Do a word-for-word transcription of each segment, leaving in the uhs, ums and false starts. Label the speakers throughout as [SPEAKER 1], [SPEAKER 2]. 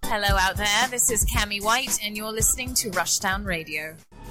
[SPEAKER 1] Hello out there, this is Cammie White, and you're listening to Rushdown Radio.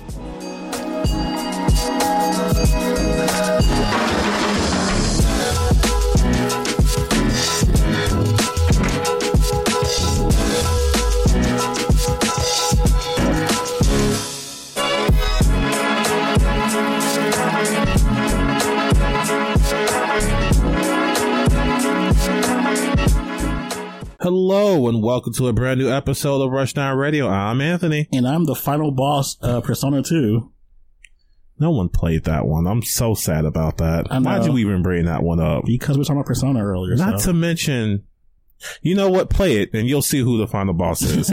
[SPEAKER 2] Hello and welcome to a brand new episode of Rushdown Radio. I'm Anthony.
[SPEAKER 3] And I'm the final boss of Persona two.
[SPEAKER 2] No one played that one. I'm so sad about that. Why'd you even bring that one up?
[SPEAKER 3] Because we were talking about Persona earlier.
[SPEAKER 2] Not
[SPEAKER 3] so.
[SPEAKER 2] to mention, you know what? Play it and you'll see who the final boss is.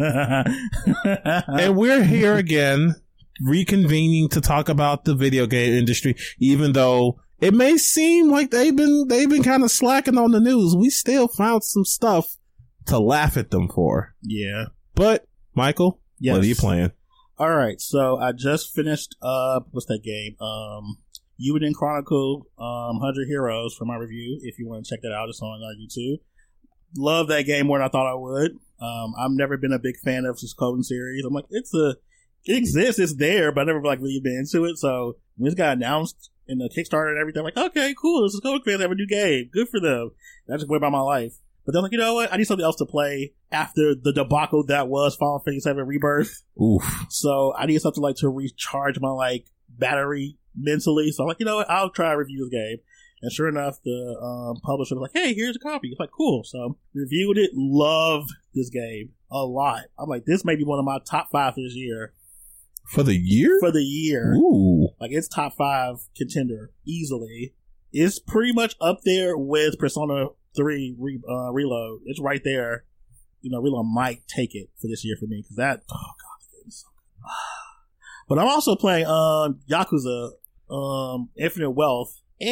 [SPEAKER 2] And we're here again, reconvening to talk about the video game industry, even though it may seem like they've been they've been kind of slacking on the news. We still found some stuff to laugh at them for.
[SPEAKER 3] Yeah.
[SPEAKER 2] But, Michael,
[SPEAKER 3] yes.
[SPEAKER 2] What are you playing?
[SPEAKER 3] All right, so I just finished up, what's that game? Um, Eiyuden Chronicle, um, one hundred Heroes for my review. If you want to check that out, it's on uh, YouTube. Love that game more than I thought I would. Um, I've never been a big fan of this Coden series. I'm like, it's a, it exists, it's there, but I never like really been into it. So when it got announced in the Kickstarter and everything, I'm like, okay, cool, this is Coden fans have a new game. Good for them. I just went about my life. But then, like, you know what? I need something else to play after the debacle that was Final Fantasy seven Rebirth.
[SPEAKER 2] Oof.
[SPEAKER 3] So I need something like to recharge my like battery mentally. So I'm like, you know what? I'll try to review this game. And sure enough, the um, publisher was like, "Hey, here's a copy." It's like, cool. So reviewed it. Loved this game a lot. I'm like, this may be one of my top five for this year.
[SPEAKER 2] For the year?
[SPEAKER 3] For the year.
[SPEAKER 2] Ooh.
[SPEAKER 3] Like it's top five contender easily. It's pretty much up there with Persona three re, uh, Reload. It's right there. You know, Reload might take it for this year for me because that, oh god, the game is so good. But I'm also playing um Yakuza um Infinite Wealth, and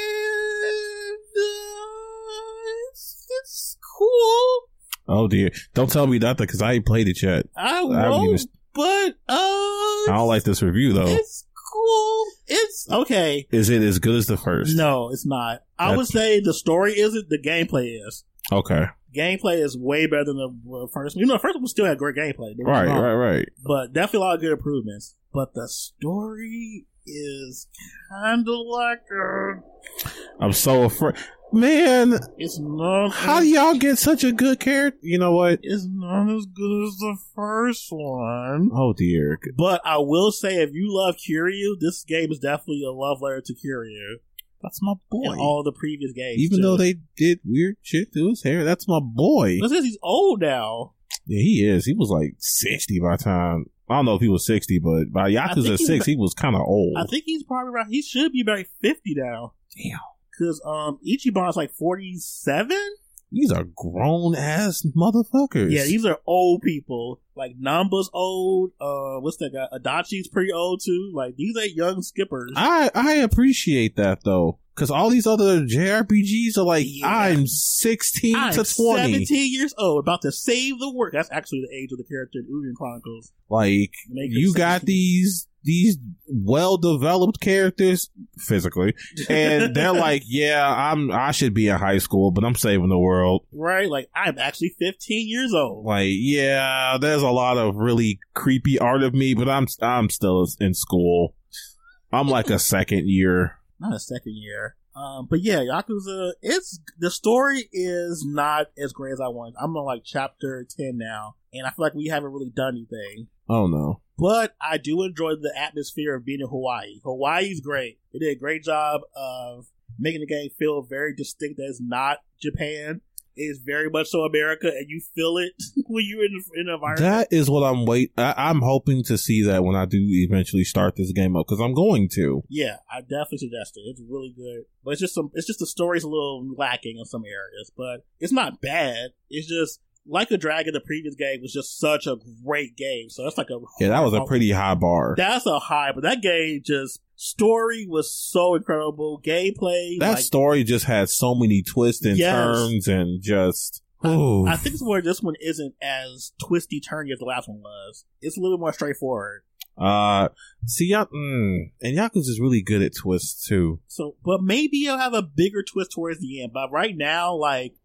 [SPEAKER 3] uh, it's, it's cool.
[SPEAKER 2] Oh dear, don't tell me that because I ain't played it yet.
[SPEAKER 3] I
[SPEAKER 2] I
[SPEAKER 3] know,
[SPEAKER 2] even,
[SPEAKER 3] but uh,
[SPEAKER 2] I don't like this review though.
[SPEAKER 3] It's cool. It's okay.
[SPEAKER 2] Is it as good as the first?
[SPEAKER 3] No, it's not. I
[SPEAKER 2] That's...
[SPEAKER 3] would say the story isn't. The gameplay is.
[SPEAKER 2] Okay.
[SPEAKER 3] Gameplay is way better than the first one. You know, the first one still had great gameplay.
[SPEAKER 2] Right, right, right.
[SPEAKER 3] But definitely a lot of good improvements. But the story is kind of like a...
[SPEAKER 2] I'm so afraid. Man,
[SPEAKER 3] it's not.
[SPEAKER 2] How do y'all get such a good character? You know what?
[SPEAKER 3] It's not as good as the first one.
[SPEAKER 2] Oh dear.
[SPEAKER 3] But I will say, if you love Kiryu, this game is definitely a love letter to Kiryu.
[SPEAKER 2] That's my boy.
[SPEAKER 3] In all the previous games,
[SPEAKER 2] even
[SPEAKER 3] too.
[SPEAKER 2] though they did weird shit to his hair, that's my boy.
[SPEAKER 3] Because he's old now.
[SPEAKER 2] Yeah, he is. He was like sixty by the time. I don't know if he was sixty, but by Yakuza six, he was kind of old.
[SPEAKER 3] I think he's probably around. He should be about fifty now.
[SPEAKER 2] Damn.
[SPEAKER 3] Because um, Ichiban's like forty-seven?
[SPEAKER 2] These are grown-ass motherfuckers.
[SPEAKER 3] Yeah, these are old people. Like, Namba's old. Uh, what's that guy? Adachi's pretty old, too. Like, these ain't young skippers.
[SPEAKER 2] I, I appreciate that, though. Because all these other J R P Gs are like, yeah. I'm sixteen
[SPEAKER 3] I'm
[SPEAKER 2] to twenty.
[SPEAKER 3] seventeen years old, about to save the world. That's actually the age of the character in Eiyuden Chronicles.
[SPEAKER 2] Like, you got these... these well-developed characters physically, and they're like, yeah, I'm, I should be in high school, but I'm saving the world.
[SPEAKER 3] Right? Like, I'm actually fifteen years old.
[SPEAKER 2] Like, yeah, there's a lot of really creepy art of me, but I'm, I'm still in school. I'm like a second year.
[SPEAKER 3] Not a second year. Um, but yeah, Yakuza, it's, the story is not as great as I wanted. I'm on like chapter ten now, and I feel like we haven't really done anything.
[SPEAKER 2] Oh no.
[SPEAKER 3] But I do enjoy the atmosphere of being in Hawaii. Hawaii's great. They did a great job of making the game feel very distinct as not Japan. It is very much so America, and you feel it when you're in the, in the environment.
[SPEAKER 2] That is what I'm wait. I, I'm hoping to see that when I do eventually start this game up, because I'm going to.
[SPEAKER 3] Yeah, I definitely suggest it. It's really good, but it's just some. It's just the story's a little lacking in some areas, but it's not bad. It's just. Like a Dragon, the previous game was just such a great game. So that's like a
[SPEAKER 2] yeah, that was a pretty high bar.
[SPEAKER 3] That's a high, but that game just story was so incredible. Gameplay,
[SPEAKER 2] that
[SPEAKER 3] like,
[SPEAKER 2] story just had so many twists and
[SPEAKER 3] yes.
[SPEAKER 2] turns, and just.
[SPEAKER 3] I, I think it's where this one isn't as twisty turny as the last one was. It's a little more straightforward.
[SPEAKER 2] Uh, see, y- mm, and Yakuza's really good at twists too.
[SPEAKER 3] So, but maybe you'll have a bigger twist towards the end. But right now, like.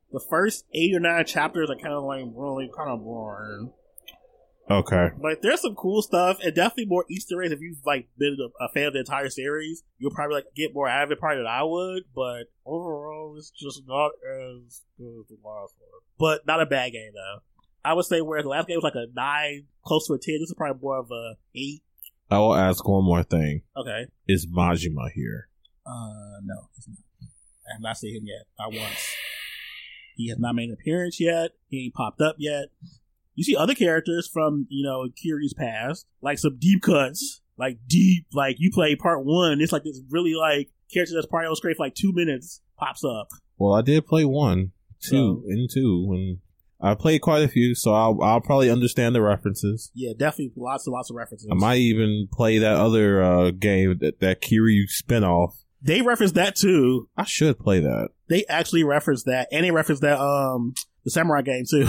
[SPEAKER 3] The first eight or nine chapters are kind of like really kind of boring.
[SPEAKER 2] Okay.
[SPEAKER 3] Like, there's some cool stuff, and definitely more Easter eggs. If you've like been a, a fan of the entire series, you'll probably like get more out of it probably than I would. But overall, it's just not as good as the last one. But not a bad game though. I would say whereas the last game was like a nine, close to a ten, this is probably more of a eight.
[SPEAKER 2] I will ask one more thing.
[SPEAKER 3] Okay.
[SPEAKER 2] Is Majima here?
[SPEAKER 3] Uh, no, he's not. I have not seen him yet. Not once. He has not made an appearance yet. He ain't popped up yet. You see other characters from, you know, Kiryu's past, like some deep cuts, like deep, like you play part one, it's like this really like character that's probably on screen for like two minutes pops up.
[SPEAKER 2] Well, I did play one, two, so, and two, and I played quite a few, so I'll I'll probably understand the references.
[SPEAKER 3] Yeah, definitely lots and lots of references.
[SPEAKER 2] I might even play that other uh, game, that, that Kiryu spinoff.
[SPEAKER 3] They referenced that too.
[SPEAKER 2] I should play that.
[SPEAKER 3] They actually referenced that, and they referenced that um the Samurai game too.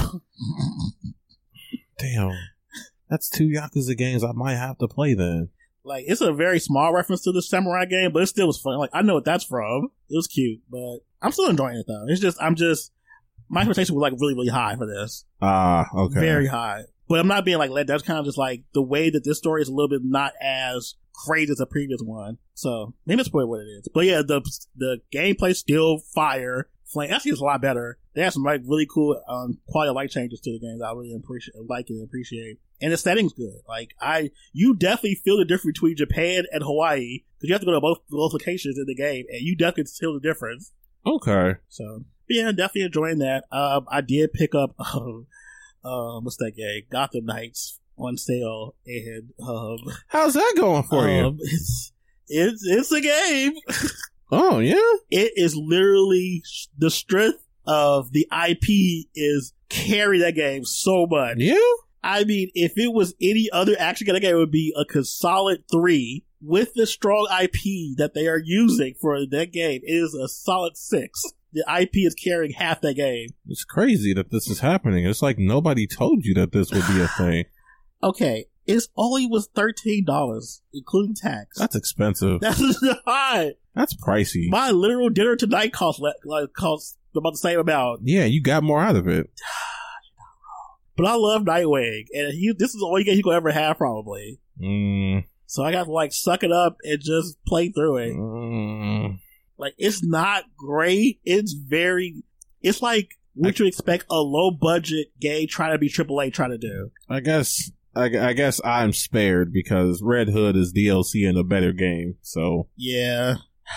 [SPEAKER 2] Damn, that's two Yakuza games I might have to play then.
[SPEAKER 3] Like, it's a very small reference to the Samurai game, but it still was fun. Like, I know what that's from. It was cute, but I'm still enjoying it though. It's just, I'm just, my expectation was like really, really high for this.
[SPEAKER 2] Ah, uh, okay.
[SPEAKER 3] Very high. But I'm not being like let. That's kind of just like the way that this story is a little bit not as crazy as the previous one. So maybe that's probably what it is. But yeah, the the gameplay still fire. Flame actually, it's a lot better. They have some like really cool um, quality of life changes to the game that I really appreciate, like and appreciate. And the setting's good. Like I, you definitely feel the difference between Japan and Hawaii because you have to go to both both locations in the game, and you definitely feel the difference.
[SPEAKER 2] Okay.
[SPEAKER 3] So yeah, definitely enjoying that. Um, I did pick up um, um, what's that game? Gotham Knights on sale, and um,
[SPEAKER 2] how's that going for
[SPEAKER 3] um,
[SPEAKER 2] you?
[SPEAKER 3] It's it's it's a game.
[SPEAKER 2] Oh yeah,
[SPEAKER 3] it is literally the strength of the I P is carry that game so much.
[SPEAKER 2] Yeah.
[SPEAKER 3] I mean, if it was any other action game, it would be a solid three. With the strong I P that they are using for that game, it is a solid six. The I P is carrying half that game.
[SPEAKER 2] It's crazy that this is happening. It's like nobody told you that this would be a thing.
[SPEAKER 3] Okay, it's only was thirteen dollars, including tax.
[SPEAKER 2] That's expensive.
[SPEAKER 3] That's not.
[SPEAKER 2] That's pricey.
[SPEAKER 3] My literal dinner tonight cost like cost about the same amount.
[SPEAKER 2] Yeah, you got more out of it.
[SPEAKER 3] But I love Nightwing, and he, this is the only game he could ever have, probably.
[SPEAKER 2] Mm.
[SPEAKER 3] So I got to like suck it up and just play through it.
[SPEAKER 2] Mm.
[SPEAKER 3] Like, it's not great. It's very. It's like what I, you expect a low budget game trying to be triple A trying to do.
[SPEAKER 2] I guess. I, I guess I'm spared because Red Hood is D L C in a better game. So
[SPEAKER 3] yeah.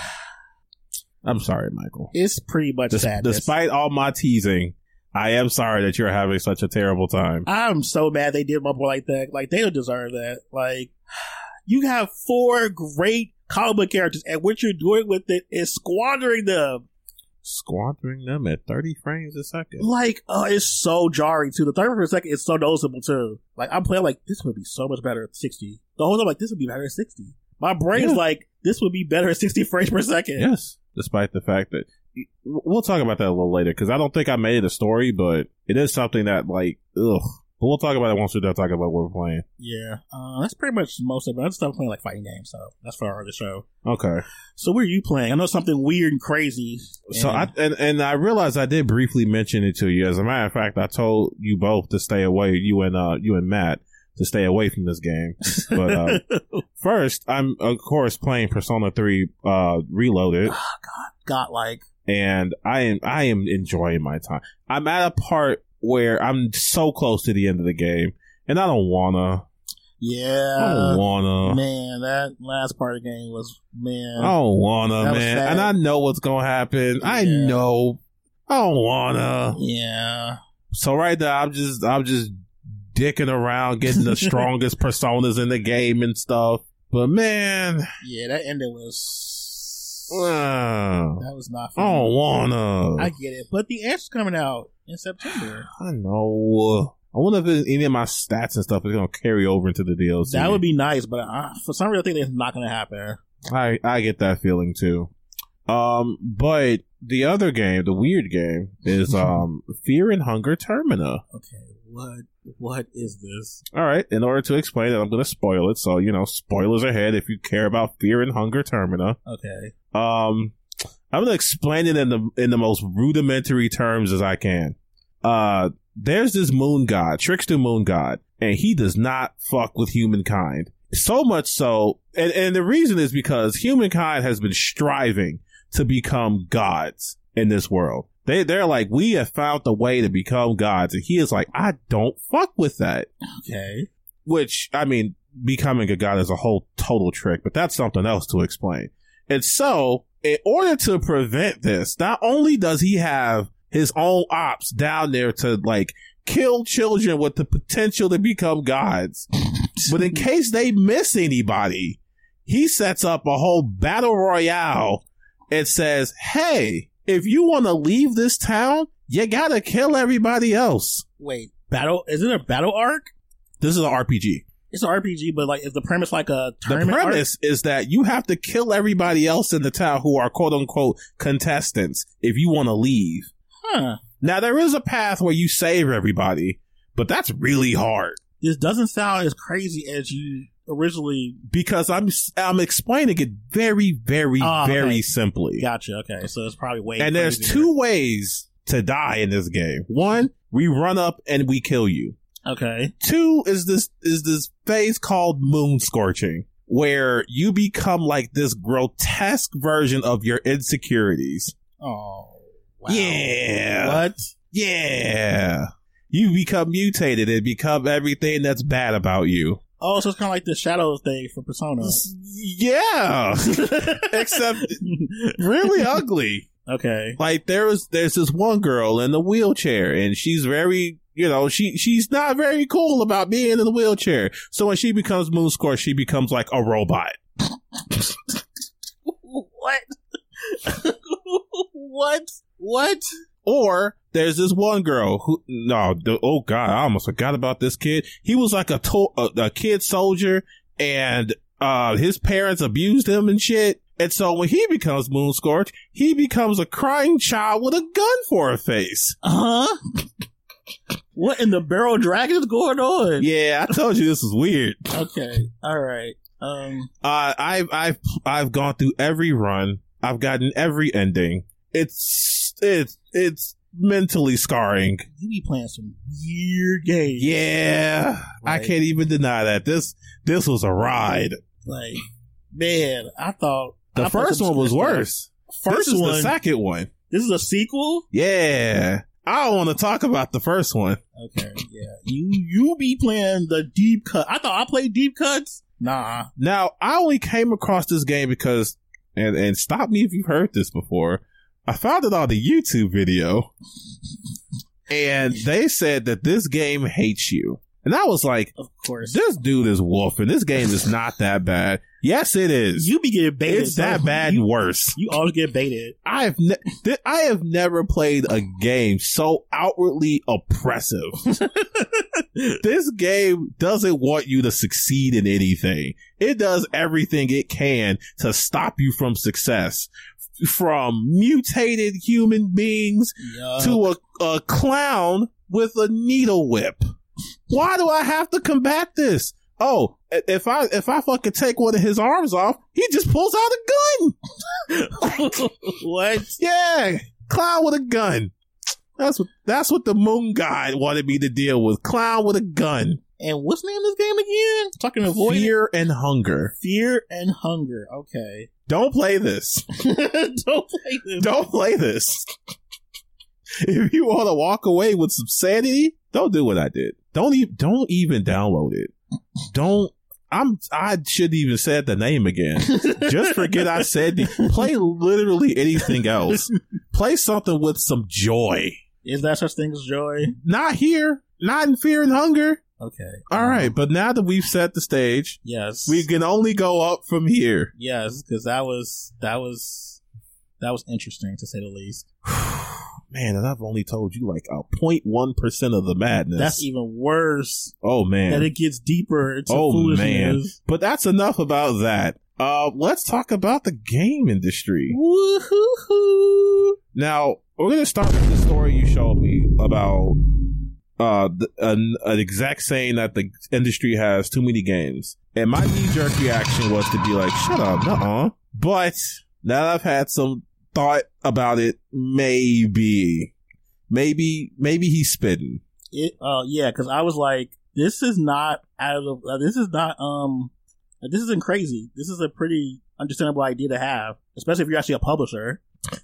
[SPEAKER 2] I'm sorry, Michael.
[SPEAKER 3] It's pretty much
[SPEAKER 2] Des-
[SPEAKER 3] sadness.
[SPEAKER 2] Despite all my teasing, I am sorry that you're having such a terrible time.
[SPEAKER 3] I'm so mad they did my boy like that. Like, they don't deserve that. Like, you have four great comic book characters, and what you're doing with it is squandering them.
[SPEAKER 2] Squandering them at thirty frames a second.
[SPEAKER 3] Like, oh, it's so jarring, too. The thirty frames a second is so noticeable, too. Like, I'm playing like, this would be so much better at sixty. The whole time, like, this would be better at sixty. My brain's yeah. like, this would be better at sixty frames per second.
[SPEAKER 2] Yes. Despite the fact that we'll talk about that a little later because I don't think I made it a story, but it is something that like ugh. But we'll talk about it once we're done talking about what we're playing.
[SPEAKER 3] Yeah, uh, that's pretty much most of it. I just started playing like fighting games, so that's for our other show.
[SPEAKER 2] Okay.
[SPEAKER 3] So what are you playing? I know something weird and crazy. And
[SPEAKER 2] so I and, and I realized I did briefly mention it to you. As a matter of fact, I told you both to stay away. You and uh, you and Matt. To stay away from this game. But uh, first, I'm, of course, playing Persona three uh, Reloaded.
[SPEAKER 3] Oh, God. God-like.
[SPEAKER 2] And I am I am enjoying my time. I'm at a part where I'm so close to the end of the game, and I don't wanna.
[SPEAKER 3] Yeah.
[SPEAKER 2] I don't wanna.
[SPEAKER 3] Man, that last part of the game was, man.
[SPEAKER 2] I don't wanna, man. And I know what's gonna happen. Yeah. I know. I don't wanna.
[SPEAKER 3] Yeah.
[SPEAKER 2] So right now, I'm just, I'm just dicking around, getting the strongest personas in the game and stuff. But man,
[SPEAKER 3] yeah, that ending was
[SPEAKER 2] uh,
[SPEAKER 3] that was not fun.
[SPEAKER 2] I don't wanna.
[SPEAKER 3] I get it, but the answer's coming out in September.
[SPEAKER 2] I know. I wonder if any of my stats and stuff is gonna carry over into the D L C.
[SPEAKER 3] That would be nice, but I, for some reason, I think it's not gonna happen.
[SPEAKER 2] I I get that feeling too. Um, but the other game, the weird game, is um Fear and Hunger Termina.
[SPEAKER 3] Okay, what? What is this?
[SPEAKER 2] All right. In order to explain it, I'm going to spoil it. So, you know, spoilers ahead if you care about Fear and Hunger Termina.
[SPEAKER 3] Okay.
[SPEAKER 2] Um, I'm gonna explain it in the in the most rudimentary terms as I can. Uh, there's this moon god, trickster moon god, and he does not fuck with humankind. So much so, and, and the reason is because humankind has been striving to become gods in this world. They they're like, we have found the way to become gods, and he is like, I don't fuck with that.
[SPEAKER 3] Okay.
[SPEAKER 2] Which, I mean, becoming a god is a whole total trick, but that's something else to explain. And so, in order to prevent this, not only does he have his own ops down there to, like, kill children with the potential to become gods, but in case they miss anybody, he sets up a whole battle royale and says, hey, if you want to leave this town, you gotta kill everybody else.
[SPEAKER 3] Wait, battle? Is it a battle arc?
[SPEAKER 2] This is an R P G.
[SPEAKER 3] It's an R P G, but like, is the premise like a
[SPEAKER 2] The
[SPEAKER 3] tournament
[SPEAKER 2] premise
[SPEAKER 3] arc?
[SPEAKER 2] is that you have to kill everybody else in the town who are quote unquote contestants if you want to leave.
[SPEAKER 3] Huh.
[SPEAKER 2] Now, there is a path where you save everybody, but that's really hard.
[SPEAKER 3] This doesn't sound as crazy as you originally.
[SPEAKER 2] Because I'm I'm explaining it very, very,
[SPEAKER 3] Oh,
[SPEAKER 2] very
[SPEAKER 3] okay.
[SPEAKER 2] simply.
[SPEAKER 3] Gotcha. Okay, so it's probably way.
[SPEAKER 2] And there's
[SPEAKER 3] crazier.
[SPEAKER 2] two ways to die in this game. One, we run up and we kill you.
[SPEAKER 3] Okay.
[SPEAKER 2] Two is this is this phase called moon scorching, where you become like this grotesque version of your insecurities.
[SPEAKER 3] Oh. Wow.
[SPEAKER 2] Yeah.
[SPEAKER 3] What?
[SPEAKER 2] Yeah. You become mutated and become everything that's bad about you.
[SPEAKER 3] Oh, so it's kind of like the shadows thing for Persona.
[SPEAKER 2] Yeah. Except really ugly.
[SPEAKER 3] Okay.
[SPEAKER 2] Like there was there's this one girl in the wheelchair and she's very, you know, she she's not very cool about being in the wheelchair. So when she becomes Moon Scorch, she becomes like a robot.
[SPEAKER 3] What? What? What?
[SPEAKER 2] Or there's this one girl who, no, the, oh God, I almost forgot about this kid. He was like a, to, a, a kid soldier and uh his parents abused him and shit. And so when he becomes Moon Scorch, he becomes a crying child with a gun for a face.
[SPEAKER 3] Uh-huh. What in the barrel dragon is going on?
[SPEAKER 2] Yeah, I told you this was weird.
[SPEAKER 3] Okay. All right. Um.
[SPEAKER 2] Uh, I've I've I've gone through every run. I've gotten every ending. It's it's it's mentally scarring.
[SPEAKER 3] You be playing some weird games.
[SPEAKER 2] Yeah,
[SPEAKER 3] Like-
[SPEAKER 2] I can't even deny that. This this was a ride.
[SPEAKER 3] Like, man, I thought
[SPEAKER 2] The
[SPEAKER 3] I played
[SPEAKER 2] first
[SPEAKER 3] some
[SPEAKER 2] one was
[SPEAKER 3] stuff.
[SPEAKER 2] worse.
[SPEAKER 3] First
[SPEAKER 2] this is
[SPEAKER 3] one.
[SPEAKER 2] the second one.
[SPEAKER 3] This is a sequel.
[SPEAKER 2] Yeah, I don't want to talk about the first one.
[SPEAKER 3] Okay. Yeah. You you be playing the deep cut. I thought I played deep cuts. Nah.
[SPEAKER 2] Now, I only came across this game because, and and stop me if you've heard this before. I found it on the YouTube video, and they said that this game hates you. And I was like,
[SPEAKER 3] Of course.
[SPEAKER 2] this dude is wolfing. This game is not that bad. Yes, it is.
[SPEAKER 3] You be getting baited.
[SPEAKER 2] It's that
[SPEAKER 3] bro.
[SPEAKER 2] bad
[SPEAKER 3] You,
[SPEAKER 2] and worse.
[SPEAKER 3] you always get baited.
[SPEAKER 2] I have ne- th- I have never played a game so outwardly oppressive. This game doesn't want you to succeed in anything. It does everything it can to stop you from success. From mutated human beings
[SPEAKER 3] Yeah.
[SPEAKER 2] to a, a clown with a needle whip. Why do I have to combat this? Oh, if I if I fucking take one of his arms off, he just pulls out a gun.
[SPEAKER 3] What?
[SPEAKER 2] Yeah, clown with a gun. That's what that's what the moon god wanted me to deal with. Clown with a gun.
[SPEAKER 3] And what's the name of this game again? Talking avoid
[SPEAKER 2] Fear and hunger.
[SPEAKER 3] Fear and hunger. Okay.
[SPEAKER 2] Don't play this.
[SPEAKER 3] Don't play this.
[SPEAKER 2] Don't play this. If you want to walk away with some sanity, don't do what I did. Don't even don't even download it. Don't. I'm. I shouldn't even said the name again. Just forget I said. The, play literally anything else. Play something with some joy.
[SPEAKER 3] Is that such thing as joy?
[SPEAKER 2] Not here. Not in Fear and Hunger.
[SPEAKER 3] Okay.
[SPEAKER 2] All right, but now that we've set the stage,
[SPEAKER 3] Yes.
[SPEAKER 2] we can only go up from here.
[SPEAKER 3] Yes, because that was that was that was interesting to say the least.
[SPEAKER 2] Man, and I've only told you like a zero point one percent of the madness.
[SPEAKER 3] That's even worse.
[SPEAKER 2] oh man.
[SPEAKER 3] That it gets deeper into
[SPEAKER 2] Oh,
[SPEAKER 3] foolishness.
[SPEAKER 2] man. But that's enough about that. Uh, let's talk about the game industry.
[SPEAKER 3] Woo-hoo-hoo.
[SPEAKER 2] Now, we're going to start with the story you showed me about uh, the, an, an exec saying that the industry has too many games. And my knee-jerk reaction was to be like, shut up, nuh-uh. But now that I've had some thought about it, maybe, maybe, maybe he's spitting.
[SPEAKER 3] It, uh, yeah, because I was like, this is not out of uh, this is not um, this isn't crazy. This is a pretty understandable idea to have, especially if you're actually a publisher.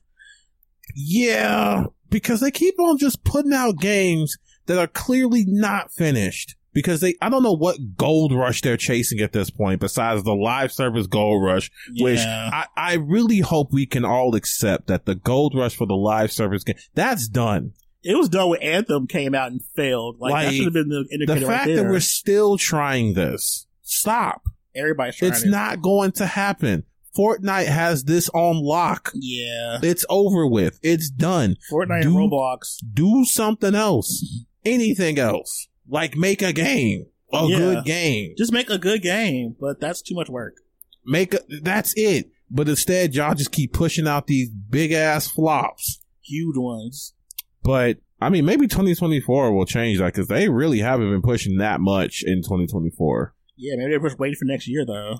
[SPEAKER 2] Yeah, because they keep on just putting out games that are clearly not finished. Because they, I don't know what gold rush they're chasing at this point, besides the live service gold rush, yeah. which I, I really hope we can all accept that the gold rush for the live service game, that's done.
[SPEAKER 3] It was done when Anthem came out and failed. Like, like that should have been the indicator.
[SPEAKER 2] The fact
[SPEAKER 3] right there.
[SPEAKER 2] that we're still trying this, stop.
[SPEAKER 3] Everybody's trying
[SPEAKER 2] It's
[SPEAKER 3] it.
[SPEAKER 2] not going to happen. Fortnite has this on lock.
[SPEAKER 3] Yeah.
[SPEAKER 2] It's over with. It's done.
[SPEAKER 3] Fortnite
[SPEAKER 2] do,
[SPEAKER 3] and Roblox.
[SPEAKER 2] Do something else. Anything else. Like, make a game. A
[SPEAKER 3] yeah.
[SPEAKER 2] good game.
[SPEAKER 3] Just make a good game, but that's too much work.
[SPEAKER 2] Make a, that's it. But instead, y'all just keep pushing out these big ass flops.
[SPEAKER 3] Huge ones.
[SPEAKER 2] But, I mean, maybe twenty twenty-four will change that, because they really haven't been pushing that much in twenty twenty-four.
[SPEAKER 3] Yeah, maybe they're just waiting for next year, though.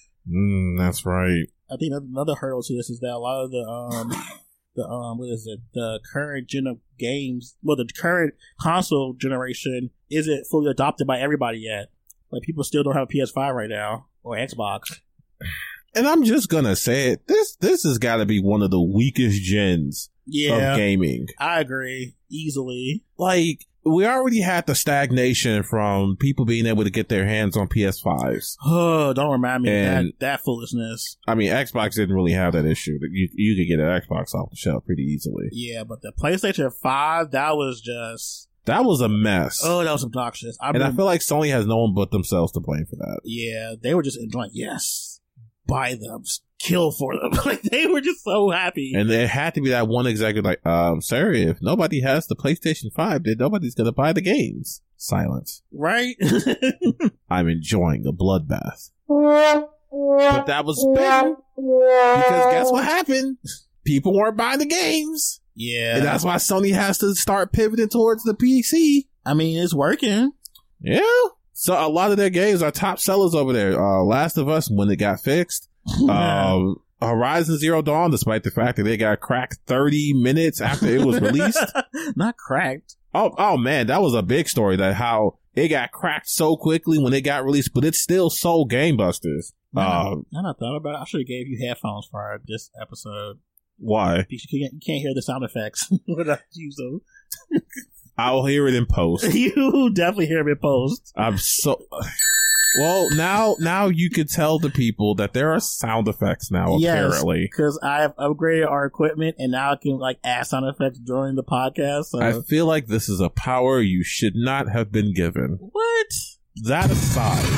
[SPEAKER 2] Mm, that's right.
[SPEAKER 3] I think another hurdle to this is that a lot of the, um, the, um, what is it, the current gen of games, well, the current console generation isn't fully adopted by everybody yet. Like, people still don't have a P S five right now, or Xbox.
[SPEAKER 2] And I'm just gonna say it, this, this has gotta be one of the weakest gens
[SPEAKER 3] yeah,
[SPEAKER 2] of gaming.
[SPEAKER 3] I agree. Easily.
[SPEAKER 2] Like, we already had the stagnation from people being able to get their hands on P S fives.
[SPEAKER 3] Oh, don't remind me
[SPEAKER 2] and,
[SPEAKER 3] of that, that foolishness.
[SPEAKER 2] I mean, Xbox didn't really have that issue. You you could get an Xbox off the shelf pretty easily.
[SPEAKER 3] Yeah, but the PlayStation five, that was just...
[SPEAKER 2] That was a mess.
[SPEAKER 3] Oh, that was obnoxious. I
[SPEAKER 2] and
[SPEAKER 3] mean,
[SPEAKER 2] I feel like Sony has no one but themselves to blame for that.
[SPEAKER 3] Yeah, they were just like, yes, buy them, kill for them. Like, they were just so happy.
[SPEAKER 2] And there had to be that one executive like, um, sorry, if nobody has the PlayStation five, then nobody's going to buy the games. Silence.
[SPEAKER 3] Right?
[SPEAKER 2] I'm enjoying a bloodbath. But that was bad. Because guess what happened? People weren't buying the games.
[SPEAKER 3] Yeah.
[SPEAKER 2] And that's why Sony has to start pivoting towards the P C.
[SPEAKER 3] I mean, it's working.
[SPEAKER 2] Yeah. So a lot of their games are top sellers over there. Uh, Last of Us, when it got fixed. um, Horizon Zero Dawn, despite the fact that they got cracked thirty minutes after it was released.
[SPEAKER 3] Not cracked.
[SPEAKER 2] Oh, oh man, that was a big story, that how it got cracked so quickly when it got released, but it still sold gangbusters.
[SPEAKER 3] Now,
[SPEAKER 2] Um,
[SPEAKER 3] now I thought about it, I should have gave you headphones for this episode.
[SPEAKER 2] why?
[SPEAKER 3] Because you can't, you can't hear the sound effects when I use them.
[SPEAKER 2] I'll hear it in post.
[SPEAKER 3] You definitely hear them in post.
[SPEAKER 2] I'm so... Well, now now you could tell the people that there are sound effects now,
[SPEAKER 3] yes,
[SPEAKER 2] apparently.
[SPEAKER 3] Because I have upgraded our equipment and now I can like add sound effects during the podcast. So.
[SPEAKER 2] I feel like this is a power you should not have been given.
[SPEAKER 3] What?
[SPEAKER 2] That aside,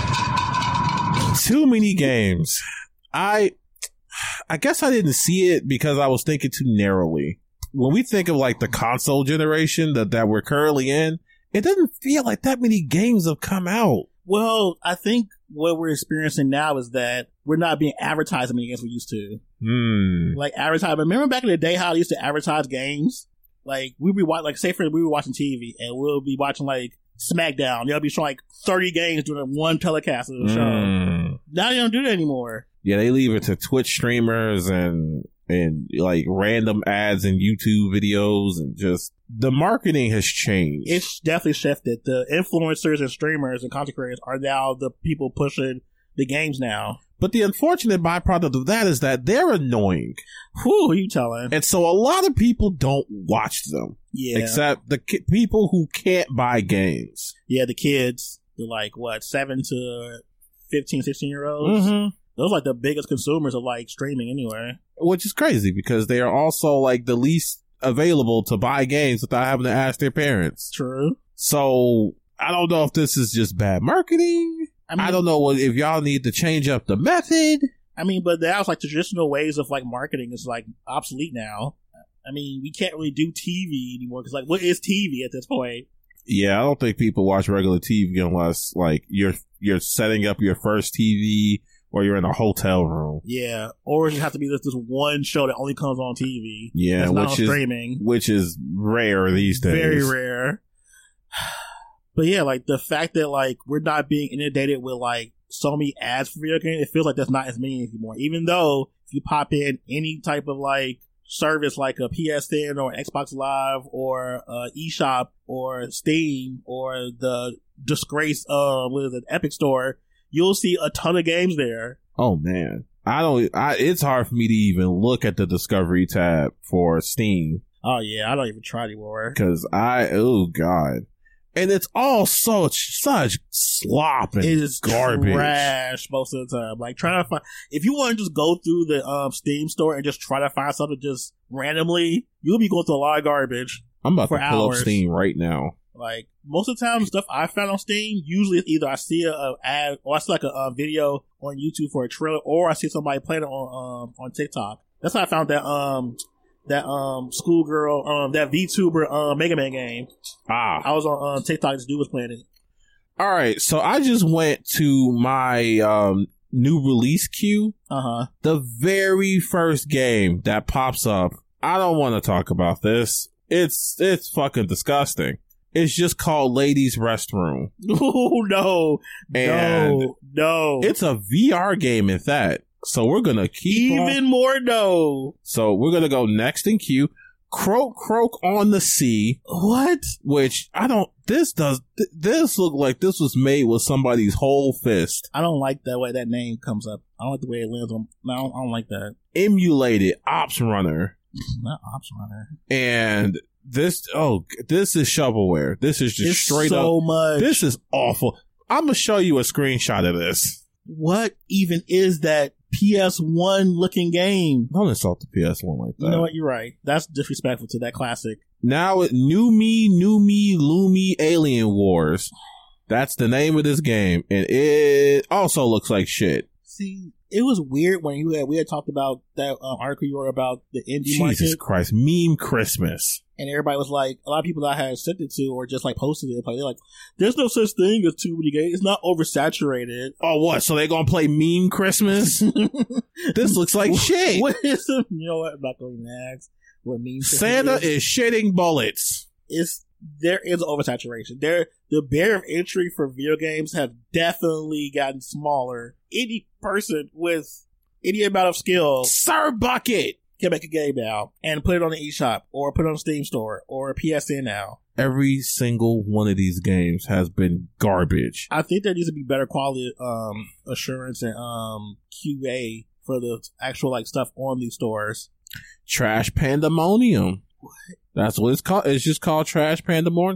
[SPEAKER 2] too many games. I I guess I didn't see it because I was thinking too narrowly. When we think of like the console generation that, that we're currently in, it doesn't feel like that many games have come out.
[SPEAKER 3] Well, I think what we're experiencing now is that we're not being advertised as many games we used to.
[SPEAKER 2] Hmm.
[SPEAKER 3] Like advertise. Remember back in the day how they used to advertise games? Like we'd be watching, like say for we were watching T V and we'll be watching like SmackDown. They'll be showing like thirty games during one telecast of the show.
[SPEAKER 2] Mm.
[SPEAKER 3] Now they don't do that anymore.
[SPEAKER 2] Yeah, they leave it to Twitch streamers and and like random ads and YouTube videos, and just the marketing has changed.
[SPEAKER 3] It's definitely shifted. The influencers and streamers and content creators are now the people pushing the games now.
[SPEAKER 2] But the unfortunate byproduct of that is that they're annoying.
[SPEAKER 3] Who are you telling?
[SPEAKER 2] And so a lot of people don't watch them.
[SPEAKER 3] Yeah.
[SPEAKER 2] Except the ki- people who can't buy games.
[SPEAKER 3] Yeah, the kids. The like, what, seven to fifteen, sixteen year olds?
[SPEAKER 2] Mm-hmm.
[SPEAKER 3] Those are like the biggest consumers of like streaming anyway.
[SPEAKER 2] Which is crazy because they are also like the least available to buy games without having to ask their parents.
[SPEAKER 3] True.
[SPEAKER 2] So I don't know if this is just bad marketing. I, mean, I don't know what, if y'all need to change up the method.
[SPEAKER 3] I mean, but now it's like traditional ways of like marketing is like obsolete now. I mean, we can't really do T V anymore because like, what is T V at this point?
[SPEAKER 2] Yeah, I don't think people watch regular T V unless like you're you're setting up your first T V or you're in a hotel room.
[SPEAKER 3] Yeah, or it has to be this, this one show that only comes on T V.
[SPEAKER 2] Yeah,
[SPEAKER 3] that's not
[SPEAKER 2] which
[SPEAKER 3] on
[SPEAKER 2] is
[SPEAKER 3] streaming,
[SPEAKER 2] which is rare these days.
[SPEAKER 3] Very rare. But yeah, like the fact that like we're not being inundated with like so many ads for video games, it feels like that's not as many anymore. Even though if you pop in any type of like service like a P S N or Xbox Live or uh, eShop or Steam or the disgrace uh what is it, Epic Store, you'll see a ton of games there.
[SPEAKER 2] Oh man, I don't. I, it's hard for me to even look at the Discovery tab for Steam.
[SPEAKER 3] Oh yeah, I don't even try anymore
[SPEAKER 2] because I oh god, and it's all such such slop and
[SPEAKER 3] it is
[SPEAKER 2] garbage,
[SPEAKER 3] trash most of the time. Like trying to find if you want to just go through the um Steam store and just try to find something just randomly, you'll be going through a lot of garbage.
[SPEAKER 2] I'm about
[SPEAKER 3] for
[SPEAKER 2] to pull
[SPEAKER 3] hours.
[SPEAKER 2] up Steam right now.
[SPEAKER 3] Like most of the time, stuff I found on Steam, usually it's either I see a, a ad or I see like a, a video on YouTube for a trailer, or I see somebody playing it on um on TikTok. That's how I found that um that um schoolgirl um that VTuber um Mega Man game.
[SPEAKER 2] Ah,
[SPEAKER 3] I was on um, TikTok. This dude was playing it.
[SPEAKER 2] All right, so I just went to my um new release queue.
[SPEAKER 3] Uh huh.
[SPEAKER 2] The very first game that pops up. I don't want to talk about this. It's it's fucking disgusting. It's just called Ladies Restroom.
[SPEAKER 3] Oh, no.
[SPEAKER 2] And
[SPEAKER 3] no. No.
[SPEAKER 2] It's a V R game at that. So we're going to keep
[SPEAKER 3] Even
[SPEAKER 2] on.
[SPEAKER 3] more no.
[SPEAKER 2] So we're going to go next in queue. Croak Croak on the Sea.
[SPEAKER 3] What?
[SPEAKER 2] Which I don't, this does, th- this look like this was made with somebody's whole fist.
[SPEAKER 3] I don't like the way that name comes up. I don't like the way it lands on, no, I don't, I don't like that.
[SPEAKER 2] Emulated Ops Runner.
[SPEAKER 3] Not Ops Runner.
[SPEAKER 2] And this, oh, this is shovelware. This is just
[SPEAKER 3] It's
[SPEAKER 2] straight
[SPEAKER 3] so
[SPEAKER 2] up.
[SPEAKER 3] much.
[SPEAKER 2] This is awful. I'm going to show you a screenshot of this.
[SPEAKER 3] What even is that P S one looking game?
[SPEAKER 2] Don't insult the P S one like that.
[SPEAKER 3] You know what? You're right. That's disrespectful to that classic.
[SPEAKER 2] Now it New Me, New Me, Lumi Alien Wars. That's the name of this game. And it also looks like shit.
[SPEAKER 3] See, it was weird when you had, we had talked about that uh, article you wrote about the indie
[SPEAKER 2] Jesus
[SPEAKER 3] market.
[SPEAKER 2] Christ. Meme Christmas.
[SPEAKER 3] And everybody was like, a lot of people that I had sent it to or just like posted it, like, they're like, there's no such thing as too many games. It's not oversaturated.
[SPEAKER 2] Oh, what? So they gonna play Meme Christmas? This looks like shit.
[SPEAKER 3] What is it? You know what? I'm not going to ask what meme Christmas
[SPEAKER 2] Santa
[SPEAKER 3] is.
[SPEAKER 2] is shitting bullets.
[SPEAKER 3] It's, there is oversaturation. There, the barrier of entry for video games has definitely gotten smaller. Any person with any amount of skill
[SPEAKER 2] Sir Bucket.
[SPEAKER 3] can make a game now and put it on the eShop or put it on the Steam store or a P S N now.
[SPEAKER 2] Every single one of these games has been garbage.
[SPEAKER 3] I think there needs to be better quality um, assurance and um, Q A for the actual like stuff on these stores.
[SPEAKER 2] Trash Pandemonium.
[SPEAKER 3] What?
[SPEAKER 2] That's what it's called. It's just called Trash Pandemonium.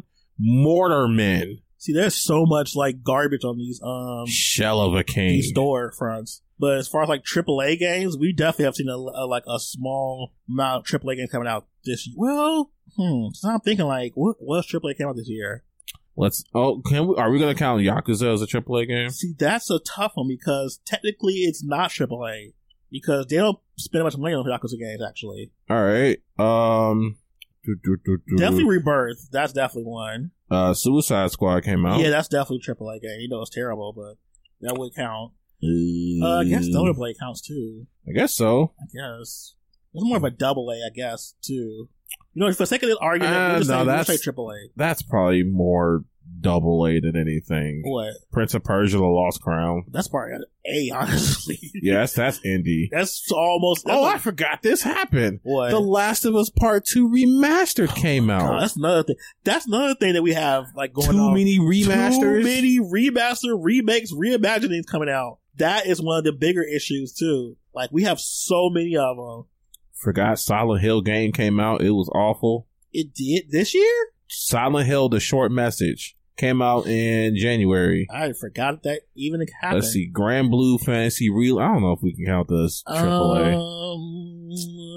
[SPEAKER 2] Mortarmen.
[SPEAKER 3] See, there's so much like garbage on these um
[SPEAKER 2] Shell of a King.
[SPEAKER 3] these store fronts. But as far as like triple A games, we definitely have seen a, a like a small amount of triple A games coming out this year. Well, hmm. So I'm thinking like, what what triple A came out this year?
[SPEAKER 2] Let's. Oh, can we? Are we going to count Yakuza as a triple A game?
[SPEAKER 3] See, that's a tough one because technically it's not triple A because they don't spend much money on Yakuza games. Actually,
[SPEAKER 2] All right. Um. do, do, do, do.
[SPEAKER 3] definitely Rebirth. That's definitely one.
[SPEAKER 2] Uh, Suicide Squad came out.
[SPEAKER 3] Yeah, that's definitely triple A game. You know it's terrible, but that would count.
[SPEAKER 2] Uh,
[SPEAKER 3] Uh, I guess Stellar Blade counts too.
[SPEAKER 2] I guess so.
[SPEAKER 3] I guess it's more of a double A. I guess too. You know, for the sake of this argument,
[SPEAKER 2] Uh,
[SPEAKER 3] we'll just
[SPEAKER 2] no,
[SPEAKER 3] say, we'll
[SPEAKER 2] that's-
[SPEAKER 3] say triple A.
[SPEAKER 2] That's probably more double A than anything.
[SPEAKER 3] What?
[SPEAKER 2] Prince of Persia: The Lost Crown.
[SPEAKER 3] That's probably an A, honestly.
[SPEAKER 2] Yes, that's indie.
[SPEAKER 3] That's almost. That's
[SPEAKER 2] Oh,
[SPEAKER 3] like,
[SPEAKER 2] I forgot this happened.
[SPEAKER 3] what?
[SPEAKER 2] The Last of Us Part Two Remastered came
[SPEAKER 3] God,
[SPEAKER 2] out.
[SPEAKER 3] that's another thing. That's another thing that we have like going
[SPEAKER 2] Too
[SPEAKER 3] on.
[SPEAKER 2] many remasters.
[SPEAKER 3] Too many remaster, remakes, reimaginings coming out. That is one of the bigger issues too. Like we have so many of them.
[SPEAKER 2] Forgot Silent Hill game came out. It was awful.
[SPEAKER 3] It did this year.
[SPEAKER 2] Silent Hill: The Short Message came out in January.
[SPEAKER 3] I forgot that even happened.
[SPEAKER 2] Let's see, Grand Blue Fantasy Real. I don't know if we can count this triple A.
[SPEAKER 3] Um,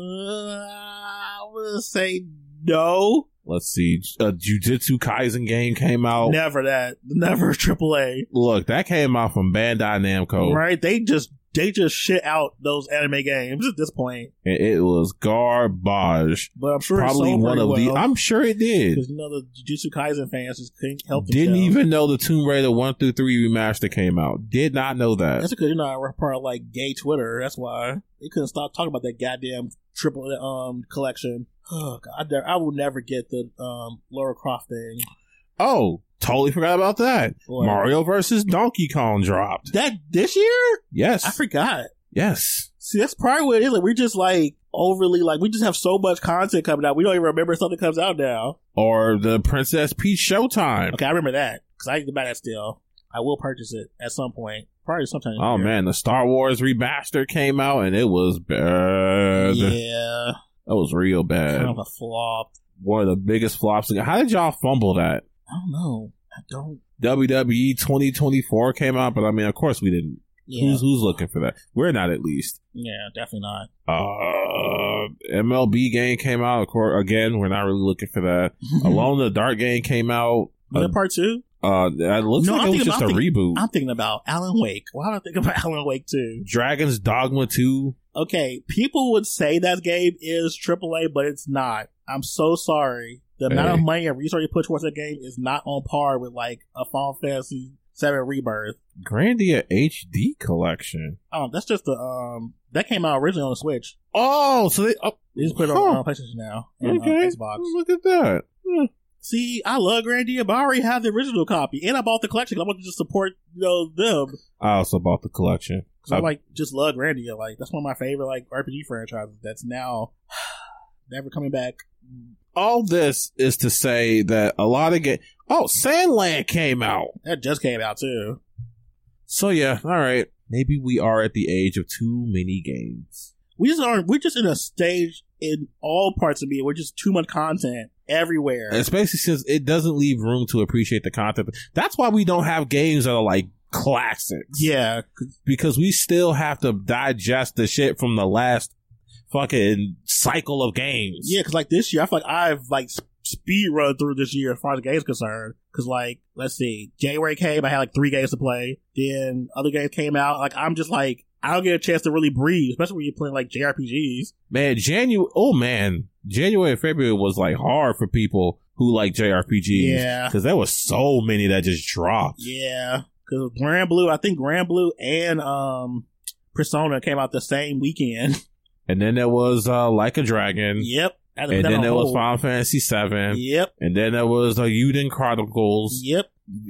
[SPEAKER 3] I would say no.
[SPEAKER 2] Let's see, a Jujutsu Kaisen game came out.
[SPEAKER 3] Never that. Never triple A.
[SPEAKER 2] Look, that came out from Bandai Namco,
[SPEAKER 3] Right? They just they just shit out those anime games at this point.
[SPEAKER 2] and it was garbage.
[SPEAKER 3] But I'm sure
[SPEAKER 2] Probably
[SPEAKER 3] it sold
[SPEAKER 2] one
[SPEAKER 3] pretty
[SPEAKER 2] of the.
[SPEAKER 3] well.
[SPEAKER 2] I'm sure it did.
[SPEAKER 3] Because you know the Jujutsu Kaisen fans just couldn't help
[SPEAKER 2] Didn't
[SPEAKER 3] themselves.
[SPEAKER 2] even know the Tomb Raider one through three remaster came out. Did not know that.
[SPEAKER 3] That's because you're not a part of like gay Twitter. That's why they couldn't stop talking about that goddamn triple um collection. Oh god, I, dare- I will never get the um Lara Croft thing.
[SPEAKER 2] Oh, totally forgot about that.
[SPEAKER 3] What?
[SPEAKER 2] Mario versus Donkey Kong dropped.
[SPEAKER 3] That this year?
[SPEAKER 2] Yes.
[SPEAKER 3] I forgot.
[SPEAKER 2] Yes.
[SPEAKER 3] See, that's probably what it is. Like, we're just like overly like we just have so much content coming out. We don't even remember something comes out now.
[SPEAKER 2] Or the Princess Peach Showtime.
[SPEAKER 3] Okay, I remember that because I need to buy that still. I will purchase it at some point. Probably sometime.
[SPEAKER 2] Oh
[SPEAKER 3] year.
[SPEAKER 2] man, the Star Wars remaster came out and it was bad.
[SPEAKER 3] Yeah,
[SPEAKER 2] that was real bad.
[SPEAKER 3] Kind of a flop.
[SPEAKER 2] One of the biggest flops. How did y'all fumble that?
[SPEAKER 3] I don't know. I don't.
[SPEAKER 2] W W E twenty twenty-four came out, but I mean, of course we didn't. Yeah. Who's who's looking for that? We're not, at least.
[SPEAKER 3] Yeah, definitely not.
[SPEAKER 2] Uh, M L B game came out. Of course, again, we're not really looking for that. Alone in the Dark game came out.
[SPEAKER 3] Was uh, that part two?
[SPEAKER 2] Uh, it looks no, like I'm it was just about, a
[SPEAKER 3] I'm
[SPEAKER 2] reboot.
[SPEAKER 3] Thinking, I'm thinking about Alan Wake. Why do I think about Alan Wake two?
[SPEAKER 2] Dragon's Dogma two.
[SPEAKER 3] Okay, people would say that game is triple A, but it's not. I'm so sorry. The hey. amount of money and resources you put towards that game is not on par with like a Final Fantasy seven Rebirth.
[SPEAKER 2] Grandia H D collection.
[SPEAKER 3] Oh, that's just the um that came out originally on the Switch.
[SPEAKER 2] Oh, so they, oh,
[SPEAKER 3] they just put it huh. on uh, PlayStation now and
[SPEAKER 2] okay.
[SPEAKER 3] uh, Xbox.
[SPEAKER 2] Look at that. Hmm.
[SPEAKER 3] See, I love Grandia, but I already have the original copy, and I bought the collection. I want to just support you know them.
[SPEAKER 2] I also bought the collection
[SPEAKER 3] because I like just love Grandia. Like that's one of my favorite like R P G franchises. That's now never coming back.
[SPEAKER 2] All this is to say that a lot of games. Oh, Sandland came out.
[SPEAKER 3] That just came out too.
[SPEAKER 2] So yeah, all right. Maybe we are at the age of too many games.
[SPEAKER 3] We just aren't. We're just in a stage in all parts of media. We're just too much content everywhere.
[SPEAKER 2] Especially since it doesn't leave room to appreciate the content. That's why we don't have games that are like classics.
[SPEAKER 3] Yeah,
[SPEAKER 2] because we still have to digest the shit from the last fucking cycle of games.
[SPEAKER 3] Yeah, because like this year, I feel like I've like speed run through this year as far as the games concerned. Because like, let's see, January came, I had like three games to play. Then other games came out. Like I'm just like, I don't get a chance to really breathe, especially when you're playing like J R P Gs. Man,
[SPEAKER 2] January, oh man, January and February was like hard for people who like J R P Gs.
[SPEAKER 3] Yeah.
[SPEAKER 2] Because there was so many that just dropped.
[SPEAKER 3] Yeah. Because Grand Blue, I think Grand Blue and um Persona came out the same weekend.
[SPEAKER 2] And then there was uh, Like a Dragon.
[SPEAKER 3] Yep.
[SPEAKER 2] And then there was Final Fantasy seven.
[SPEAKER 3] Yep.
[SPEAKER 2] And then there was uh, Eiyuden Chronicles.
[SPEAKER 3] Yep.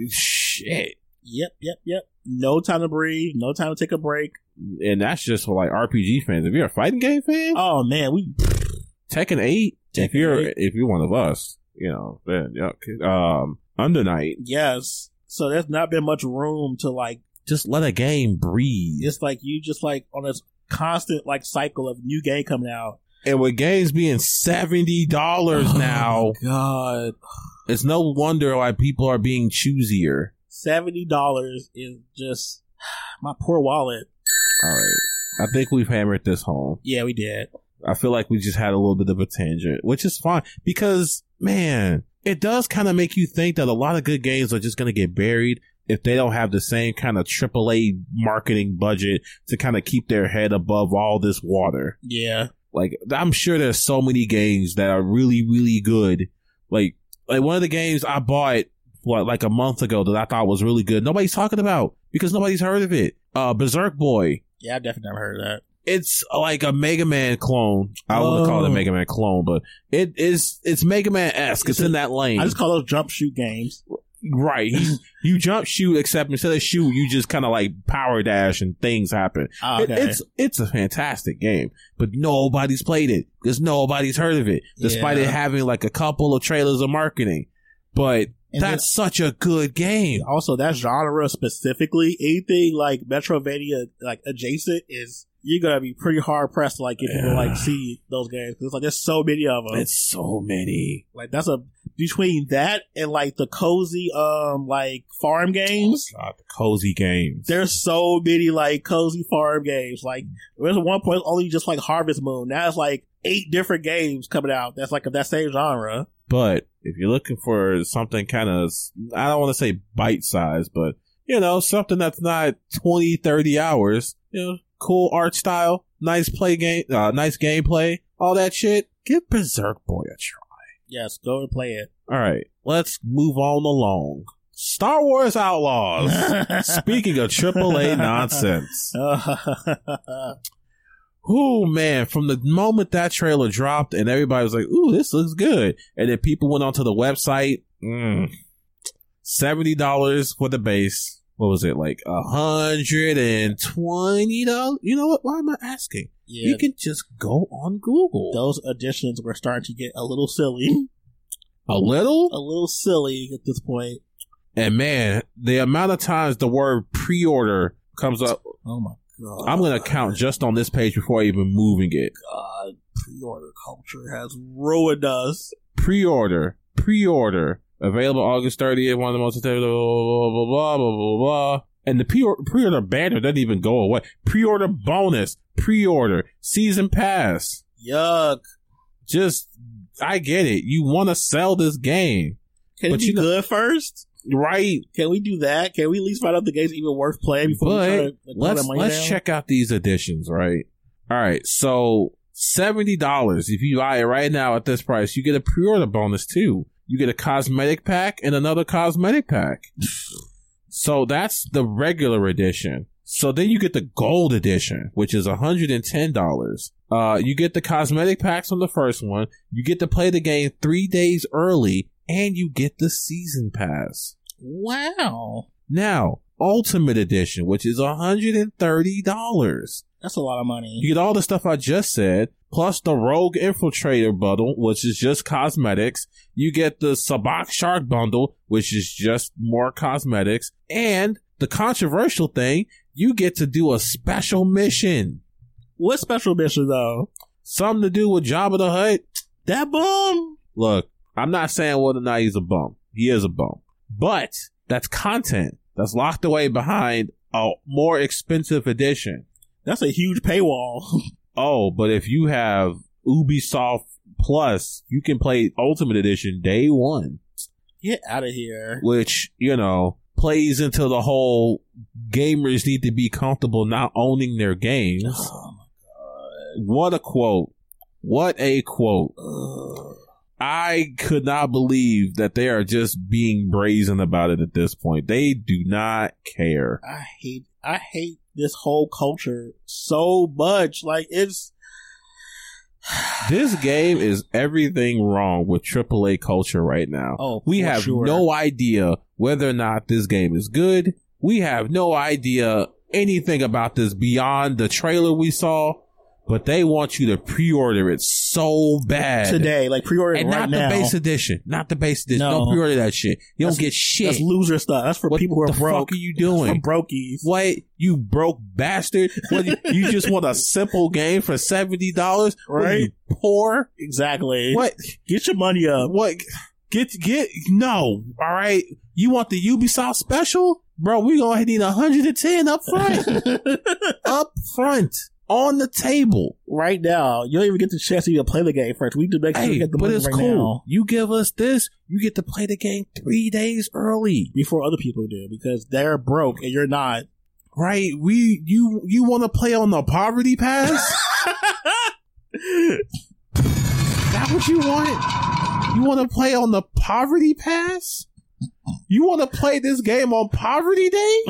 [SPEAKER 2] Shit.
[SPEAKER 3] Yep, yep, yep. No time to breathe. No time to take a break.
[SPEAKER 2] And that's just for like R P G fans. If you're a fighting game fan,
[SPEAKER 3] oh man, we
[SPEAKER 2] Tekken eight.
[SPEAKER 3] Tekken
[SPEAKER 2] if you're
[SPEAKER 3] eight.
[SPEAKER 2] if you're one of us, you know, then yeah. Um, Under Night.
[SPEAKER 3] Yes. So there's not been much room to like
[SPEAKER 2] just let a game breathe.
[SPEAKER 3] It's like you just like on this constant like cycle of new game coming out.
[SPEAKER 2] And with games being seventy dollars oh, now,
[SPEAKER 3] God,
[SPEAKER 2] it's no wonder why people are being choosier.
[SPEAKER 3] Seventy dollars is just my poor wallet.
[SPEAKER 2] All right, I think we've hammered this home.
[SPEAKER 3] Yeah, we did.
[SPEAKER 2] I feel like we just had a little bit of a tangent, which is fine because, man, it does kind of make you think that a lot of good games are just going to get buried if they don't have the same kind of triple A marketing budget to kind of keep their head above all this water.
[SPEAKER 3] Yeah.
[SPEAKER 2] Like, I'm sure there's so many games that are really, really good. Like, like one of the games I bought, what, like a month ago that I thought was really good. Nobody's talking about because nobody's heard of it. Uh, Berserk Boy.
[SPEAKER 3] Yeah, I've definitely never heard of that.
[SPEAKER 2] It's like a Mega Man clone. I don't oh. want to call it a Mega Man clone, but it is, it's Mega Man-esque. It's, it's in that lane.
[SPEAKER 3] I just call those jump shoot games.
[SPEAKER 2] Right. You, you jump shoot, except instead of shoot, you just kind of like power dash and things happen.
[SPEAKER 3] Oh, okay.
[SPEAKER 2] it, it's it's a fantastic game, but nobody's played it because nobody's heard of it, despite yeah. it having like a couple of trailers of marketing. But and that's then, such a good game.
[SPEAKER 3] Also, that genre specifically, anything like Metroidvania, like adjacent, is you're gonna be pretty hard pressed to like get people to like see those games because it's like there's so many of them.
[SPEAKER 2] It's so many.
[SPEAKER 3] Like that's a between that and like the cozy um like farm games.
[SPEAKER 2] Oh God, the cozy games.
[SPEAKER 3] There's so many like cozy farm games. Like there's one point only just like Harvest Moon. Now it's like eight different games coming out. That's like of that same genre.
[SPEAKER 2] But if you're looking for something kind of, I don't want to say bite size, but you know, something that's not twenty, thirty hours, you know, cool art style, nice play game, uh, nice gameplay, all that shit, give Berserk Boy a try.
[SPEAKER 3] Yes, go and play it.
[SPEAKER 2] All right, let's move on along. Star Wars Outlaws. Speaking of triple A nonsense. Oh man, from the moment that trailer dropped and everybody was like, ooh, this looks good. And then people went onto the website, mm, seventy dollars for the base what was it, like a hundred and twenty dollars? You know what? Why am I asking? Yeah, you can just go on Google.
[SPEAKER 3] Those editions were starting to get a little silly.
[SPEAKER 2] A little?
[SPEAKER 3] A little silly at this point.
[SPEAKER 2] And man, the amount of times the word pre-order comes up.
[SPEAKER 3] Oh my God.
[SPEAKER 2] I'm going to count just on this page before even moving it.
[SPEAKER 3] God, pre-order culture has ruined us.
[SPEAKER 2] Pre-order. Pre-order. Available August thirtieth, one of the most blah, blah, blah, blah, blah, blah, blah. And the pre-order, pre-order banner doesn't even go away. Pre-order bonus. Pre-order. Season pass.
[SPEAKER 3] Yuck.
[SPEAKER 2] Just, I get it. You want to sell this game.
[SPEAKER 3] Can it be good first?
[SPEAKER 2] Right.
[SPEAKER 3] Can we do that? Can we at least find out the game's even worth playing before
[SPEAKER 2] but
[SPEAKER 3] we try to like,
[SPEAKER 2] let's, let's down? check out these editions, right? All right. So seventy dollars. If you buy it right now at this price, you get a pre-order bonus too. You get a cosmetic pack and another cosmetic pack. So that's the regular edition. So then you get the gold edition, which is one hundred ten dollars. Uh, you get the cosmetic packs on the first one. You get to play the game three days early, and you get the season pass.
[SPEAKER 3] Wow.
[SPEAKER 2] Now, Ultimate Edition, which is one hundred thirty dollars.
[SPEAKER 3] That's a lot of money.
[SPEAKER 2] You get all the stuff I just said, plus the Rogue Infiltrator bundle, which is just cosmetics. You get the Sabak Shark bundle, which is just more cosmetics. And the controversial thing, you get to do a special mission.
[SPEAKER 3] What special mission, though?
[SPEAKER 2] Something to do with Jabba the Hutt.
[SPEAKER 3] That bum?
[SPEAKER 2] Look, I'm not saying whether or not he's a bum. He is a bum. But that's content that's locked away behind a more expensive edition.
[SPEAKER 3] That's a huge paywall.
[SPEAKER 2] Oh, but if you have Ubisoft Plus, you can play Ultimate Edition day one.
[SPEAKER 3] Get out of here.
[SPEAKER 2] Which, you know, plays into the whole gamers need to be comfortable not owning their games.
[SPEAKER 3] Oh my God.
[SPEAKER 2] What a quote. What a quote.
[SPEAKER 3] Ugh.
[SPEAKER 2] I could not believe that they are just being brazen about it at this point. They do not care.
[SPEAKER 3] I hate, I hate this whole culture so much. Like, it's...
[SPEAKER 2] This game is everything wrong with triple A culture right now.
[SPEAKER 3] Oh,
[SPEAKER 2] we have
[SPEAKER 3] sure.
[SPEAKER 2] no idea whether or not this game is good. We have no idea anything about this beyond the trailer we saw. But they want you to pre-order it so bad
[SPEAKER 3] today, like pre-order it
[SPEAKER 2] and
[SPEAKER 3] right
[SPEAKER 2] not
[SPEAKER 3] now.
[SPEAKER 2] the base edition, not the base edition.
[SPEAKER 3] No.
[SPEAKER 2] Don't pre-order that shit. You
[SPEAKER 3] that's,
[SPEAKER 2] don't get shit.
[SPEAKER 3] That's loser stuff. That's for
[SPEAKER 2] what
[SPEAKER 3] people who are
[SPEAKER 2] the
[SPEAKER 3] broke.
[SPEAKER 2] What the fuck are you doing?
[SPEAKER 3] That's for brokies.
[SPEAKER 2] What, you broke bastard? What, you just want a simple game for seventy dollars?
[SPEAKER 3] Right?
[SPEAKER 2] What, you poor?
[SPEAKER 3] Exactly.
[SPEAKER 2] What?
[SPEAKER 3] Get your money up.
[SPEAKER 2] What? Get get no. All right. You want the Ubisoft special, bro? We gonna need one hundred ten up front. Up front. On the table.
[SPEAKER 3] Right now. You don't even get the chance to even play the game first. We need to make sure
[SPEAKER 2] hey,
[SPEAKER 3] we get the
[SPEAKER 2] but
[SPEAKER 3] money
[SPEAKER 2] it's
[SPEAKER 3] right
[SPEAKER 2] cool.
[SPEAKER 3] now.
[SPEAKER 2] You give us this, you get to play the game three days early.
[SPEAKER 3] Before other people do, because they're broke and you're not.
[SPEAKER 2] Right. We you you want to play on the poverty pass? That what you want? You want to play on the poverty pass? You want to play this game on poverty day?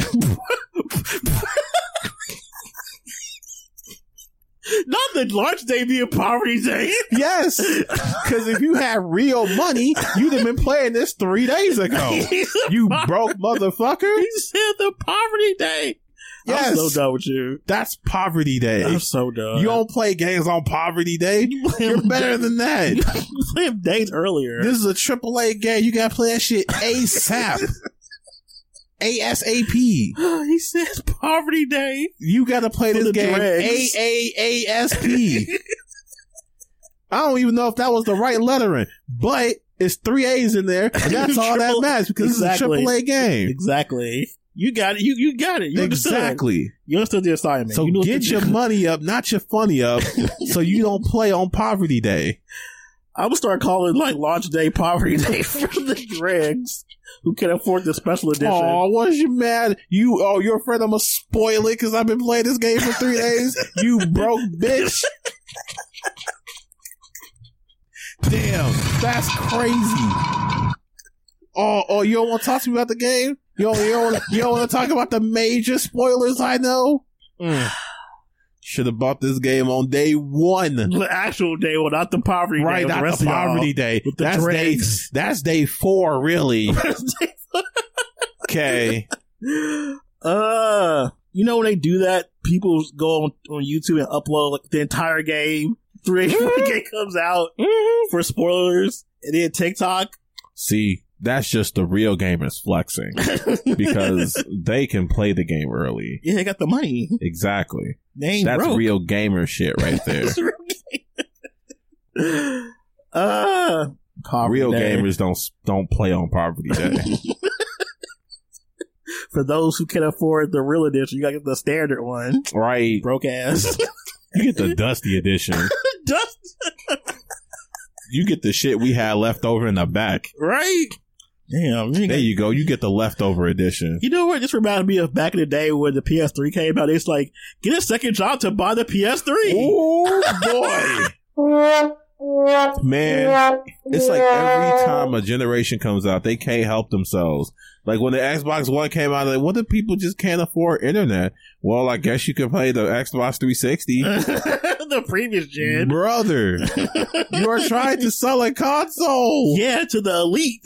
[SPEAKER 3] Not the launch day being poverty day.
[SPEAKER 2] Yes. Because if you had real money, you'd have been playing this three days ago. You broke motherfucker.
[SPEAKER 3] He said the poverty day.
[SPEAKER 2] Yes.
[SPEAKER 3] I'm so done with you.
[SPEAKER 2] That's poverty day.
[SPEAKER 3] I'm so done.
[SPEAKER 2] You don't play games on poverty day.
[SPEAKER 3] You
[SPEAKER 2] You're better than that.
[SPEAKER 3] You play them days earlier.
[SPEAKER 2] This is a triple A game. You gotta play that shit ASAP. ASAP.
[SPEAKER 3] He says poverty day.
[SPEAKER 2] You gotta play this game
[SPEAKER 3] dregs.
[SPEAKER 2] A A A S P. I don't even know if that was the right lettering, but it's three A's in there, and that's all that matters because exactly. It's a triple A game.
[SPEAKER 3] Exactly. You got it. You you got it. You
[SPEAKER 2] exactly.
[SPEAKER 3] Understood. You understood the assignment.
[SPEAKER 2] So
[SPEAKER 3] you
[SPEAKER 2] get your money up, not your funny up, so you don't play on poverty day.
[SPEAKER 3] I'm gonna start calling like launch day poverty day for the dregs who can afford the special edition.
[SPEAKER 2] Oh, was you mad? You oh, you're afraid I'm gonna spoil it because I've been playing this game for three days. You broke bitch. Damn, that's crazy. Oh, oh, you don't want to talk to me about the game? You don't, you don't, you don't want to talk about the major spoilers I know? Mm. Should have bought this game on day one.
[SPEAKER 3] The actual day one, not the poverty
[SPEAKER 2] right,
[SPEAKER 3] day.
[SPEAKER 2] Right, not the, the poverty day. That's day, that's day four, really. Okay.
[SPEAKER 3] Uh, you know when they do that, people go on, on YouTube and upload like the entire game. Three the game comes out for spoilers, and then TikTok.
[SPEAKER 2] See, that's just the real gamers flexing because they can play the game early.
[SPEAKER 3] Yeah, they got the money.
[SPEAKER 2] Exactly.
[SPEAKER 3] They ain't
[SPEAKER 2] That's
[SPEAKER 3] broke.
[SPEAKER 2] real gamer shit right there.
[SPEAKER 3] real uh,
[SPEAKER 2] real
[SPEAKER 3] Day.
[SPEAKER 2] gamers don't don't play on Poverty Day.
[SPEAKER 3] For those who can afford the real edition, you gotta get the standard one.
[SPEAKER 2] Right.
[SPEAKER 3] Broke ass.
[SPEAKER 2] You get the Dusty edition.
[SPEAKER 3] Dust.
[SPEAKER 2] You get the shit we had left over in the back.
[SPEAKER 3] Right? Damn. You
[SPEAKER 2] There you go. You get the leftover edition.
[SPEAKER 3] You know what? This reminded me of back in the day when the P S three came out. It's like, get a second job to buy the P S three.
[SPEAKER 2] Oh, boy. Man, it's like every time a generation comes out, they can't help themselves. Like when the Xbox One came out, like, what if people just can't afford internet? Well, I guess you could play the Xbox three sixty.
[SPEAKER 3] The previous gen.
[SPEAKER 2] Brother, you are trying to sell a console.
[SPEAKER 3] Yeah, to the elite.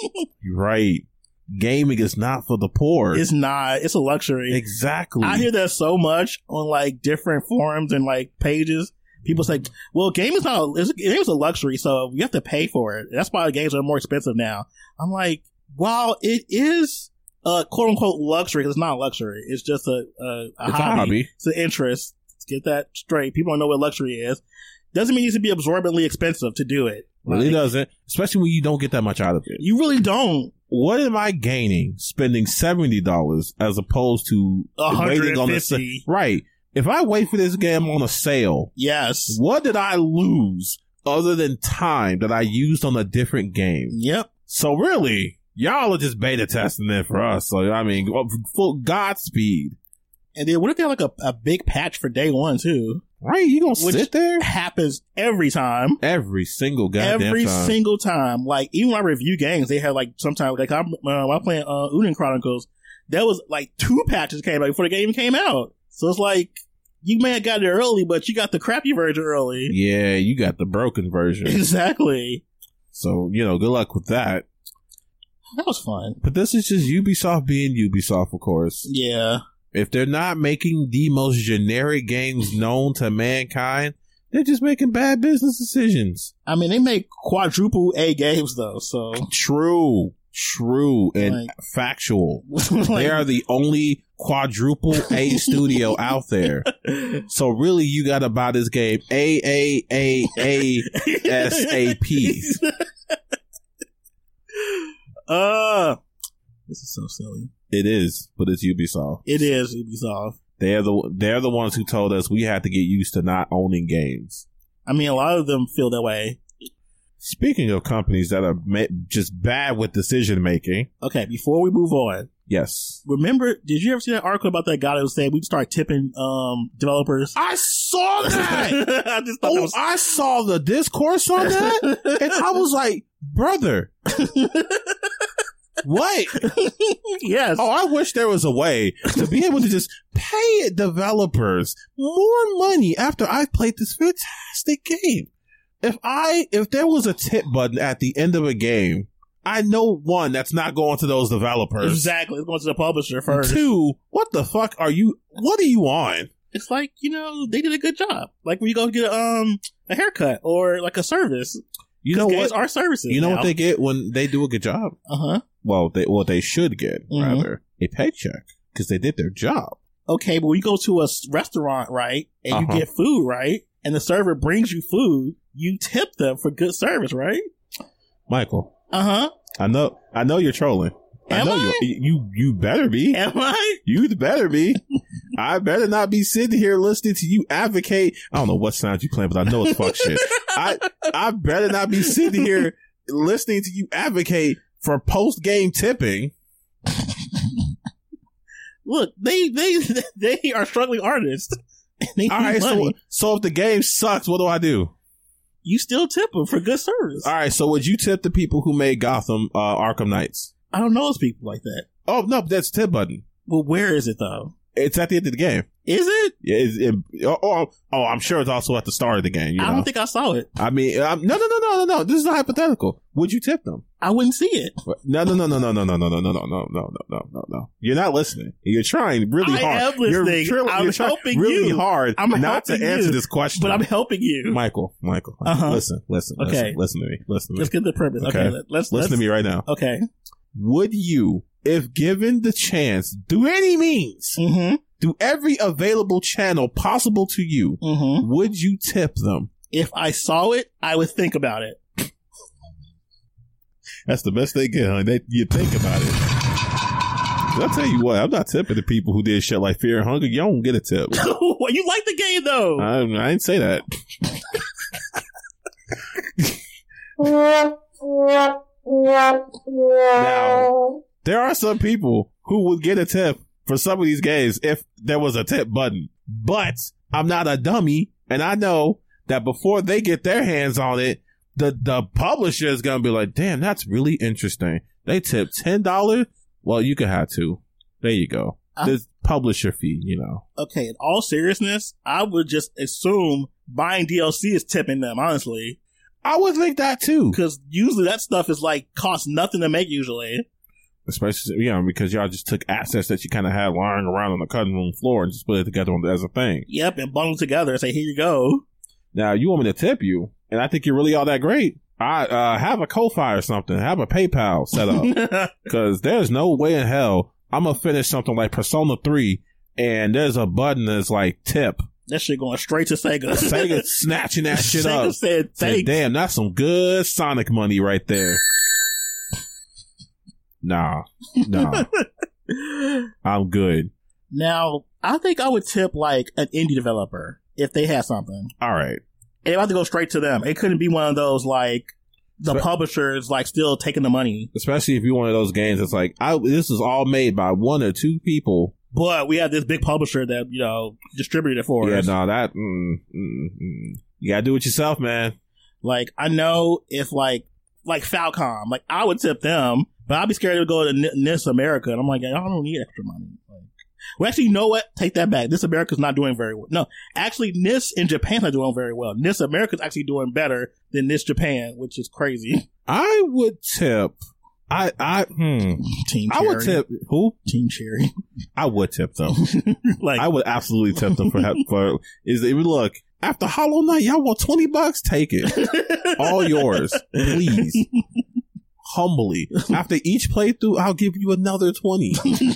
[SPEAKER 2] Right. Gaming is not for the poor.
[SPEAKER 3] It's not. It's a luxury.
[SPEAKER 2] Exactly.
[SPEAKER 3] I hear that so much on like different forums and like pages. People say, well, gaming's not, it's, game's a luxury, so you have to pay for it. That's why games are more expensive now. I'm like, while it is a quote unquote luxury, 'cause it's not a luxury. It's just a, a, a,
[SPEAKER 2] It's
[SPEAKER 3] hobby.
[SPEAKER 2] a hobby.
[SPEAKER 3] It's an interest. Let's get that straight. People don't know what luxury is. Doesn't mean it needs to be absorbently expensive to do it.
[SPEAKER 2] Really
[SPEAKER 3] Like,
[SPEAKER 2] doesn't. Especially when you don't get that much out of it.
[SPEAKER 3] you really don't.
[SPEAKER 2] What am I gaining spending seventy dollars as opposed to waiting on the sale?
[SPEAKER 3] one hundred fifty.
[SPEAKER 2] Right. If I wait for this game on a sale,
[SPEAKER 3] Yes.
[SPEAKER 2] what did I lose other than time that I used on a different game?
[SPEAKER 3] Yep.
[SPEAKER 2] So really, y'all are just beta testing it for us. So, I mean, full Godspeed.
[SPEAKER 3] And then what if they have like a, a big patch for day one too?
[SPEAKER 2] Right? You gonna
[SPEAKER 3] Which
[SPEAKER 2] sit there?
[SPEAKER 3] happens every time.
[SPEAKER 2] Every single goddamn
[SPEAKER 3] Every
[SPEAKER 2] time.
[SPEAKER 3] single time. Like, even when I review games, they have like sometimes, like, I'm, uh, when I'm playing uh, Unin Chronicles, there was like two patches came out before the game even came out. So it's like, you may have got it early, but you got the crappy version early.
[SPEAKER 2] Yeah, you got the broken version.
[SPEAKER 3] Exactly.
[SPEAKER 2] So, you know, good luck with that.
[SPEAKER 3] That was fun.
[SPEAKER 2] But this is just Ubisoft being Ubisoft, of course.
[SPEAKER 3] Yeah.
[SPEAKER 2] If they're not making the most generic games known to mankind, they're just making bad business decisions.
[SPEAKER 3] I mean, they make quadruple A games though, so.
[SPEAKER 2] True. True and
[SPEAKER 3] Like-
[SPEAKER 2] factual.
[SPEAKER 3] Like-
[SPEAKER 2] They are the only quadruple A studio out there. So really, you gotta buy this game A A A A S A P.
[SPEAKER 3] Uh, this is so silly.
[SPEAKER 2] It is, but it's Ubisoft.
[SPEAKER 3] It is Ubisoft.
[SPEAKER 2] They're the they're the ones who told us we had to get used to not owning games.
[SPEAKER 3] I mean, a lot of them feel that way.
[SPEAKER 2] Speaking of companies that are ma- just bad with decision making,
[SPEAKER 3] Okay, before we move on,
[SPEAKER 2] yes,
[SPEAKER 3] remember, did you ever see that article about that guy that was saying we'd start tipping um developers?
[SPEAKER 2] I saw that.
[SPEAKER 3] I just thought that
[SPEAKER 2] Oh,
[SPEAKER 3] was.
[SPEAKER 2] I saw the discourse on that, and I was like, brother, what?
[SPEAKER 3] Yes.
[SPEAKER 2] Oh, I wish there was a way to be able to just pay developers more money after I've played this fantastic game. If I, if there was a tip button at the end of a game, I know one, that's not going to those developers.
[SPEAKER 3] Exactly. It's going to the publisher first.
[SPEAKER 2] Two, what the fuck are you, what are you on?
[SPEAKER 3] It's like, you know, they did a good job. Like when you go get um a haircut or like a service.
[SPEAKER 2] You know
[SPEAKER 3] games
[SPEAKER 2] what?
[SPEAKER 3] are services.
[SPEAKER 2] You know
[SPEAKER 3] now.
[SPEAKER 2] what they get when they do a good job?
[SPEAKER 3] Uh-huh.
[SPEAKER 2] Well, they, what they should get,
[SPEAKER 3] Mhm.
[SPEAKER 2] rather, a paycheck, because they did their job.
[SPEAKER 3] Okay, but when you go to a s- restaurant, right, and
[SPEAKER 2] Uh-huh.
[SPEAKER 3] you get food, right, and the server brings you food, you tip them for good service, right?
[SPEAKER 2] Michael,
[SPEAKER 3] Uh-huh.
[SPEAKER 2] I know, I know you're trolling. I
[SPEAKER 3] Am
[SPEAKER 2] know
[SPEAKER 3] I?
[SPEAKER 2] you, you, you better be.
[SPEAKER 3] Am I?
[SPEAKER 2] You better be. I better not be sitting here listening to you advocate. I don't know what sound you playing, but I know it's fuck shit. I, I better not be sitting here listening to you advocate for post game tipping.
[SPEAKER 3] Look, they they they are struggling artists. And they
[SPEAKER 2] All
[SPEAKER 3] need
[SPEAKER 2] right, so
[SPEAKER 3] money.
[SPEAKER 2] so if the game sucks, what do I do?
[SPEAKER 3] You still tip them for good service.
[SPEAKER 2] All right, so would you tip the people who made Gotham uh, Arkham Knights?
[SPEAKER 3] I don't know those people like that.
[SPEAKER 2] Oh no, that's tip button.
[SPEAKER 3] Well, where is it though?
[SPEAKER 2] It's at the end of the game.
[SPEAKER 3] Is it?
[SPEAKER 2] Yeah. It's, it, oh, oh, oh, I'm sure it's also at the start of the game. You know?
[SPEAKER 3] I don't think I saw it.
[SPEAKER 2] I mean, um, no, no, no, no, no, no. This is a hypothetical. Would you tip them?
[SPEAKER 3] I wouldn't see it.
[SPEAKER 2] No, no, no, no, no, no, no, no, no, no, no, no, no, no, no, no. You're not listening. You're trying really
[SPEAKER 3] I
[SPEAKER 2] hard.
[SPEAKER 3] am listening.
[SPEAKER 2] You're, tri-
[SPEAKER 3] I'm
[SPEAKER 2] you're trying
[SPEAKER 3] helping
[SPEAKER 2] really
[SPEAKER 3] you.
[SPEAKER 2] hard
[SPEAKER 3] I'm
[SPEAKER 2] not to
[SPEAKER 3] helping
[SPEAKER 2] answer
[SPEAKER 3] you,
[SPEAKER 2] this question.
[SPEAKER 3] But I'm helping you.
[SPEAKER 2] Michael, Michael, Michael
[SPEAKER 3] Uh-huh.
[SPEAKER 2] listen, listen,
[SPEAKER 3] Okay.
[SPEAKER 2] listen, listen to me, listen to me.
[SPEAKER 3] Let's get the purpose. Okay,
[SPEAKER 2] Okay.
[SPEAKER 3] let, let's
[SPEAKER 2] Listen
[SPEAKER 3] let's,
[SPEAKER 2] to me right now.
[SPEAKER 3] Okay.
[SPEAKER 2] Would you, if given the chance, do any means,
[SPEAKER 3] Mm-hmm.
[SPEAKER 2] do every available channel possible to you,
[SPEAKER 3] Mm-hmm.
[SPEAKER 2] would you tip them?
[SPEAKER 3] If I saw it, I would think about it.
[SPEAKER 2] That's the best they get, honey. They, you think about it. I'll tell you what, I'm not tipping the people who did shit like Fear and Hunger. You don't get a tip.
[SPEAKER 3] Well, you like the game though.
[SPEAKER 2] I, I didn't say that. Now, there are some people who would get a tip for some of these games if there was a tip button. But I'm not a dummy, and I know that before they get their hands on it, the, the publisher is going to be like, damn, that's really interesting. They tipped ten dollars? Well, you can have two. There you go.
[SPEAKER 3] Uh,
[SPEAKER 2] This publisher fee, you know.
[SPEAKER 3] Okay, in all seriousness, I would just assume buying D L C is tipping them, honestly.
[SPEAKER 2] I would think that too.
[SPEAKER 3] Because usually that stuff is like, costs nothing to make usually.
[SPEAKER 2] Especially, you know, because y'all just took assets that you kind of had lying around on the cutting room floor and just put it together as a thing.
[SPEAKER 3] Yep, and bundle together and say, here you go.
[SPEAKER 2] Now, you want me to tip you, and I think you're really all that great. I uh, have a Ko-Fi or something. Have a PayPal set up. Because there's no way in hell I'm going to finish something like Persona three, and there's a button that's like tip.
[SPEAKER 3] That shit going straight to Sega.
[SPEAKER 2] Sega snatching that shit
[SPEAKER 3] Sega
[SPEAKER 2] up.
[SPEAKER 3] said,
[SPEAKER 2] Said,
[SPEAKER 3] thanks.
[SPEAKER 2] damn, that's some good Sonic money right there. Nah. Nah. I'm good.
[SPEAKER 3] Now, I think I would tip like an indie developer if they had something.
[SPEAKER 2] All right.
[SPEAKER 3] And it would have to go straight to them. It couldn't be one of those like the
[SPEAKER 2] But-
[SPEAKER 3] publishers like still taking the money.
[SPEAKER 2] Especially if you're one of those games that's like, I, this is all made by one or two people.
[SPEAKER 3] But we have this big publisher that, you know, distributed it for
[SPEAKER 2] Yeah,
[SPEAKER 3] us.
[SPEAKER 2] no, that, mm, mm, mm. You gotta do it yourself, man.
[SPEAKER 3] Like, I know if like, like Falcom, like I would tip them, but I'd be scared to go to N- N I S America. And I'm like, I don't need extra money. Like, well, actually, you know what? Take that back. N I S America's not doing very well. No, actually, N I S in Japan's not doing very well. N I S America's actually doing better than N I S Japan, which is crazy.
[SPEAKER 2] I would tip, I, I, hmm.
[SPEAKER 3] Team
[SPEAKER 2] I
[SPEAKER 3] Cherry.
[SPEAKER 2] would tip, who?
[SPEAKER 3] Team Cherry.
[SPEAKER 2] I would tip them.
[SPEAKER 3] Like,
[SPEAKER 2] I would absolutely tip them for, for, is it, look, after Hollow Knight, y'all want twenty bucks? Take it. All yours. Please. Humbly. After each playthrough, I'll give you another twenty.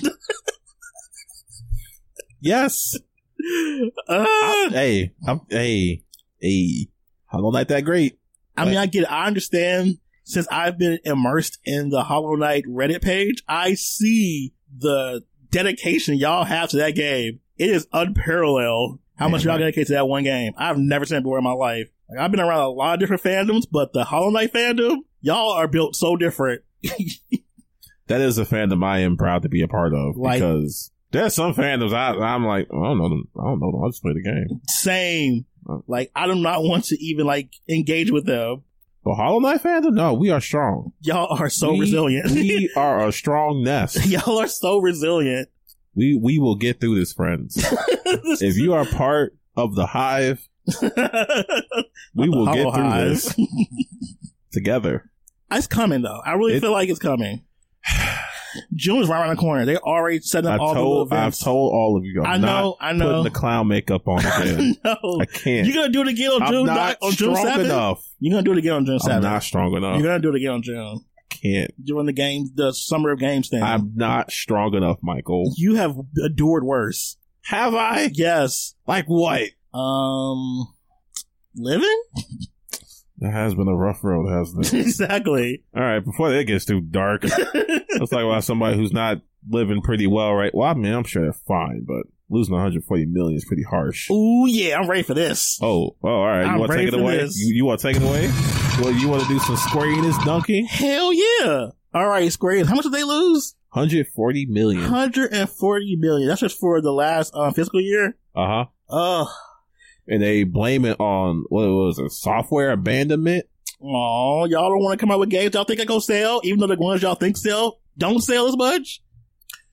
[SPEAKER 2] Yes.
[SPEAKER 3] uh,
[SPEAKER 2] I, hey, I'm, hey, hey. Hollow Knight that great.
[SPEAKER 3] I mean, I get it. I understand. Since I've been immersed in the Hollow Knight Reddit page, I see the dedication y'all have to that game. It is unparalleled how much y'all dedicate to that one game. I've never seen it before in my life. Like, I've been around a lot of different fandoms, but the Hollow Knight fandom, y'all are built so different.
[SPEAKER 2] That is a fandom I am proud to be a part of,
[SPEAKER 3] Like-
[SPEAKER 2] because there's some fandoms I, I'm like, I don't know them. I don't know them. I just play the game.
[SPEAKER 3] Same. Like, I do not want to even, like, engage with them.
[SPEAKER 2] But Hollow Knight fandom, no, we are strong.
[SPEAKER 3] Y'all are so
[SPEAKER 2] we,
[SPEAKER 3] resilient.
[SPEAKER 2] We are a strong nest.
[SPEAKER 3] Y'all are so resilient.
[SPEAKER 2] We we will get through this, friends. If you are part of the hive, we will
[SPEAKER 3] Hollow
[SPEAKER 2] get through
[SPEAKER 3] Hive.
[SPEAKER 2] this together.
[SPEAKER 3] It's coming, though. I really
[SPEAKER 2] It-
[SPEAKER 3] feel like it's coming. June is right around the corner. They're already setting up
[SPEAKER 2] I've
[SPEAKER 3] all
[SPEAKER 2] told
[SPEAKER 3] the
[SPEAKER 2] I've
[SPEAKER 3] events.
[SPEAKER 2] told all of you. I'm
[SPEAKER 3] I know,
[SPEAKER 2] not
[SPEAKER 3] I know.
[SPEAKER 2] putting the clown makeup on again.
[SPEAKER 3] no.
[SPEAKER 2] I can't.
[SPEAKER 3] You're going to do it again on
[SPEAKER 2] I'm
[SPEAKER 3] June
[SPEAKER 2] not
[SPEAKER 3] on June
[SPEAKER 2] strong
[SPEAKER 3] seventh?
[SPEAKER 2] enough.
[SPEAKER 3] You're going to do it again on June
[SPEAKER 2] I'm
[SPEAKER 3] seventh.
[SPEAKER 2] not strong enough.
[SPEAKER 3] You're going to do it again on June.
[SPEAKER 2] I can't.
[SPEAKER 3] Doing the games, the Summer of Games thing.
[SPEAKER 2] I'm not strong enough, Michael.
[SPEAKER 3] You have endured worse.
[SPEAKER 2] Have I?
[SPEAKER 3] Yes.
[SPEAKER 2] Like what?
[SPEAKER 3] Um, living?
[SPEAKER 2] That has been a rough road, hasn't it?
[SPEAKER 3] Exactly.
[SPEAKER 2] All right, before it gets too dark, let's talk about somebody who's not living pretty well, right? Well, I mean, I'm sure they're fine, but losing one hundred forty million is pretty harsh.
[SPEAKER 3] Ooh, yeah, I'm ready for this.
[SPEAKER 2] Oh, oh, all right.
[SPEAKER 3] I'm
[SPEAKER 2] You want to
[SPEAKER 3] ready
[SPEAKER 2] take it
[SPEAKER 3] for
[SPEAKER 2] away?
[SPEAKER 3] this.
[SPEAKER 2] You, you want to take it away? Well, you want to do some Square Enix dunking?
[SPEAKER 3] Hell yeah. All right, Square Enix. How much did they lose?
[SPEAKER 2] one hundred forty million.
[SPEAKER 3] one hundred forty million. That's just for the last uh, fiscal year?
[SPEAKER 2] Uh huh.
[SPEAKER 3] Ugh.
[SPEAKER 2] And they blame it on, what was it, software abandonment?
[SPEAKER 3] Aw, y'all don't want to come out with games y'all think are going to sell, even though the ones y'all think sell don't sell as much?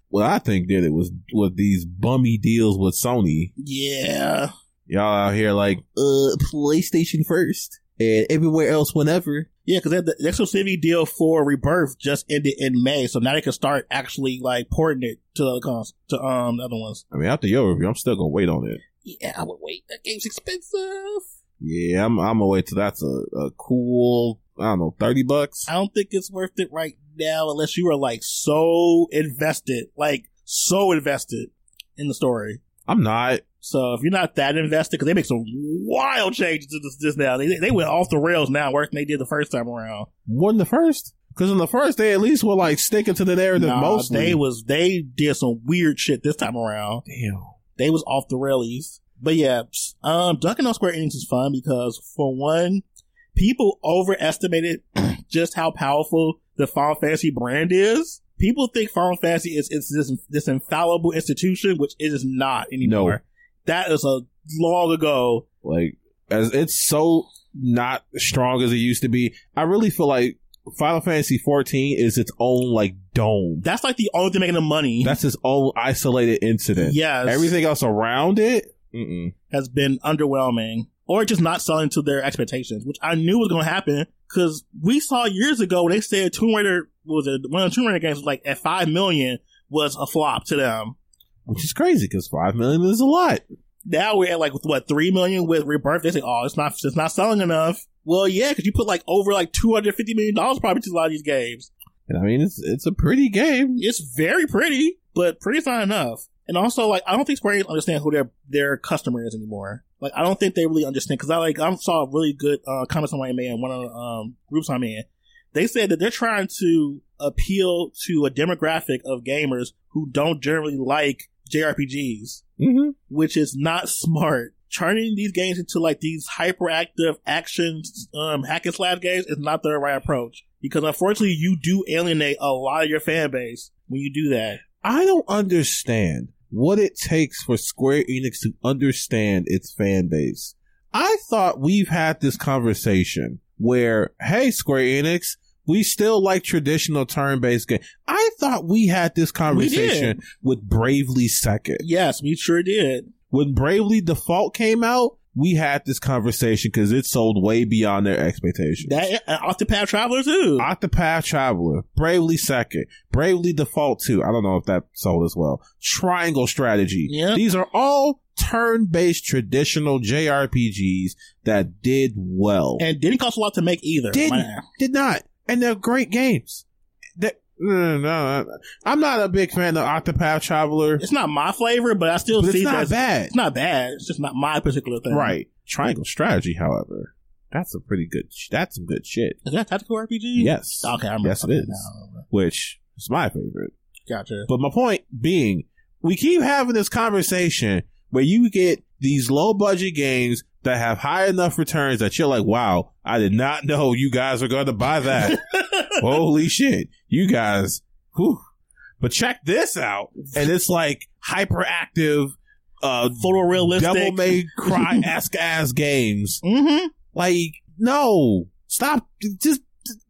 [SPEAKER 2] what I think did it was with these bummy deals with Sony.
[SPEAKER 3] Yeah.
[SPEAKER 2] Y'all out here like, uh, PlayStation first and everywhere else whenever.
[SPEAKER 3] Yeah, because the, the exclusivity deal for Rebirth just ended in May, so now they can start actually like porting it to the other cons- to um the other ones.
[SPEAKER 2] I mean, after your review, I'm still gonna wait on it.
[SPEAKER 3] Yeah, I would wait. That game's expensive.
[SPEAKER 2] Yeah, I'm I'm gonna wait till that's a, a cool, I don't know, thirty bucks.
[SPEAKER 3] I don't think it's worth it right now unless you are like so invested, like so invested in the story.
[SPEAKER 2] I'm not.
[SPEAKER 3] So if you're not that invested, because they make some wild changes to this, this now. They they went off the rails now worse than they did the first time around.
[SPEAKER 2] More than the first? Because in the first, they at least were like sticking to the narrative
[SPEAKER 3] nah,
[SPEAKER 2] mostly.
[SPEAKER 3] They was they did some weird shit this time around.
[SPEAKER 2] Damn.
[SPEAKER 3] They was off the railies. But yeah, um, dunking on Square Enix is fun because for one, people overestimated just how powerful the Final Fantasy brand is. People think Final Fantasy is, is this, this infallible institution, which it is not anymore. No. That is a long ago.
[SPEAKER 2] Like, as it's so not strong as it used to be, I really feel like Final Fantasy fourteen is its own, like, dome.
[SPEAKER 3] That's like the only thing making the money.
[SPEAKER 2] That's its own isolated incident.
[SPEAKER 3] Yes.
[SPEAKER 2] Everything else around it mm-mm.
[SPEAKER 3] has been underwhelming. Or just not selling to their expectations, which I knew was going to happen because we saw years ago when they said Tomb Raider was a, one of the Tomb Raider games was like at five million was a flop to them.
[SPEAKER 2] Which is crazy because five million is a lot.
[SPEAKER 3] Now we're at like, what, three million with Rebirth. They say, oh, it's not, it's not selling enough. Well, yeah, because you put like over like two hundred fifty million dollars probably to a lot of these games.
[SPEAKER 2] And I mean, it's, it's a pretty game.
[SPEAKER 3] It's very pretty, but pretty's not enough. And also, like, I don't think Square Enix understand who their, their customer is anymore. Like, I don't think they really understand, because I, like, I saw really good, uh, comments on my made in one of the, um, groups I'm in. They said that they're trying to appeal to a demographic of gamers who don't generally like J R P Gs,
[SPEAKER 2] mm-hmm.
[SPEAKER 3] which is not smart. Turning these games into, like, these hyperactive action, um, hack and slash games is not the right approach. Because, unfortunately, you do alienate a lot of your fan base when you do that.
[SPEAKER 2] I don't understand what it takes for Square Enix to understand its fan base. I thought we've had this conversation where, hey, Square Enix, we still like traditional turn-based games. I thought we had this conversation with Bravely Second.
[SPEAKER 3] Yes, we sure did.
[SPEAKER 2] When Bravely Default came out, we had this conversation because it sold way beyond their expectations.
[SPEAKER 3] That uh, Octopath Traveler too.
[SPEAKER 2] Octopath Traveler, Bravely Second, Bravely Default two. I don't know if that sold as well. Triangle Strategy.
[SPEAKER 3] Yep.
[SPEAKER 2] These are all turn-based traditional J R P Gs that did well.
[SPEAKER 3] And didn't cost a lot to make either.
[SPEAKER 2] Didn't. Did not. And they're great games. They're, no, no, no, I'm not a big fan of Octopath Traveler.
[SPEAKER 3] It's not my flavor, but I still
[SPEAKER 2] but
[SPEAKER 3] see
[SPEAKER 2] it's not
[SPEAKER 3] that
[SPEAKER 2] bad.
[SPEAKER 3] It's not bad. It's just not my particular thing.
[SPEAKER 2] Right. Triangle Strategy, however, that's a pretty good. That's some good shit.
[SPEAKER 3] Is that tactical R P G?
[SPEAKER 2] Yes.
[SPEAKER 3] Okay, I'm
[SPEAKER 2] yes, it is. Now. Which is my favorite.
[SPEAKER 3] Gotcha.
[SPEAKER 2] But my point being, we keep having this conversation where you get these low budget games that have high enough returns that you're like, wow, I did not know you guys were going to buy that. Holy shit. You guys, whew. But check this out. And it's like hyperactive, uh,
[SPEAKER 3] photorealistic,
[SPEAKER 2] Devil May Cry-esque ass games.
[SPEAKER 3] Mm-hmm.
[SPEAKER 2] Like, no, stop. Just,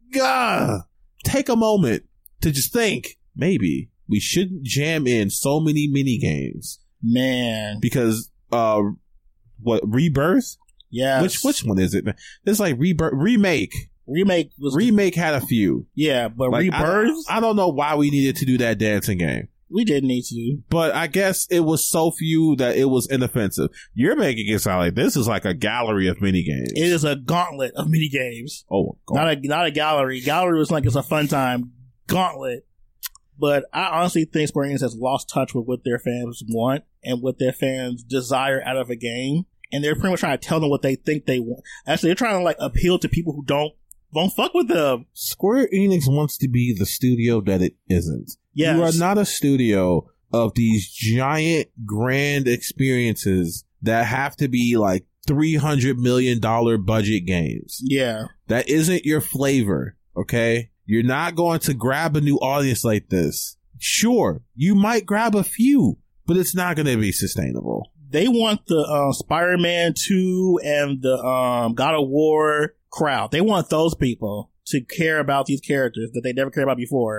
[SPEAKER 2] uh, take a moment to just think, maybe we shouldn't jam in so many mini games.
[SPEAKER 3] Man.
[SPEAKER 2] Because, uh, what, Rebirth?
[SPEAKER 3] Yeah.
[SPEAKER 2] Which, which one is it? It's like Rebirth, Remake.
[SPEAKER 3] Remake was
[SPEAKER 2] Remake had a few.
[SPEAKER 3] Yeah, but
[SPEAKER 2] like,
[SPEAKER 3] Rebirth?
[SPEAKER 2] I, I don't know why we needed to do that dancing game.
[SPEAKER 3] We didn't need to.
[SPEAKER 2] But I guess it was so few that it was inoffensive. You're making it sound like this is like a gallery of mini games.
[SPEAKER 3] It is a gauntlet of mini games.
[SPEAKER 2] Oh, God.
[SPEAKER 3] Not a, not a gallery. Gallery was like it's a fun time. Gauntlet. But I honestly think Square Enix has lost touch with what their fans want and what their fans desire out of a game. And they're pretty much trying to tell them what they think they want. Actually, they're trying to like appeal to people who don't Don't fuck with them.
[SPEAKER 2] Square Enix wants to be the studio that it isn't.
[SPEAKER 3] Yes.
[SPEAKER 2] You are not a studio of these giant, grand experiences that have to be like three hundred million dollars budget games.
[SPEAKER 3] Yeah.
[SPEAKER 2] That isn't your flavor, okay? You're not going to grab a new audience like this. Sure, you might grab a few, but it's not going to be sustainable.
[SPEAKER 3] They want the uh, Spider-Man two and the um, God of War crowd. They want those people to care about these characters that they never cared about before.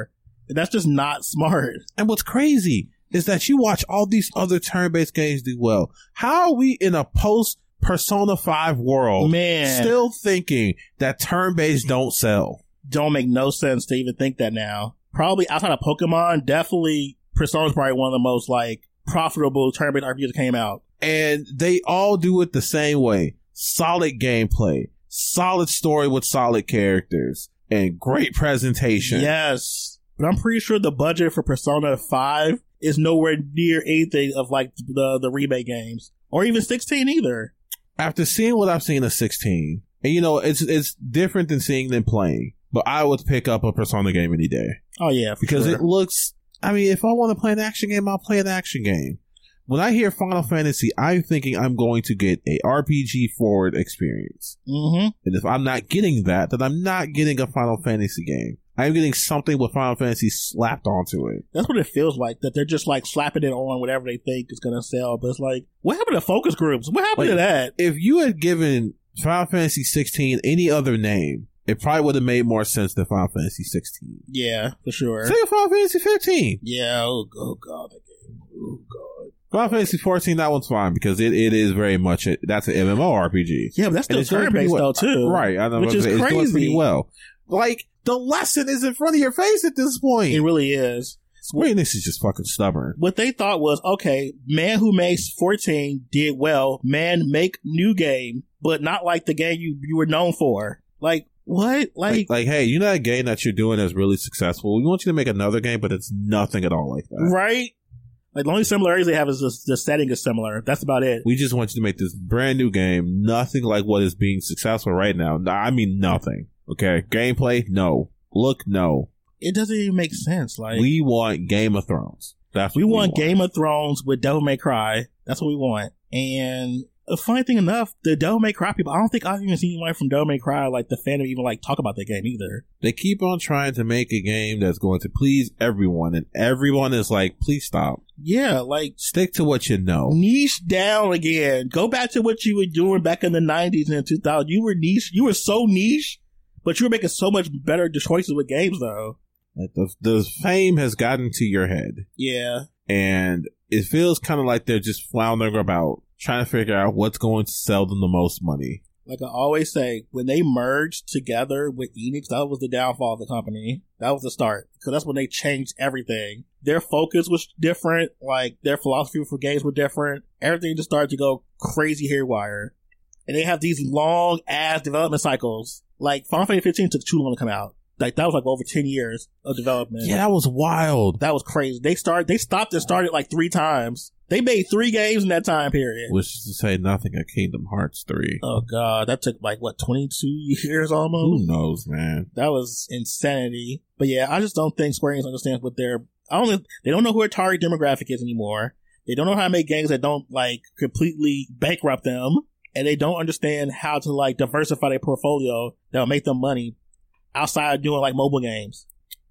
[SPEAKER 3] That's just not smart.
[SPEAKER 2] And what's crazy is that you watch all these other turn-based games do well. How are we in a post Persona five world
[SPEAKER 3] Man.
[SPEAKER 2] still thinking that turn-based don't sell?
[SPEAKER 3] Don't make no sense to even think that now. Probably outside of Pokemon, definitely Persona's probably one of the most like profitable turn-based R P Gs that came out.
[SPEAKER 2] And they all do it the same way. Solid gameplay, solid story with solid characters, and great presentation.
[SPEAKER 3] Yes. But I'm pretty sure the budget for Persona five is nowhere near anything of like the, the remake games. Or even sixteen either.
[SPEAKER 2] After seeing what I've seen of sixteen, and you know, it's it's different than seeing them playing, but I would pick up a Persona game any day.
[SPEAKER 3] Oh yeah, for
[SPEAKER 2] because
[SPEAKER 3] sure.
[SPEAKER 2] it looks, I mean, if I want to play an action game, I'll play an action game. When I hear Final Fantasy, I'm thinking I'm going to get a R P G forward experience.
[SPEAKER 3] Mm-hmm.
[SPEAKER 2] And if I'm not getting that, then I'm not getting a Final Fantasy game. I'm getting something with Final Fantasy slapped onto it.
[SPEAKER 3] That's what it feels like, that they're just like slapping it on whatever they think is going to sell. But it's like, what happened to focus groups? What happened
[SPEAKER 2] like,
[SPEAKER 3] to that?
[SPEAKER 2] If you had given Final Fantasy sixteen any other name, it probably would have made more sense than Final Fantasy sixteen.
[SPEAKER 3] Yeah, for sure.
[SPEAKER 2] Say Final Fantasy fifteen.
[SPEAKER 3] Yeah, oh, oh god, that game. Oh god.
[SPEAKER 2] Final Fantasy fourteen, that one's fine because it, it is very much a, that's an MMORPG.
[SPEAKER 3] Yeah, but that's still turn-based
[SPEAKER 2] well.
[SPEAKER 3] though too,
[SPEAKER 2] right? I know,
[SPEAKER 3] which is
[SPEAKER 2] it's
[SPEAKER 3] crazy.
[SPEAKER 2] doing pretty well. Like the lesson is in front of your face at this point.
[SPEAKER 3] It really is.
[SPEAKER 2] Square Enix is just fucking stubborn.
[SPEAKER 3] What they thought was, okay, man who makes fourteen did well. Man, make new game, but not like the game you you were known for. Like what? Like,
[SPEAKER 2] like, like hey, you know that game that you're doing that's really successful. We want you to make another game, but it's nothing at all like that,
[SPEAKER 3] right? Like the only similarities they have is just the setting is similar. That's about it.
[SPEAKER 2] We just want you to make this brand new game, nothing like what is being successful right now. I mean, nothing. Okay, gameplay, no. Look, no.
[SPEAKER 3] It doesn't even make sense. Like
[SPEAKER 2] we want Game of Thrones. That's
[SPEAKER 3] we,
[SPEAKER 2] what we
[SPEAKER 3] want,
[SPEAKER 2] want
[SPEAKER 3] Game of Thrones with Devil May Cry. That's what we want. And the funny thing enough, the Devil May Cry people, I don't think I've even seen anyone from Devil May Cry, like the fandom, even like talk about that game either.
[SPEAKER 2] They keep on trying to make a game that's going to please everyone, and everyone is like, please stop.
[SPEAKER 3] Yeah, like
[SPEAKER 2] stick to what you know.
[SPEAKER 3] Niche down again. Go back to what you were doing back in the nineties and two thousands. You were niche. You were so niche, but you were making so much better choices with games, though.
[SPEAKER 2] Like the the fame has gotten to your head.
[SPEAKER 3] Yeah,
[SPEAKER 2] and it feels kind of like they're just floundering about, trying to figure out what's going to sell them the most money.
[SPEAKER 3] Like I always say, when they merged together with Enix, that was the downfall of the company. That was the start. Because that's when they changed everything. Their focus was different. Like, their philosophy for games were different. Everything just started to go crazy haywire. And they have these long-ass development cycles. Like, Final Fantasy fifteen took too long to come out. Like, that was like over ten years of development.
[SPEAKER 2] Yeah, that was wild.
[SPEAKER 3] That was crazy. They started, they stopped and started like three times. They made three games in that time period.
[SPEAKER 2] Which is to say nothing of Kingdom Hearts three.
[SPEAKER 3] Oh god, that took like, what, twenty-two years almost?
[SPEAKER 2] Who knows, man?
[SPEAKER 3] That was insanity. But yeah, I just don't think Square Enix understands what their, I don't, they don't know who their target demographic is anymore. They don't know how to make games that don't like completely bankrupt them. And they don't understand how to like diversify their portfolio that'll make them money outside of doing like mobile games.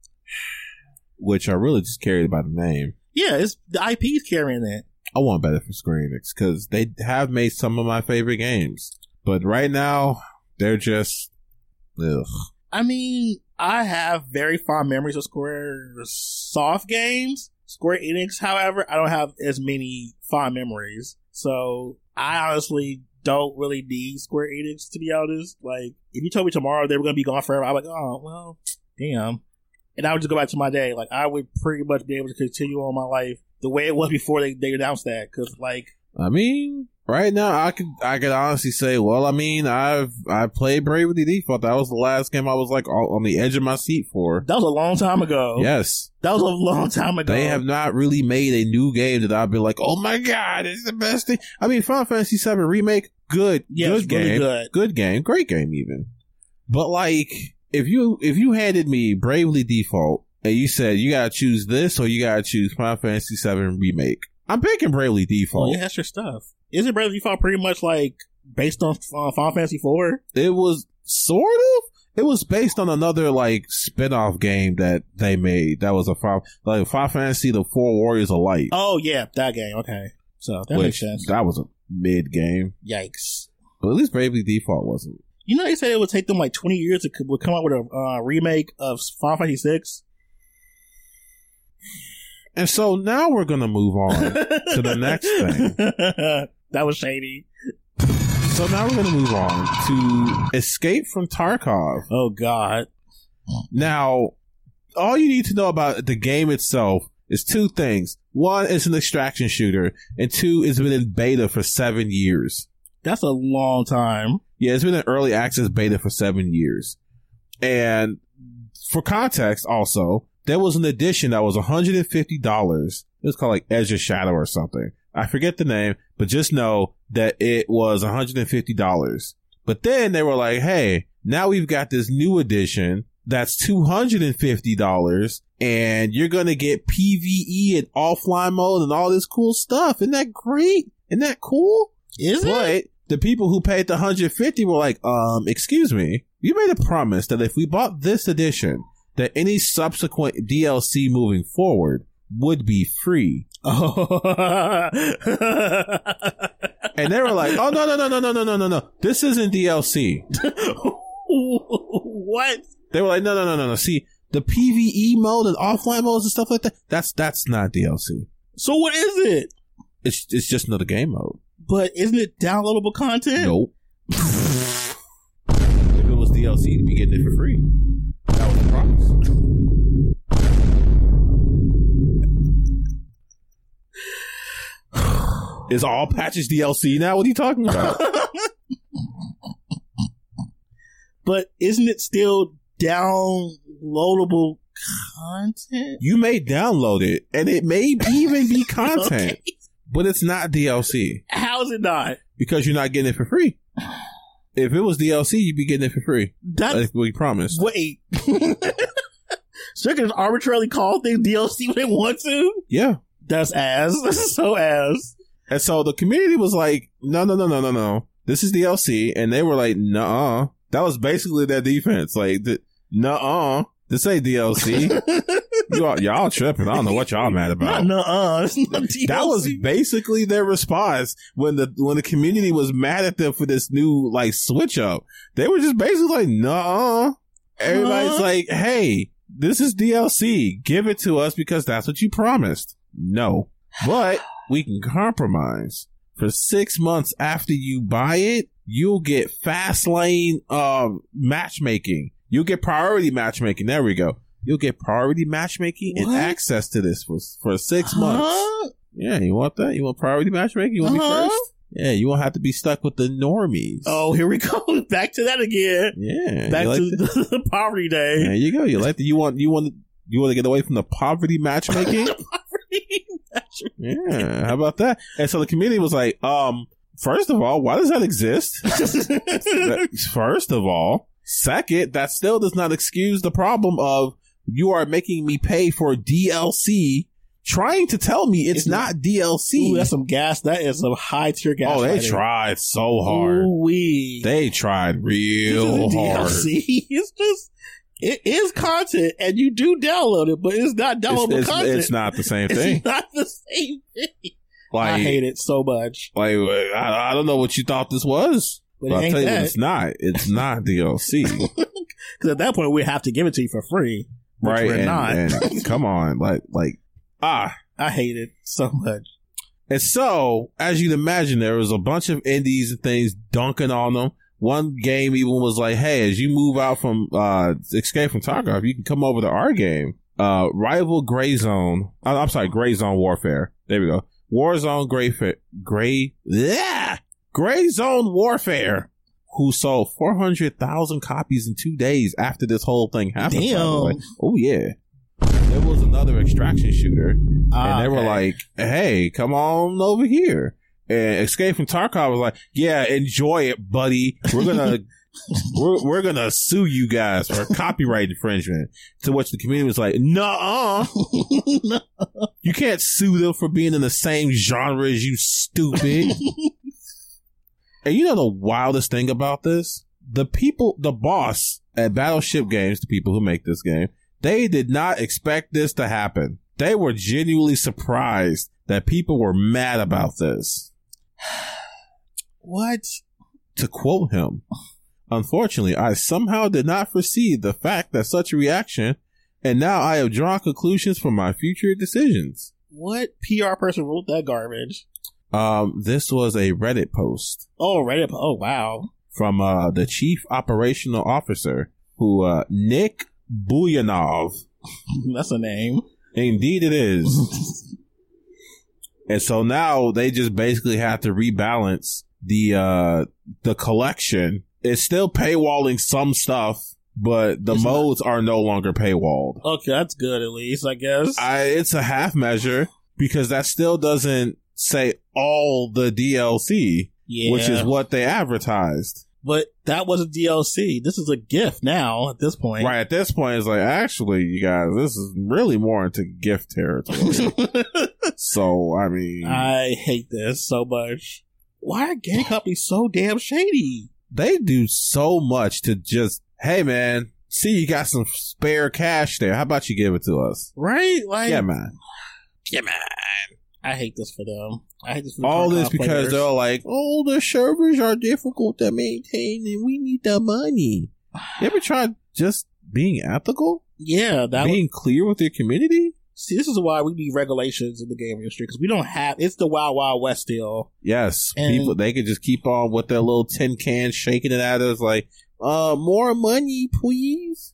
[SPEAKER 2] Which are really just carried by the name.
[SPEAKER 3] Yeah, it's the I P's carrying it.
[SPEAKER 2] I want better for Square Enix because they have made some of my favorite games. But right now, they're just, ugh.
[SPEAKER 3] I mean, I have very fond memories of Square Soft games. Square Enix, however, I don't have as many fond memories. So I honestly don't really need Square Enix, to be honest. Like, if you told me tomorrow they were going to be gone forever, I'd be like, oh, well, damn. And I would just go back to my day. Like, I would pretty much be able to continue on my life the way it was before they, they announced that. Because, like,
[SPEAKER 2] I mean, right now, I could I could honestly say, well, I mean, I've I played Bravely Default. That was the last game I was like on the edge of my seat for.
[SPEAKER 3] That was a long time ago.
[SPEAKER 2] Yes,
[SPEAKER 3] that was a long time ago.
[SPEAKER 2] They have not really made a new game that I'd be like, oh my god, it's the best thing. I mean, Final Fantasy seven Remake, good,
[SPEAKER 3] yes,
[SPEAKER 2] good game,
[SPEAKER 3] really good.
[SPEAKER 2] good game, great game, even. But like, if you if you handed me Bravely Default and you said you gotta choose this or you gotta choose Final Fantasy seven Remake, I'm picking Bravely Default.
[SPEAKER 3] Oh, yeah, that's your stuff. Isn't Bravely Default pretty much like based on uh, Final Fantasy four?
[SPEAKER 2] It was sort of. It was based on another like spin-off game that they made. That was a Final, like Final Fantasy: The Four Warriors of Light.
[SPEAKER 3] Oh yeah, that game. Okay, so that
[SPEAKER 2] Which,
[SPEAKER 3] makes sense.
[SPEAKER 2] That was a mid game.
[SPEAKER 3] Yikes!
[SPEAKER 2] But at least Bravely Default wasn't.
[SPEAKER 3] You know, they said it would take them like twenty years to would come out with a uh, remake of Final Fantasy six.
[SPEAKER 2] And so now we're going to move on to the next thing.
[SPEAKER 3] That was shady.
[SPEAKER 2] So now we're going to move on to Escape from Tarkov.
[SPEAKER 3] Oh, God.
[SPEAKER 2] Now, all you need to know about the game itself is two things. One, it's an extraction shooter. And two, it's been in beta for seven years.
[SPEAKER 3] That's a long time.
[SPEAKER 2] Yeah, it's been in early access beta for seven years. And for context, also, there was an edition that was one hundred fifty dollars. It was called like Edge of Shadow or something. I forget the name, but just know that it was one hundred fifty dollars. But then they were like, hey, now we've got this new edition that's two hundred fifty dollars, and you're going to get PvE and offline mode and all this cool stuff. Isn't that great? Isn't that cool?
[SPEAKER 3] Is
[SPEAKER 2] but
[SPEAKER 3] it?
[SPEAKER 2] The people who paid the one hundred fifty were like, um, excuse me, you made a promise that if we bought this edition, that any subsequent D L C moving forward would be free.
[SPEAKER 3] Oh.
[SPEAKER 2] And they were like, oh, no, no, no, no, no, no, no, no, no. This isn't D L C.
[SPEAKER 3] What?
[SPEAKER 2] They were like, no, no, no, no, no. See, the PvE mode and offline modes and stuff like that, that's that's not D L C.
[SPEAKER 3] So what is it?
[SPEAKER 2] It's it's just another game mode.
[SPEAKER 3] But isn't it downloadable content?
[SPEAKER 2] Nope. If it was D L C, you'd be getting it for free. That was the promise. Is all patches D L C now? What are you talking about?
[SPEAKER 3] But isn't it still downloadable content?
[SPEAKER 2] You may download it, and it may even be content,
[SPEAKER 3] Okay.
[SPEAKER 2] but it's not D L C.
[SPEAKER 3] How is it not?
[SPEAKER 2] Because you're not getting it for free. If it was D L C, you'd be getting it for free.
[SPEAKER 3] That's,
[SPEAKER 2] Like we promised.
[SPEAKER 3] wait. So they can just arbitrarily call things D L C when they want to?
[SPEAKER 2] Yeah.
[SPEAKER 3] That's ass. That's so ass.
[SPEAKER 2] And so the community was like, no, no, no, no, no, no. This is D L C. And they were like, nuh-uh. That was basically their defense. Like, the, nuh-uh. This ain't D L C. you all, y'all tripping. I don't know what y'all mad about.
[SPEAKER 3] Not nuh-uh. It's not D L C.
[SPEAKER 2] That was basically their response when the when the community was mad at them for this new like switch up. They were just basically like, nuh-uh. Everybody's
[SPEAKER 3] Huh?
[SPEAKER 2] like, hey, this is D L C. Give it to us because that's what you promised. No. But we can compromise. For six months after you buy it, you'll get fast lane uh, matchmaking. You'll get priority matchmaking. There we go. You'll get priority matchmaking
[SPEAKER 3] What?
[SPEAKER 2] and access to this for for six
[SPEAKER 3] Huh?
[SPEAKER 2] months. Yeah, you want that? You want priority matchmaking? You want to
[SPEAKER 3] Uh-huh.
[SPEAKER 2] be first? Yeah, you won't have to be stuck with the normies.
[SPEAKER 3] Oh, here we go. Back to that again.
[SPEAKER 2] yeah.
[SPEAKER 3] Back
[SPEAKER 2] you like
[SPEAKER 3] to
[SPEAKER 2] the-
[SPEAKER 3] the poverty day.
[SPEAKER 2] there you go. You like the, you want you want you want to get away from the poverty matchmaking? Yeah, how about that? And so the community was like, um, first of all, why does that exist? First of all. Second, that still does not excuse the problem of you are making me pay for D L C, trying to tell me it's,
[SPEAKER 3] It's
[SPEAKER 2] not D L C.
[SPEAKER 3] Ooh, that's some gas. That is some high tier gas.
[SPEAKER 2] oh, they
[SPEAKER 3] right
[SPEAKER 2] tried so hard.
[SPEAKER 3] Ooh-wee.
[SPEAKER 2] They tried real
[SPEAKER 3] D L
[SPEAKER 2] hard.
[SPEAKER 3] C. It's just, it is content, and you do download it, but it's not downloadable
[SPEAKER 2] It's, it's,
[SPEAKER 3] content.
[SPEAKER 2] it's not the same thing.
[SPEAKER 3] It's not the same thing.
[SPEAKER 2] Like,
[SPEAKER 3] I hate it so much.
[SPEAKER 2] like I, I don't know what you thought this was,
[SPEAKER 3] But
[SPEAKER 2] but
[SPEAKER 3] it
[SPEAKER 2] I'll
[SPEAKER 3] ain't
[SPEAKER 2] tell you
[SPEAKER 3] that.
[SPEAKER 2] what it's not. It's not D L C.
[SPEAKER 3] Because at that point, we have to give it to you for free. Which
[SPEAKER 2] Right,
[SPEAKER 3] we're
[SPEAKER 2] and,
[SPEAKER 3] not.
[SPEAKER 2] and come on, like, like, ah.
[SPEAKER 3] I hate it so much.
[SPEAKER 2] And so, as you'd imagine, there was a bunch of indies and things dunking on them. One game even was like, hey, as you move out from, uh, Escape from Tarkov, you can come over to our game. Uh, rival Gray Zone, uh, I'm sorry, Gray Zone Warfare. There we go. Warzone Gray, Fa- Gray, yeah, Gray Zone Warfare, who sold four hundred thousand copies in two days after this whole thing happened. by the
[SPEAKER 3] Damn.
[SPEAKER 2] way. Oh, yeah. There was another extraction shooter,
[SPEAKER 3] Ah,
[SPEAKER 2] and they were
[SPEAKER 3] okay.
[SPEAKER 2] like, hey, come on over here. And Escape from Tarkov was like, yeah, enjoy it, buddy. We're gonna, we're, we're gonna sue you guys for copyright infringement. To which the community was like, nuh-uh.
[SPEAKER 3] No.
[SPEAKER 2] You can't sue them for being in the same genre as you, stupid. And you know the wildest thing about this? The people, the boss at Battleship Games, the people who make this game, they did not expect this to happen. They were genuinely surprised that people were mad about this.
[SPEAKER 3] What?
[SPEAKER 2] To quote him, unfortunately, I somehow did not foresee the fact that such a reaction and now I have drawn conclusions for my future decisions.
[SPEAKER 3] What P R person wrote that garbage?
[SPEAKER 2] Um, this was a Reddit post.
[SPEAKER 3] Oh, Reddit. Oh, wow.
[SPEAKER 2] From uh, the chief operational officer, who uh, Nick Buyanov.
[SPEAKER 3] That's a name.
[SPEAKER 2] Indeed, it is. And so now they just basically have to rebalance the uh, the collection. It's still paywalling some stuff, but the
[SPEAKER 3] it's
[SPEAKER 2] modes
[SPEAKER 3] not.
[SPEAKER 2] are no longer paywalled.
[SPEAKER 3] Okay, that's good at least, I guess.
[SPEAKER 2] I, it's a half measure because that still doesn't say all the D L C,
[SPEAKER 3] yeah.
[SPEAKER 2] which is what they advertised.
[SPEAKER 3] But that wasn't D L C. This is a gift now at this point.
[SPEAKER 2] Right, at this point, it's like, actually, you guys, this is really more into gift territory. So, I mean...
[SPEAKER 3] I hate this so much. Why are game companies so damn shady?
[SPEAKER 2] They do so much to just, hey, man, see you got some spare cash there. How about you give it to us?
[SPEAKER 3] Right? Like,
[SPEAKER 2] yeah, man.
[SPEAKER 3] Yeah, man. I hate this for them. I hate this for the
[SPEAKER 2] all this because
[SPEAKER 3] players.
[SPEAKER 2] they're like, oh, the servers are difficult to maintain and we need the money. You ever tried just being ethical?
[SPEAKER 3] Yeah. that
[SPEAKER 2] Being
[SPEAKER 3] was,
[SPEAKER 2] clear with your community?
[SPEAKER 3] See, this is why we need regulations in the game industry, because we don't have, it's the Wild Wild West still.
[SPEAKER 2] Yes.
[SPEAKER 3] And
[SPEAKER 2] people, they could just keep on with their little tin cans shaking it at us like, uh, more money, please.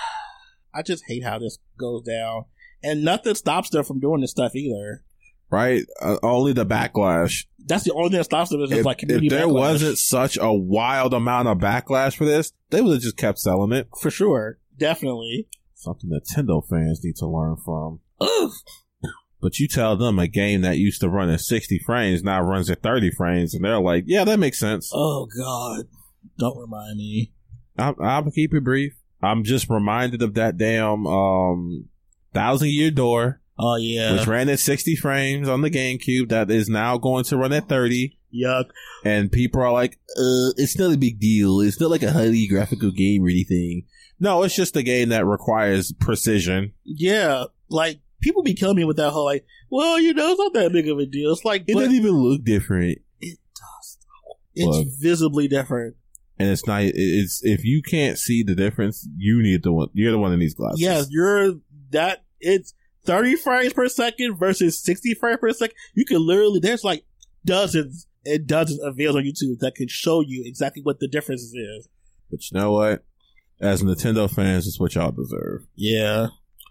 [SPEAKER 3] I just hate how this goes down. And nothing stops them from doing this stuff either.
[SPEAKER 2] Right? Uh, only the backlash.
[SPEAKER 3] That's the only thing that stops them is just
[SPEAKER 2] If,
[SPEAKER 3] like community
[SPEAKER 2] if there
[SPEAKER 3] backlash.
[SPEAKER 2] wasn't such a wild amount of backlash for this, they would have just kept selling it.
[SPEAKER 3] For sure. Definitely.
[SPEAKER 2] Something Nintendo fans need to learn from.
[SPEAKER 3] Ugh.
[SPEAKER 2] But you tell them a game that used to run at sixty frames now runs at thirty frames, and they're like, yeah, that makes sense.
[SPEAKER 3] Oh, God. Don't remind me.
[SPEAKER 2] I'll, I'll keep it brief. I'm just reminded of that damn um, Thousand Year Door.
[SPEAKER 3] Oh, yeah.
[SPEAKER 2] Which ran at sixty frames on the GameCube that is now going to run at thirty.
[SPEAKER 3] Yuck.
[SPEAKER 2] And people are like, uh, it's not a big deal. It's not like a highly graphical game or anything. No, it's just a game that requires precision.
[SPEAKER 3] Yeah. Like, people be killing me with that whole, like, well, you know, it's not that big of a deal. It's like,
[SPEAKER 2] It
[SPEAKER 3] but
[SPEAKER 2] doesn't even look different.
[SPEAKER 3] it does. It's
[SPEAKER 2] Look.
[SPEAKER 3] visibly different.
[SPEAKER 2] And it's not, it's, if you can't see the difference, you need the one, you're the one that needs glasses.
[SPEAKER 3] Yes, you're, that, it's thirty frames per second versus sixty frames per second. You can literally, there's like dozens and dozens of videos on YouTube that can show you exactly what the difference is.
[SPEAKER 2] But you know what? As Nintendo fans, it's what y'all deserve.
[SPEAKER 3] Yeah.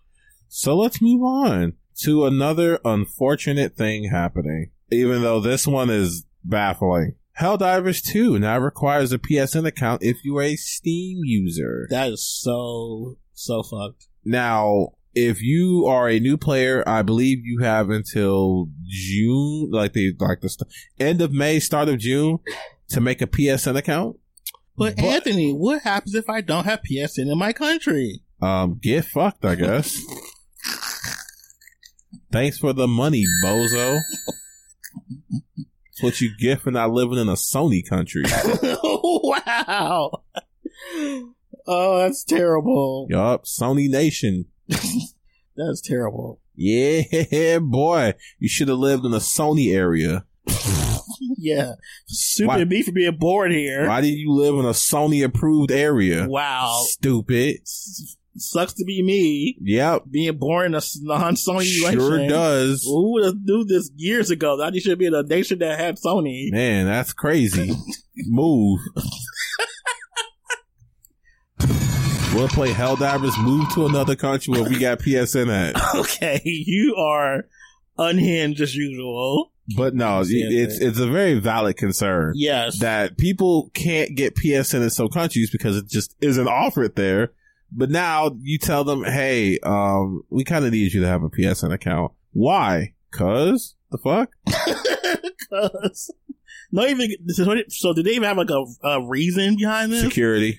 [SPEAKER 2] So let's move on to another unfortunate thing happening. Even though this one is baffling. Helldivers two now requires a P S N account if you are a Steam user.
[SPEAKER 3] That is so, so fucked.
[SPEAKER 2] Now, if you are a new player, I believe you have until June, like the like the st- end of May, start of June, to make a P S N account.
[SPEAKER 3] But, but Anthony, what happens if I don't have P S N in my country?
[SPEAKER 2] Um, get fucked, I guess. Thanks for the money, bozo. That's what you get for not living in a Sony country.
[SPEAKER 3] Wow. Oh, that's terrible.
[SPEAKER 2] Yup, Sony Nation.
[SPEAKER 3] That's terrible.
[SPEAKER 2] Yeah, boy. You should have lived in a Sony area.
[SPEAKER 3] Yeah. Stupid
[SPEAKER 2] Why?
[SPEAKER 3] me for being born here.
[SPEAKER 2] Why did you live in a Sony approved area?
[SPEAKER 3] Wow.
[SPEAKER 2] Stupid.
[SPEAKER 3] S- sucks to be me.
[SPEAKER 2] Yep.
[SPEAKER 3] Being born in a non-Sony
[SPEAKER 2] Sure
[SPEAKER 3] nation.
[SPEAKER 2] does.
[SPEAKER 3] Who would have knew this years ago? That you should be in a nation that had Sony.
[SPEAKER 2] Man, that's crazy. Move. We'll play Helldivers, move to another country where we got P S N at.
[SPEAKER 3] Okay, you are unhinged as usual.
[SPEAKER 2] But no, it's it's a very valid concern.
[SPEAKER 3] Yes.
[SPEAKER 2] That people can't get P S N in some countries because it just isn't offered there. But now you tell them, hey, um, we kind of need you to have a P S N account. Why? Cause the fuck?
[SPEAKER 3] Cause not even so. Did they even have like a, a reason behind this?
[SPEAKER 2] Security.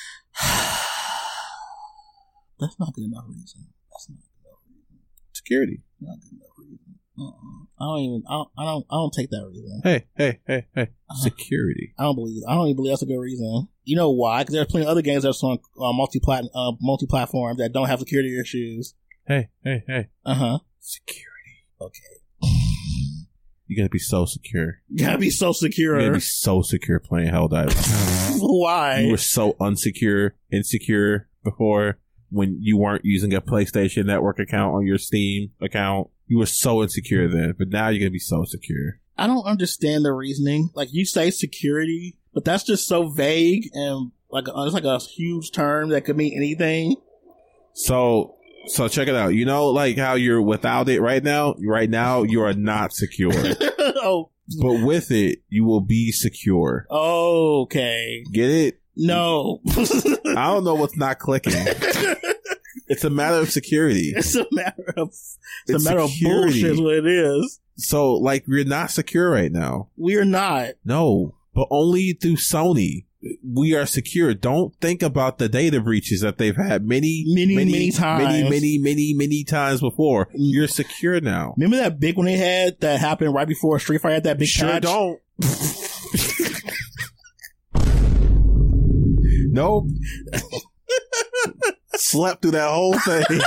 [SPEAKER 3] That's not good enough reason. That's not good enough reason.
[SPEAKER 2] Security.
[SPEAKER 3] Not good enough reason. Uh-uh. I don't even. I don't. I don't. I don't take that reason.
[SPEAKER 2] Hey, hey, hey, hey.
[SPEAKER 3] Uh-huh.
[SPEAKER 2] Security.
[SPEAKER 3] I don't believe. I don't even believe that's a good reason. You know why? Because there's plenty of other games that's on uh, multi-plat, uh, multi-platform that don't have security issues.
[SPEAKER 2] Hey, hey, hey.
[SPEAKER 3] Uh huh.
[SPEAKER 2] Security.
[SPEAKER 3] Okay.
[SPEAKER 2] You gotta be so secure.
[SPEAKER 3] You gotta be so secure.
[SPEAKER 2] You gotta be so secure playing Helldivers.
[SPEAKER 3] Why?
[SPEAKER 2] You were so unsecure, insecure before. when you weren't using a PlayStation Network account on your Steam account. You were so insecure then, but now you're going to be so secure.
[SPEAKER 3] I don't understand the reasoning. Like, you say security, but that's just so vague and like it's like a huge term that could mean anything.
[SPEAKER 2] So, so check it out. You know, like how you're without it right now? Right now, you are not secure.
[SPEAKER 3] Oh.
[SPEAKER 2] But with it, you will be secure.
[SPEAKER 3] Okay.
[SPEAKER 2] Get it?
[SPEAKER 3] No.
[SPEAKER 2] I don't know what's not clicking. It's a matter of security.
[SPEAKER 3] It's a matter of it's,
[SPEAKER 2] it's
[SPEAKER 3] a matter security. of bullshit is what it is.
[SPEAKER 2] So, like, we're not secure right now.
[SPEAKER 3] We are not.
[SPEAKER 2] No, but only through Sony. We are secure. Don't think about the data breaches that they've had many,
[SPEAKER 3] many, many,
[SPEAKER 2] many
[SPEAKER 3] times,
[SPEAKER 2] many, many, many, many times before. You're secure now.
[SPEAKER 3] Remember that big one they had that happened right before Street Fighter had that big
[SPEAKER 2] sure
[SPEAKER 3] patch?
[SPEAKER 2] Don't. Nope. Slept through that whole thing.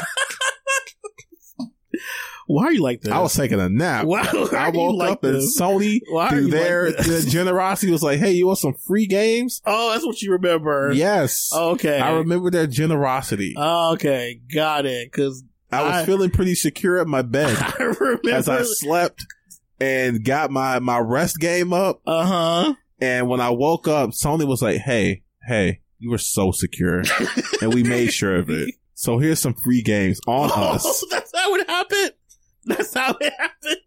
[SPEAKER 3] Why are you like this?
[SPEAKER 2] I was taking a nap.
[SPEAKER 3] Why, why
[SPEAKER 2] I woke
[SPEAKER 3] like
[SPEAKER 2] up this? and Sony,
[SPEAKER 3] why
[SPEAKER 2] through their,
[SPEAKER 3] like
[SPEAKER 2] their generosity, was like, hey, you want some free games?
[SPEAKER 3] Oh, that's what you remember.
[SPEAKER 2] Yes.
[SPEAKER 3] Oh, okay.
[SPEAKER 2] I remember their generosity.
[SPEAKER 3] Oh, okay. Got it. Because
[SPEAKER 2] I was
[SPEAKER 3] I,
[SPEAKER 2] feeling pretty secure at my bed
[SPEAKER 3] I remember.
[SPEAKER 2] as I slept and got my, my rest game up.
[SPEAKER 3] Uh-huh.
[SPEAKER 2] And when I woke up, Sony was like, hey, hey, you were so secure. And we made sure of it. So here's some free games on
[SPEAKER 3] oh,
[SPEAKER 2] us.
[SPEAKER 3] That's how it happened. That's how it happened.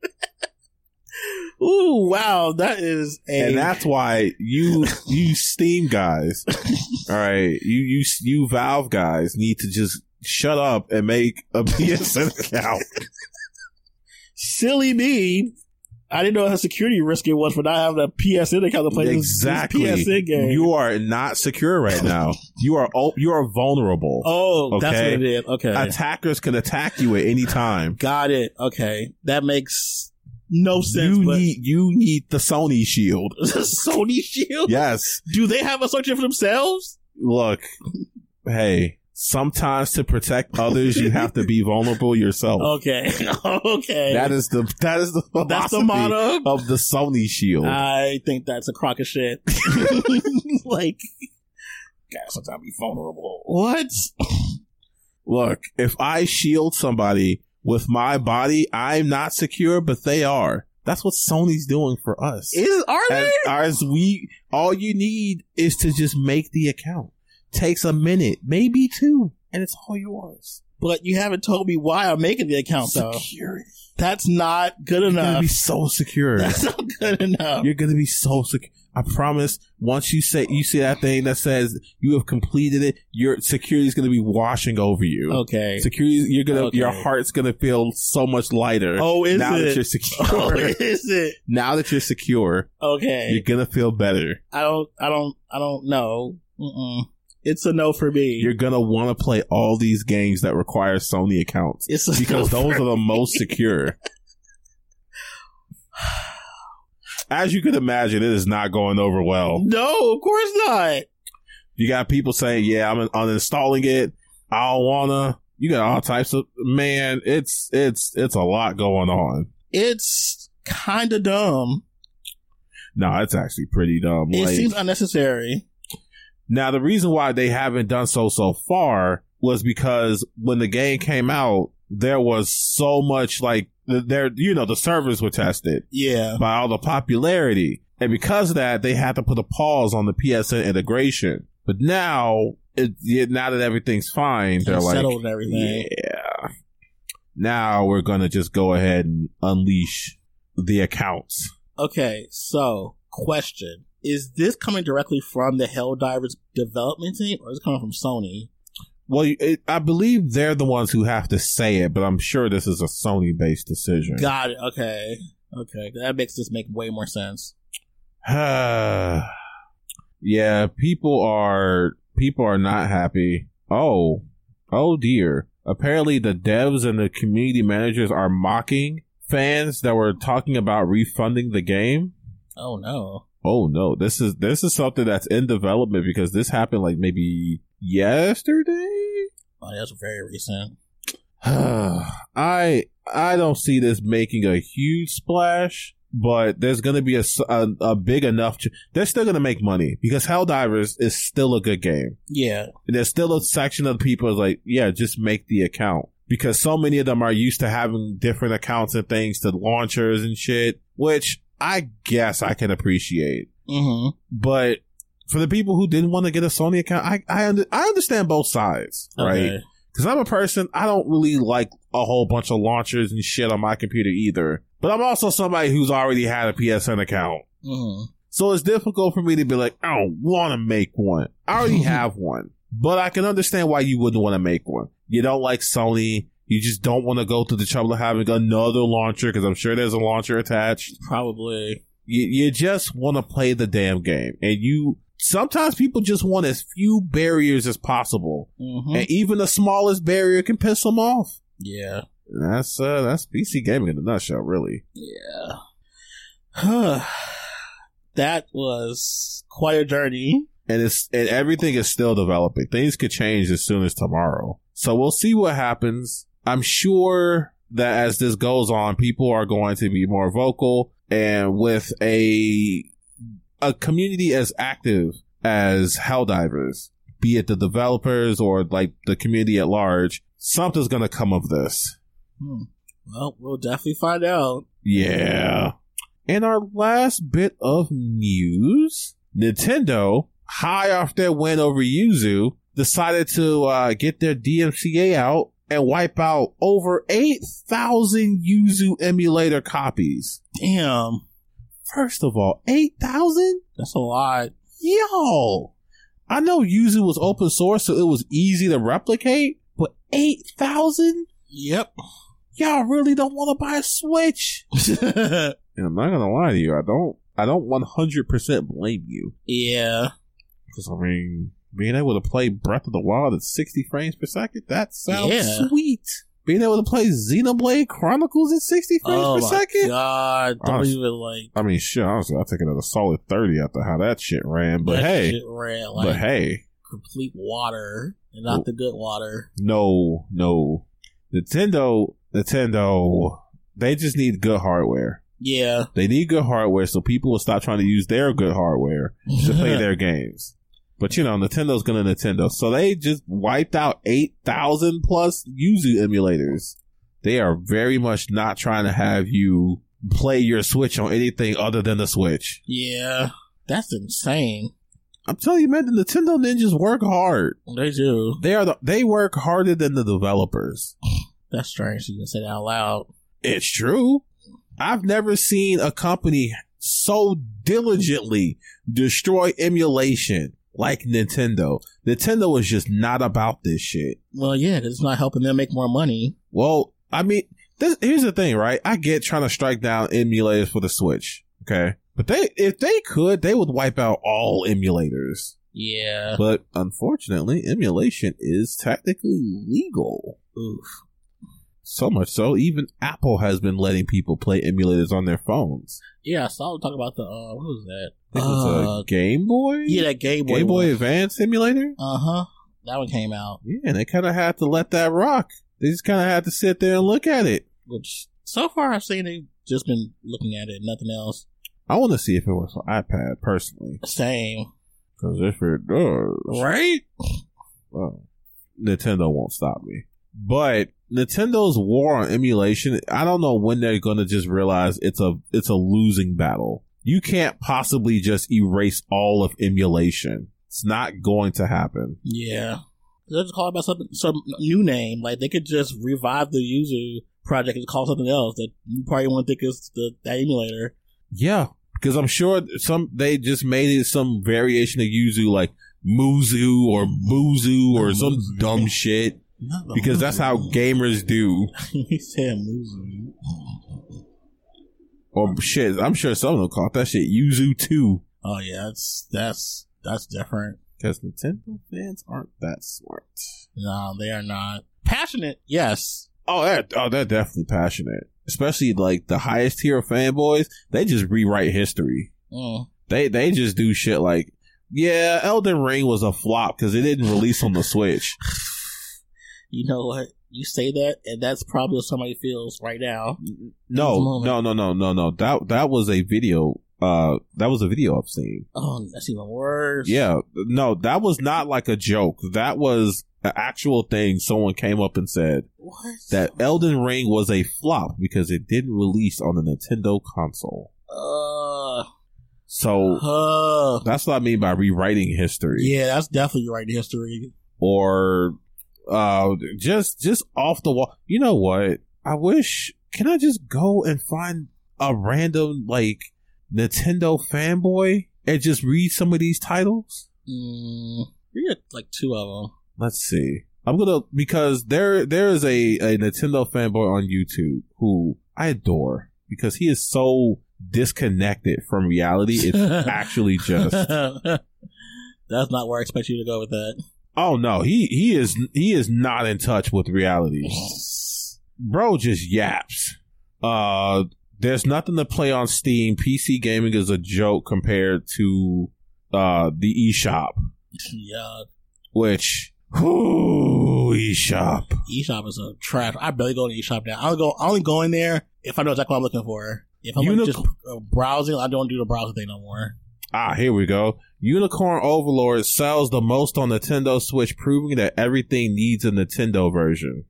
[SPEAKER 3] Ooh, wow. That is a...
[SPEAKER 2] And that's why you, you Steam guys, all right, you, you, you Valve guys need to just shut up and make a P S N account.
[SPEAKER 3] Silly me. I didn't know how security risk it was for not having a P S N account to play
[SPEAKER 2] exactly.
[SPEAKER 3] this, this P S N game.
[SPEAKER 2] You are not secure right now. You are you are vulnerable.
[SPEAKER 3] Oh,
[SPEAKER 2] okay?
[SPEAKER 3] that's what it is. Okay.
[SPEAKER 2] Attackers can attack you at any time.
[SPEAKER 3] Got it. Okay. That makes no sense.
[SPEAKER 2] You
[SPEAKER 3] but
[SPEAKER 2] need you need the Sony Shield.
[SPEAKER 3] The Sony Shield?
[SPEAKER 2] Yes.
[SPEAKER 3] Do they have a search for themselves?
[SPEAKER 2] Look, hey. Sometimes to protect others, you have to be vulnerable yourself.
[SPEAKER 3] Okay. Okay.
[SPEAKER 2] That is the, that is the philosophy
[SPEAKER 3] that's the motto
[SPEAKER 2] of the Sony Shield.
[SPEAKER 3] I think that's a crock of shit. Like, gotta sometimes be vulnerable. What?
[SPEAKER 2] Look, if I shield somebody with my body, I'm not secure, but they are. That's what Sony's doing for us.
[SPEAKER 3] Is, are they?
[SPEAKER 2] As, as we, all you need is to just make the account. Takes a minute, maybe two, and it's all yours.
[SPEAKER 3] But you haven't told me why I'm making the account, though.
[SPEAKER 2] Security.
[SPEAKER 3] That's not good
[SPEAKER 2] You're
[SPEAKER 3] enough.
[SPEAKER 2] You're gonna be so secure.
[SPEAKER 3] That's not good enough.
[SPEAKER 2] You're gonna be so secure. I promise. Once you say you see that thing that says you have completed it, your security is gonna be washing over you.
[SPEAKER 3] Okay.
[SPEAKER 2] Security. You're gonna.
[SPEAKER 3] Okay.
[SPEAKER 2] Your heart's gonna feel so much lighter.
[SPEAKER 3] Oh, is
[SPEAKER 2] now
[SPEAKER 3] it?
[SPEAKER 2] Now that you're secure.
[SPEAKER 3] Oh, is it?
[SPEAKER 2] Now that you're secure.
[SPEAKER 3] Okay.
[SPEAKER 2] You're gonna feel better.
[SPEAKER 3] I don't. I don't. I don't know. Mm-mm. It's a no for me.
[SPEAKER 2] You're gonna want to play all these games that require Sony accounts
[SPEAKER 3] it's a
[SPEAKER 2] because
[SPEAKER 3] no
[SPEAKER 2] those
[SPEAKER 3] for
[SPEAKER 2] are the
[SPEAKER 3] me.
[SPEAKER 2] most secure. As you can imagine, it is not going over well.
[SPEAKER 3] No, of course not.
[SPEAKER 2] You got people saying, "Yeah, I'm uninstalling it. I don't wanna." You got all types of man. It's it's it's a lot going on.
[SPEAKER 3] It's kind of dumb.
[SPEAKER 2] No, it's actually pretty dumb.
[SPEAKER 3] It
[SPEAKER 2] like,
[SPEAKER 3] seems unnecessary.
[SPEAKER 2] Now, the reason why they haven't done so so far was because when the game came out, there was so much like there, you know, the servers were tested,
[SPEAKER 3] yeah,
[SPEAKER 2] by all the popularity, and because of that, they had to put a pause on the P S N integration. But now, it, now that everything's fine, they're
[SPEAKER 3] it's
[SPEAKER 2] like,
[SPEAKER 3] settled and everything.
[SPEAKER 2] Yeah, now we're gonna just go ahead and unleash the accounts.
[SPEAKER 3] Okay, so question. Is this coming directly from the Helldivers development team, or is it coming from Sony?
[SPEAKER 2] Well, it, I believe they're the ones who have to say it, but I'm sure this is a Sony-based decision.
[SPEAKER 3] Got it. Okay. Okay. That makes this make way more sense.
[SPEAKER 2] Yeah, people are people are not happy. Oh, oh dear. Apparently the devs and the community managers are mocking fans that were talking about refunding the game.
[SPEAKER 3] Oh no.
[SPEAKER 2] Oh no, this is this is something that's in development because this happened like maybe yesterday.
[SPEAKER 3] Oh, that's very recent.
[SPEAKER 2] I I don't see this making a huge splash, but there's going to be a, a, a big enough. Ch- they're still going to make money because Helldivers is still a good game.
[SPEAKER 3] Yeah.
[SPEAKER 2] And there's still a section of the people is like, yeah, just make the account. Because so many of them are used to having different accounts and things to launchers and shit, which I guess I can appreciate.
[SPEAKER 3] Mm-hmm.
[SPEAKER 2] But for the people who didn't want to get a Sony account, I I, under, I understand both sides, right? Because I'm a person, I don't really like a whole bunch of launchers and shit on my computer either. But I'm also somebody who's already had a P S N account.
[SPEAKER 3] Mm-hmm.
[SPEAKER 2] So it's difficult for me to be like, I don't want to make one. I already have one. But I can understand why you wouldn't want to make one. You don't like Sony. You just don't want to go through the trouble of having another launcher because I'm sure there's a launcher attached.
[SPEAKER 3] Probably.
[SPEAKER 2] You, you just want to play the damn game. And you, sometimes people just want as few barriers as possible.
[SPEAKER 3] Mm-hmm.
[SPEAKER 2] And even the smallest barrier can piss them off.
[SPEAKER 3] Yeah.
[SPEAKER 2] And that's, uh, that's P C gaming in a nutshell, really.
[SPEAKER 3] Yeah. That was quite a journey.
[SPEAKER 2] And it's and everything is still developing. Things could change as soon as tomorrow. So we'll see what happens. I'm sure that as this goes on, people are going to be more vocal, and with a a community as active as Helldivers, be it the developers or like the community at large, something's going to come of this.
[SPEAKER 3] Hmm. Well, we'll definitely find out.
[SPEAKER 2] Yeah. And our last bit of news, Nintendo, high off their win over Yuzu, decided to uh, get their D M C A out and wipe out over eight thousand Yuzu emulator copies.
[SPEAKER 3] Damn.
[SPEAKER 2] First of all, eight thousand?
[SPEAKER 3] That's a lot.
[SPEAKER 2] Yo! I know Yuzu was open source, so it was easy to replicate, but eight thousand?
[SPEAKER 3] Yep.
[SPEAKER 2] Y'all really don't want to buy a Switch. And I'm not going to lie to you, I don't, I don't one hundred percent blame you.
[SPEAKER 3] Yeah.
[SPEAKER 2] Because, I mean, being able to play Breath of the Wild at sixty frames per second, that sounds
[SPEAKER 3] yeah.
[SPEAKER 2] sweet. Being able to play Xenoblade Chronicles at sixty frames
[SPEAKER 3] oh
[SPEAKER 2] per second?
[SPEAKER 3] Oh, God. Don't
[SPEAKER 2] honestly,
[SPEAKER 3] even, like...
[SPEAKER 2] I mean, shit, honestly, I'll take it at a solid thirty after how that shit ran. But
[SPEAKER 3] that
[SPEAKER 2] hey.
[SPEAKER 3] Shit ran like
[SPEAKER 2] but hey.
[SPEAKER 3] complete water, and not
[SPEAKER 2] oh,
[SPEAKER 3] the good water.
[SPEAKER 2] No, no. Nintendo, Nintendo, they just need good hardware.
[SPEAKER 3] Yeah.
[SPEAKER 2] They need good hardware so people will stop trying to use their good hardware to play their games. But, you know, Nintendo's gonna Nintendo. So they just wiped out eight thousand plus Yuzu emulators. They are very much not trying to have you play your Switch on anything other than the Switch.
[SPEAKER 3] Yeah. That's insane.
[SPEAKER 2] I'm telling you, man, the Nintendo ninjas work hard.
[SPEAKER 3] They do.
[SPEAKER 2] They are the, they work harder than the developers.
[SPEAKER 3] That's strange you can say that out loud.
[SPEAKER 2] It's true. I've never seen a company so diligently destroy emulation like Nintendo. Nintendo is just not about this shit.
[SPEAKER 3] Well, yeah, because it's not helping them make more money.
[SPEAKER 2] Well, I mean, this, here's the thing, right? I get trying to strike down emulators for the Switch, okay? But they, if they could, they would wipe out all emulators.
[SPEAKER 3] Yeah.
[SPEAKER 2] But unfortunately, emulation is technically legal.
[SPEAKER 3] Oof.
[SPEAKER 2] So much so, even Apple has been letting people play emulators on their phones.
[SPEAKER 3] Yeah, I saw them talk about the, uh, what was that?
[SPEAKER 2] I think it was
[SPEAKER 3] uh,
[SPEAKER 2] a Game Boy?
[SPEAKER 3] Yeah, that Game Boy.
[SPEAKER 2] Game Boy
[SPEAKER 3] one.
[SPEAKER 2] Advance emulator?
[SPEAKER 3] Uh-huh. That one came out.
[SPEAKER 2] Yeah, and they kind of had to let that rock. They just kind of had to sit there and look at it.
[SPEAKER 3] Which, so far I've seen they've just been looking at it, nothing else.
[SPEAKER 2] I want to see if it was for iPad, personally.
[SPEAKER 3] Same.
[SPEAKER 2] Because if it does...
[SPEAKER 3] Right?
[SPEAKER 2] Well, Nintendo won't stop me. But Nintendo's war on emulation, I don't know when they're going to just realize it's a it's a losing battle. You can't possibly just erase all of emulation. It's not going to happen.
[SPEAKER 3] Yeah. They'll just call it by something, some new name. Like, they could just revive the Yuzu project and call something else that you probably won't think is the that emulator.
[SPEAKER 2] Yeah, because I'm sure some they just made it some variation of Yuzu, like Muzu or Buzu or some dumb shit. Because that's how gamers do.
[SPEAKER 3] He said Muzu.
[SPEAKER 2] Or shit, I'm sure some of them call that shit Yuzu two.
[SPEAKER 3] Oh yeah, that's that's that's different.
[SPEAKER 2] Because Nintendo fans aren't that smart.
[SPEAKER 3] No, they are not. Passionate, yes.
[SPEAKER 2] Oh, they're, oh, they're definitely passionate. Especially like the highest tier of fanboys, they just rewrite history.
[SPEAKER 3] Mm.
[SPEAKER 2] They they just do shit like, yeah, Elden Ring was a flop because it didn't release on the Switch.
[SPEAKER 3] You know what? You say that, and that's probably what somebody feels right now.
[SPEAKER 2] No, no, no, no, no, no. That that was a video. Uh, that was a video I've seen.
[SPEAKER 3] Oh, that's even worse.
[SPEAKER 2] Yeah, no, that was not like a joke. That was an actual thing. Someone came up and said
[SPEAKER 3] what?
[SPEAKER 2] that Elden Ring was a flop because it didn't release on the Nintendo console.
[SPEAKER 3] Uh,
[SPEAKER 2] so
[SPEAKER 3] uh,
[SPEAKER 2] that's what I mean by rewriting history.
[SPEAKER 3] Yeah, that's definitely rewriting history.
[SPEAKER 2] Or uh, just just off the wall. You know what? I wish. Can I just go and find a random like Nintendo fanboy and just read some of these titles?
[SPEAKER 3] Mm, we got like two of them.
[SPEAKER 2] Let's see. I'm gonna because there there is a, a Nintendo fanboy on YouTube who I adore because he is so disconnected from reality. It's actually just
[SPEAKER 3] that's not where I expect you to go with that.
[SPEAKER 2] Oh no, he he is he is not in touch with reality. Bro just yaps. Uh There's nothing to play on Steam. P C gaming is a joke compared to uh, the eShop.
[SPEAKER 3] Yeah.
[SPEAKER 2] Which, whoo, eShop.
[SPEAKER 3] eShop is a trash. I barely go to eShop now. I only go, I only go in there if I know exactly what I'm looking for. If I'm
[SPEAKER 2] Unic-
[SPEAKER 3] like just uh, browsing, I don't do the browser thing no more.
[SPEAKER 2] Ah, here we go. Unicorn Overlord sells the most on Nintendo Switch, proving that everything needs a Nintendo version.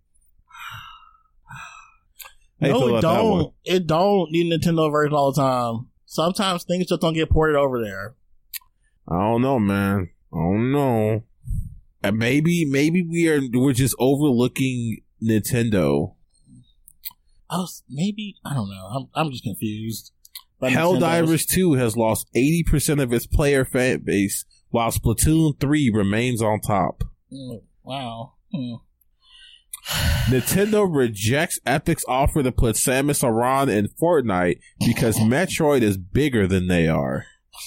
[SPEAKER 3] No, it don't. It don't need a Nintendo version all the time. Sometimes things just don't get ported over there.
[SPEAKER 2] I don't know, man. I don't know. And maybe, maybe we are we're just overlooking Nintendo.
[SPEAKER 3] I was maybe I don't know. I'm I'm just confused.
[SPEAKER 2] Helldivers two has lost eighty percent of its player fan base, while Splatoon three remains on top.
[SPEAKER 3] Mm, wow. Hmm.
[SPEAKER 2] Nintendo rejects Epic's offer to put Samus Aran in Fortnite because Metroid is bigger than they are.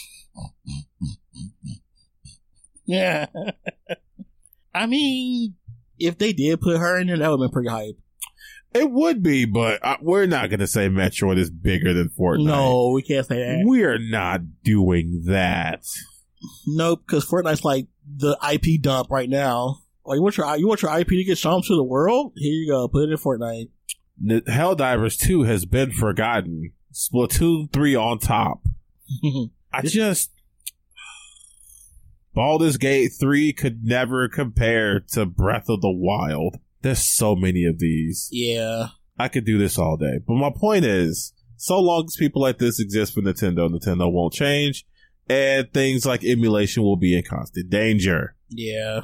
[SPEAKER 3] Yeah. I mean, if they did put her in there, that would have been pretty hype.
[SPEAKER 2] It would be, but uh, we're not going to say Metroid is bigger than Fortnite.
[SPEAKER 3] No, we can't say that.
[SPEAKER 2] We're not doing that.
[SPEAKER 3] Nope, because Fortnite's like the I P dump right now. Oh, you want your you want your I P to get shown to the world? Here you go. Put it in Fortnite.
[SPEAKER 2] Helldivers two has been forgotten. Splatoon three on top. I just... Baldur's Gate three could never compare to Breath of the Wild. There's so many of these.
[SPEAKER 3] Yeah.
[SPEAKER 2] I could do this all day. But my point is, so long as people like this exist for Nintendo, Nintendo won't change. And things like emulation will be in constant danger.
[SPEAKER 3] Yeah.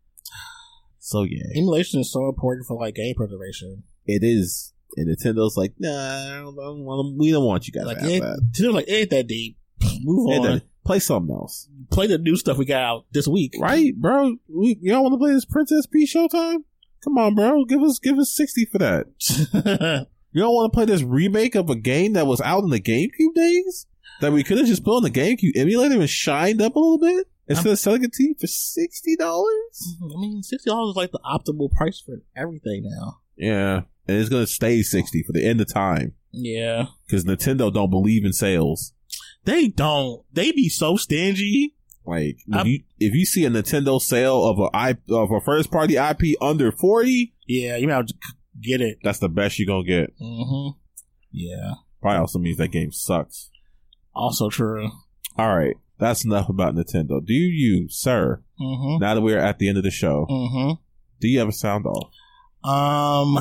[SPEAKER 2] So yeah,
[SPEAKER 3] emulation is so important for like game preservation.
[SPEAKER 2] It is, and Nintendo's like, nah, I don't, I don't want, we don't want you guys
[SPEAKER 3] like,
[SPEAKER 2] to have that.
[SPEAKER 3] Nintendo's like, it ain't that deep. Move on.
[SPEAKER 2] That, play something else.
[SPEAKER 3] Play the new stuff we got out this week,
[SPEAKER 2] right, bro? We, y'all want to play this Princess Peach Showtime? Come on, bro, give us give us sixty for that. You don't want to play this remake of a game that was out in the GameCube days that we could have just put on the GameCube emulator and shined up a little bit? Instead I'm, of selling it to you for sixty dollars?
[SPEAKER 3] I mean, sixty dollars is like the optimal price for everything now.
[SPEAKER 2] Yeah. And it's going to stay sixty for the end of time.
[SPEAKER 3] Yeah.
[SPEAKER 2] Because Nintendo don't believe in sales.
[SPEAKER 3] They don't. They be so stingy.
[SPEAKER 2] Like, if you, if you see a Nintendo sale of a, of a first party I P under forty,
[SPEAKER 3] yeah, you might have to get it.
[SPEAKER 2] That's the best you're going to get.
[SPEAKER 3] Mm-hmm. Yeah.
[SPEAKER 2] Probably also means that game sucks.
[SPEAKER 3] Also true.
[SPEAKER 2] All right. That's enough about Nintendo. Do you, sir,
[SPEAKER 3] mm-hmm.
[SPEAKER 2] now that we're at the end of the show,
[SPEAKER 3] mm-hmm.
[SPEAKER 2] do you have a sound off?
[SPEAKER 3] Um,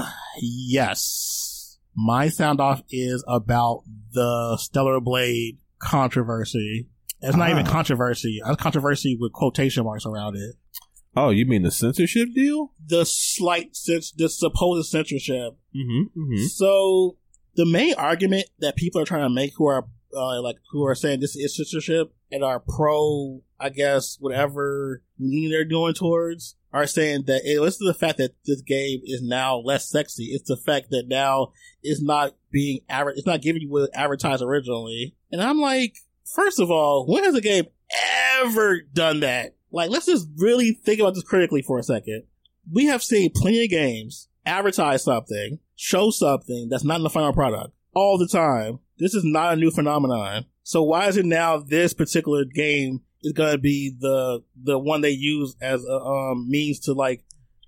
[SPEAKER 3] yes. My sound off is about the Stellar Blade controversy. It's not ah. even controversy. It's controversy with quotation marks around it.
[SPEAKER 2] Oh, you mean the censorship deal?
[SPEAKER 3] The slight, cens- the supposed censorship.
[SPEAKER 2] Mm-hmm, mm-hmm.
[SPEAKER 3] So, the main argument that people are trying to make who are Uh, like who are saying this is censorship and are pro, I guess, whatever meaning they're going towards, are saying that it was the fact that this game is now less sexy. It's the fact that now it's not being adver- it's not giving you what it advertised originally. And I'm like, first of all, when has a game ever done that? Like, let's just really think about this critically for a second. We have seen plenty of games advertise something, show something that's not in the final product all the time. This is not a new phenomenon. So why is it now this particular game is going to be the the one they use as a um, means to like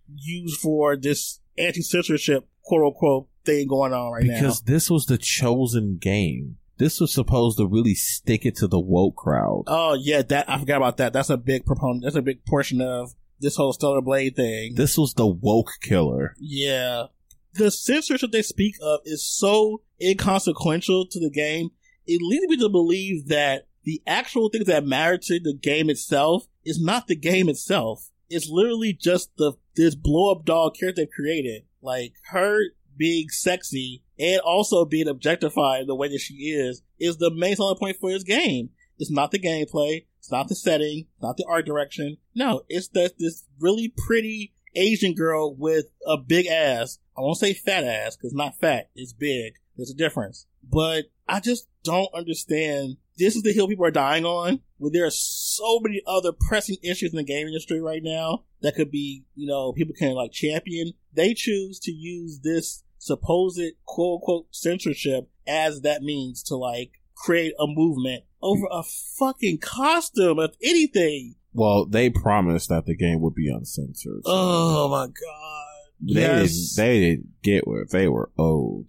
[SPEAKER 3] used for this anti-censorship quote unquote thing going on right
[SPEAKER 2] because
[SPEAKER 3] now.
[SPEAKER 2] Because this was the chosen game. This was supposed to really stick it to the woke crowd.
[SPEAKER 3] Oh yeah, that I forgot about that. That's a big proponent. That's a big portion of this whole Stellar Blade thing.
[SPEAKER 2] This was the woke killer.
[SPEAKER 3] Yeah. The censorship they speak of is so inconsequential to the game. It leads me to believe that the actual things that matter to the game itself is not the game itself. It's literally just the this blow up doll character they've created. Like her being sexy and also being objectified the way that she is is the main selling point for this game. It's not the gameplay. It's not the setting. It's not the art direction. No, it's that this really pretty Asian girl with a big ass. I won't say fat ass because not fat. It's big. There's a difference. But I just don't understand. This is the hill people are dying on, where there are so many other pressing issues in the game industry right now that could be, you know, people can like champion. They choose to use this supposed quote unquote censorship as that means to like create a movement over a fucking costume of anything.
[SPEAKER 2] Well, they promised that the game would be uncensored. So
[SPEAKER 3] oh my god!
[SPEAKER 2] They
[SPEAKER 3] yes.
[SPEAKER 2] didn't. They didn't get what they were owed.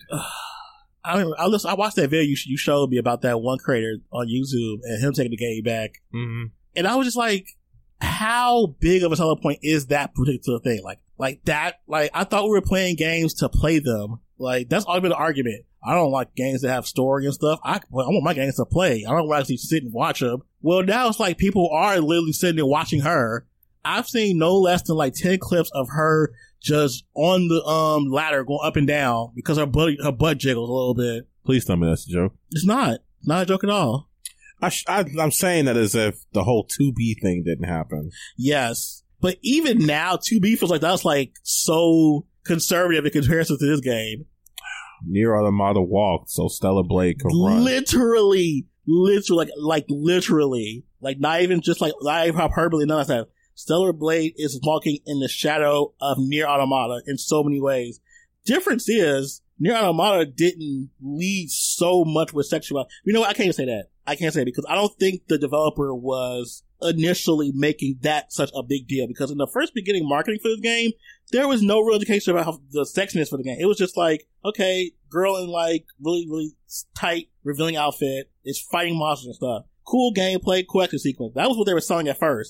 [SPEAKER 3] I mean, I, listen, I watched that video you, you showed me about that one creator on YouTube and him taking the game back,
[SPEAKER 2] mm-hmm.
[SPEAKER 3] and I was just like, "How big of a selling point is that particular thing? Like, like that? Like, I thought we were playing games to play them. Like, that's always been the argument. I don't like games that have story and stuff. I, well, I want my games to play. I don't want to actually sit and watch them. Well, now it's like people are literally sitting there watching her. I've seen no less than like ten clips of her just on the um ladder going up and down because her butt her butt jiggles a little bit.
[SPEAKER 2] Please tell me that's a joke.
[SPEAKER 3] It's not. Not a joke at all.
[SPEAKER 2] I sh- I, I'm saying that as if the whole two B thing didn't happen.
[SPEAKER 3] Yes. But even now, two B feels like that's like so conservative in comparison to this game.
[SPEAKER 2] Nier Automata walked, so Stellar Blade could run.
[SPEAKER 3] Literally, literally, like, like literally, like not even just like not even hyperbole, none of that. Stellar Blade is walking in the shadow of Nier Automata in so many ways. Difference is, Nier Automata didn't lead so much with sexuality. You know what? I can't even say that. I can't say it because I don't think the developer was initially making that such a big deal, because in the first beginning marketing for this game, there was no real indication about how the sexiness for the game. It was just like, okay, girl in like really, really tight, revealing outfit is fighting monsters and stuff. Cool gameplay, cool action sequence. That was what they were selling at first.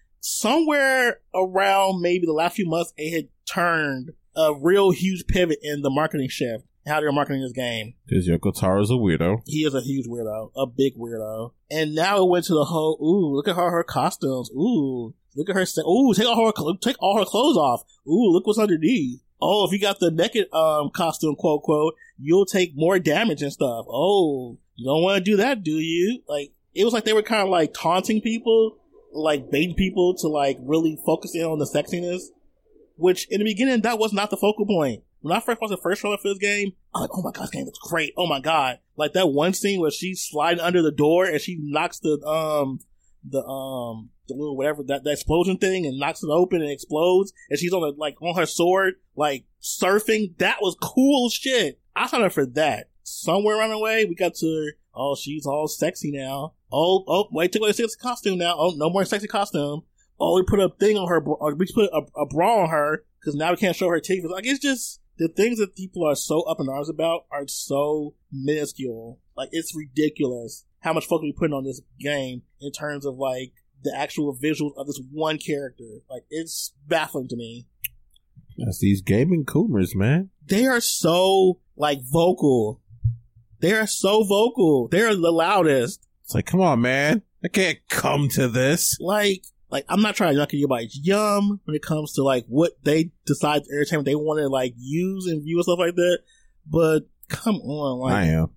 [SPEAKER 3] Somewhere around maybe the last few months, it had turned a real huge pivot in the marketing shift, how they're marketing this game.
[SPEAKER 2] Because Yoko Taro's a weirdo.
[SPEAKER 3] He is a huge weirdo, a big weirdo. And now it went to the whole, ooh, look at her, her costumes. Ooh, look at her, ooh, take all her, take all her clothes off. Ooh, look what's underneath. Oh, if you got the naked um costume, quote, quote, you'll take more damage and stuff. Oh, you don't want to do that, do you? Like, it was like they were kind of like taunting people, like baiting people to like really focus in on the sexiness, which in the beginning, that was not the focal point. When I first watched the first trailer for this game, I'm like, oh my god, this game looks great. Oh my god. Like that one scene where she's sliding under the door and she knocks the, um, the, um, the little whatever, that, that explosion thing and knocks it open and explodes. And she's on the, like, on her sword, like, surfing. That was cool shit. I signed up for that. Somewhere around the way, we got to, oh, she's all sexy now. Oh, oh, wait, took away the sexy costume now. Oh, no more sexy costume. Oh, we put a thing on her, or we put a, a bra on her, because now we can't show her teeth. Like, it's just, the things that people are so up in arms about are so minuscule. Like, it's ridiculous how much focus we putting on this game in terms of, like, the actual visuals of this one character. Like, it's baffling to me.
[SPEAKER 2] That's these gaming coomers, man.
[SPEAKER 3] They are so, like, vocal. They are so vocal. They're the loudest.
[SPEAKER 2] It's like, come on, man. I can't come to this.
[SPEAKER 3] Like, like, I'm not trying to knock anybody's yum when it comes to, like, what they decide to entertainment they want to, like, use and view and stuff like that. But, come on. Like,
[SPEAKER 2] I am.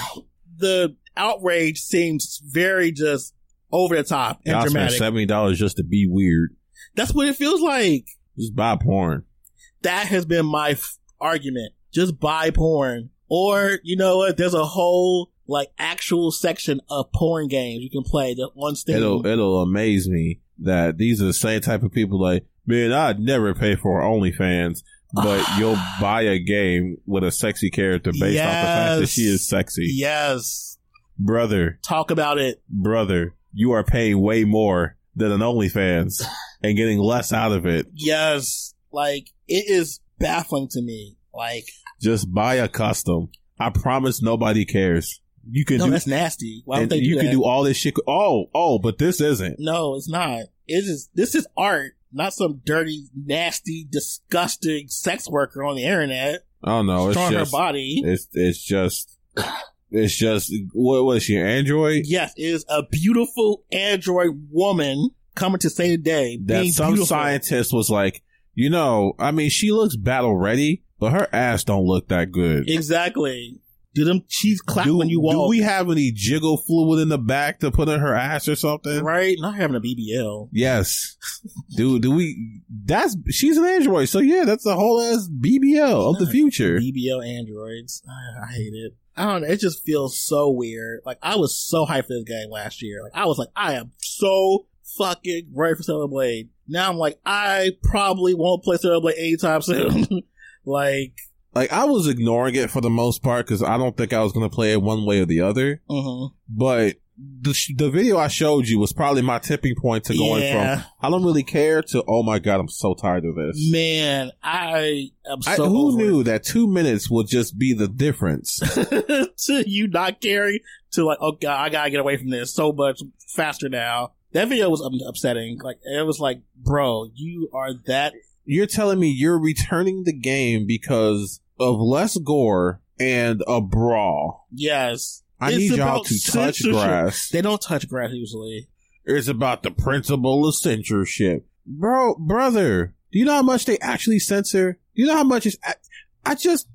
[SPEAKER 3] The outrage seems very just over the top and
[SPEAKER 2] Y'all
[SPEAKER 3] dramatic.
[SPEAKER 2] spent seventy dollars just to be weird.
[SPEAKER 3] That's what it feels like.
[SPEAKER 2] Just buy porn.
[SPEAKER 3] That has been my f- argument. Just buy porn. Or, you know what, there's a whole, like, actual section of porn games you can play that on Steam.
[SPEAKER 2] It'll, it'll amaze me that these are the same type of people like, man, I'd never pay for OnlyFans, but you'll buy a game with a sexy character based
[SPEAKER 3] yes.
[SPEAKER 2] off the fact that she is sexy.
[SPEAKER 3] Yes.
[SPEAKER 2] Brother.
[SPEAKER 3] Talk about it.
[SPEAKER 2] Brother, you are paying way more than an OnlyFans and getting less out of it.
[SPEAKER 3] Yes. Like, it is baffling to me. Like,
[SPEAKER 2] just buy a custom. I promise nobody cares. You can
[SPEAKER 3] no,
[SPEAKER 2] do
[SPEAKER 3] that's nasty. Why would they do
[SPEAKER 2] you
[SPEAKER 3] that?
[SPEAKER 2] can do all this shit. Oh, oh, but this isn't.
[SPEAKER 3] No, it's not. It is. This is art, not some dirty, nasty, disgusting sex worker on the internet.
[SPEAKER 2] Oh no, it's
[SPEAKER 3] showing
[SPEAKER 2] just
[SPEAKER 3] her body.
[SPEAKER 2] It's it's just it's just what was she? An android?
[SPEAKER 3] Yes, it is a beautiful android woman coming to save the day.
[SPEAKER 2] That
[SPEAKER 3] being
[SPEAKER 2] some
[SPEAKER 3] beautiful.
[SPEAKER 2] scientist was like, you know, I mean, she looks battle ready, but her ass don't look that good.
[SPEAKER 3] Exactly. Do them cheese clap
[SPEAKER 2] do,
[SPEAKER 3] when you walk?
[SPEAKER 2] Do we have any jiggle fluid in the back to put in her ass or something?
[SPEAKER 3] Right? Not having a B B L.
[SPEAKER 2] Yes. do do we? That's she's an android, so yeah, that's a whole ass B B L of the future.
[SPEAKER 3] B B L androids. I, I hate it. I don't know. It just feels so weird. Like, I was so hyped for this game last year. Like, I was like, I am so fucking ready for Stellar Blade. Now I'm like, I probably won't play Stellar Blade anytime soon. like.
[SPEAKER 2] Like, I was ignoring it for the most part because I don't think I was going to play it one way or the other.
[SPEAKER 3] Mm-hmm.
[SPEAKER 2] But the the video I showed you was probably my tipping point to going
[SPEAKER 3] yeah.
[SPEAKER 2] from I don't really care to, oh my God, I'm so tired of this.
[SPEAKER 3] Man, I am so
[SPEAKER 2] I, Who
[SPEAKER 3] over
[SPEAKER 2] knew
[SPEAKER 3] it.
[SPEAKER 2] that two minutes would just be the difference?
[SPEAKER 3] To you not caring to like, oh God, I gotta get away from this so much faster now. That video was upsetting. Like, it was like, bro, you are that.
[SPEAKER 2] You're telling me you're returning the game because of less gore and a brawl.
[SPEAKER 3] Yes.
[SPEAKER 2] I
[SPEAKER 3] It's
[SPEAKER 2] need y'all
[SPEAKER 3] about
[SPEAKER 2] to touch
[SPEAKER 3] censorship.
[SPEAKER 2] grass.
[SPEAKER 3] They don't touch grass usually.
[SPEAKER 2] It's about the principle of censorship. Bro, brother, do you know how much they actually censor? Do you know how much is... I, I just...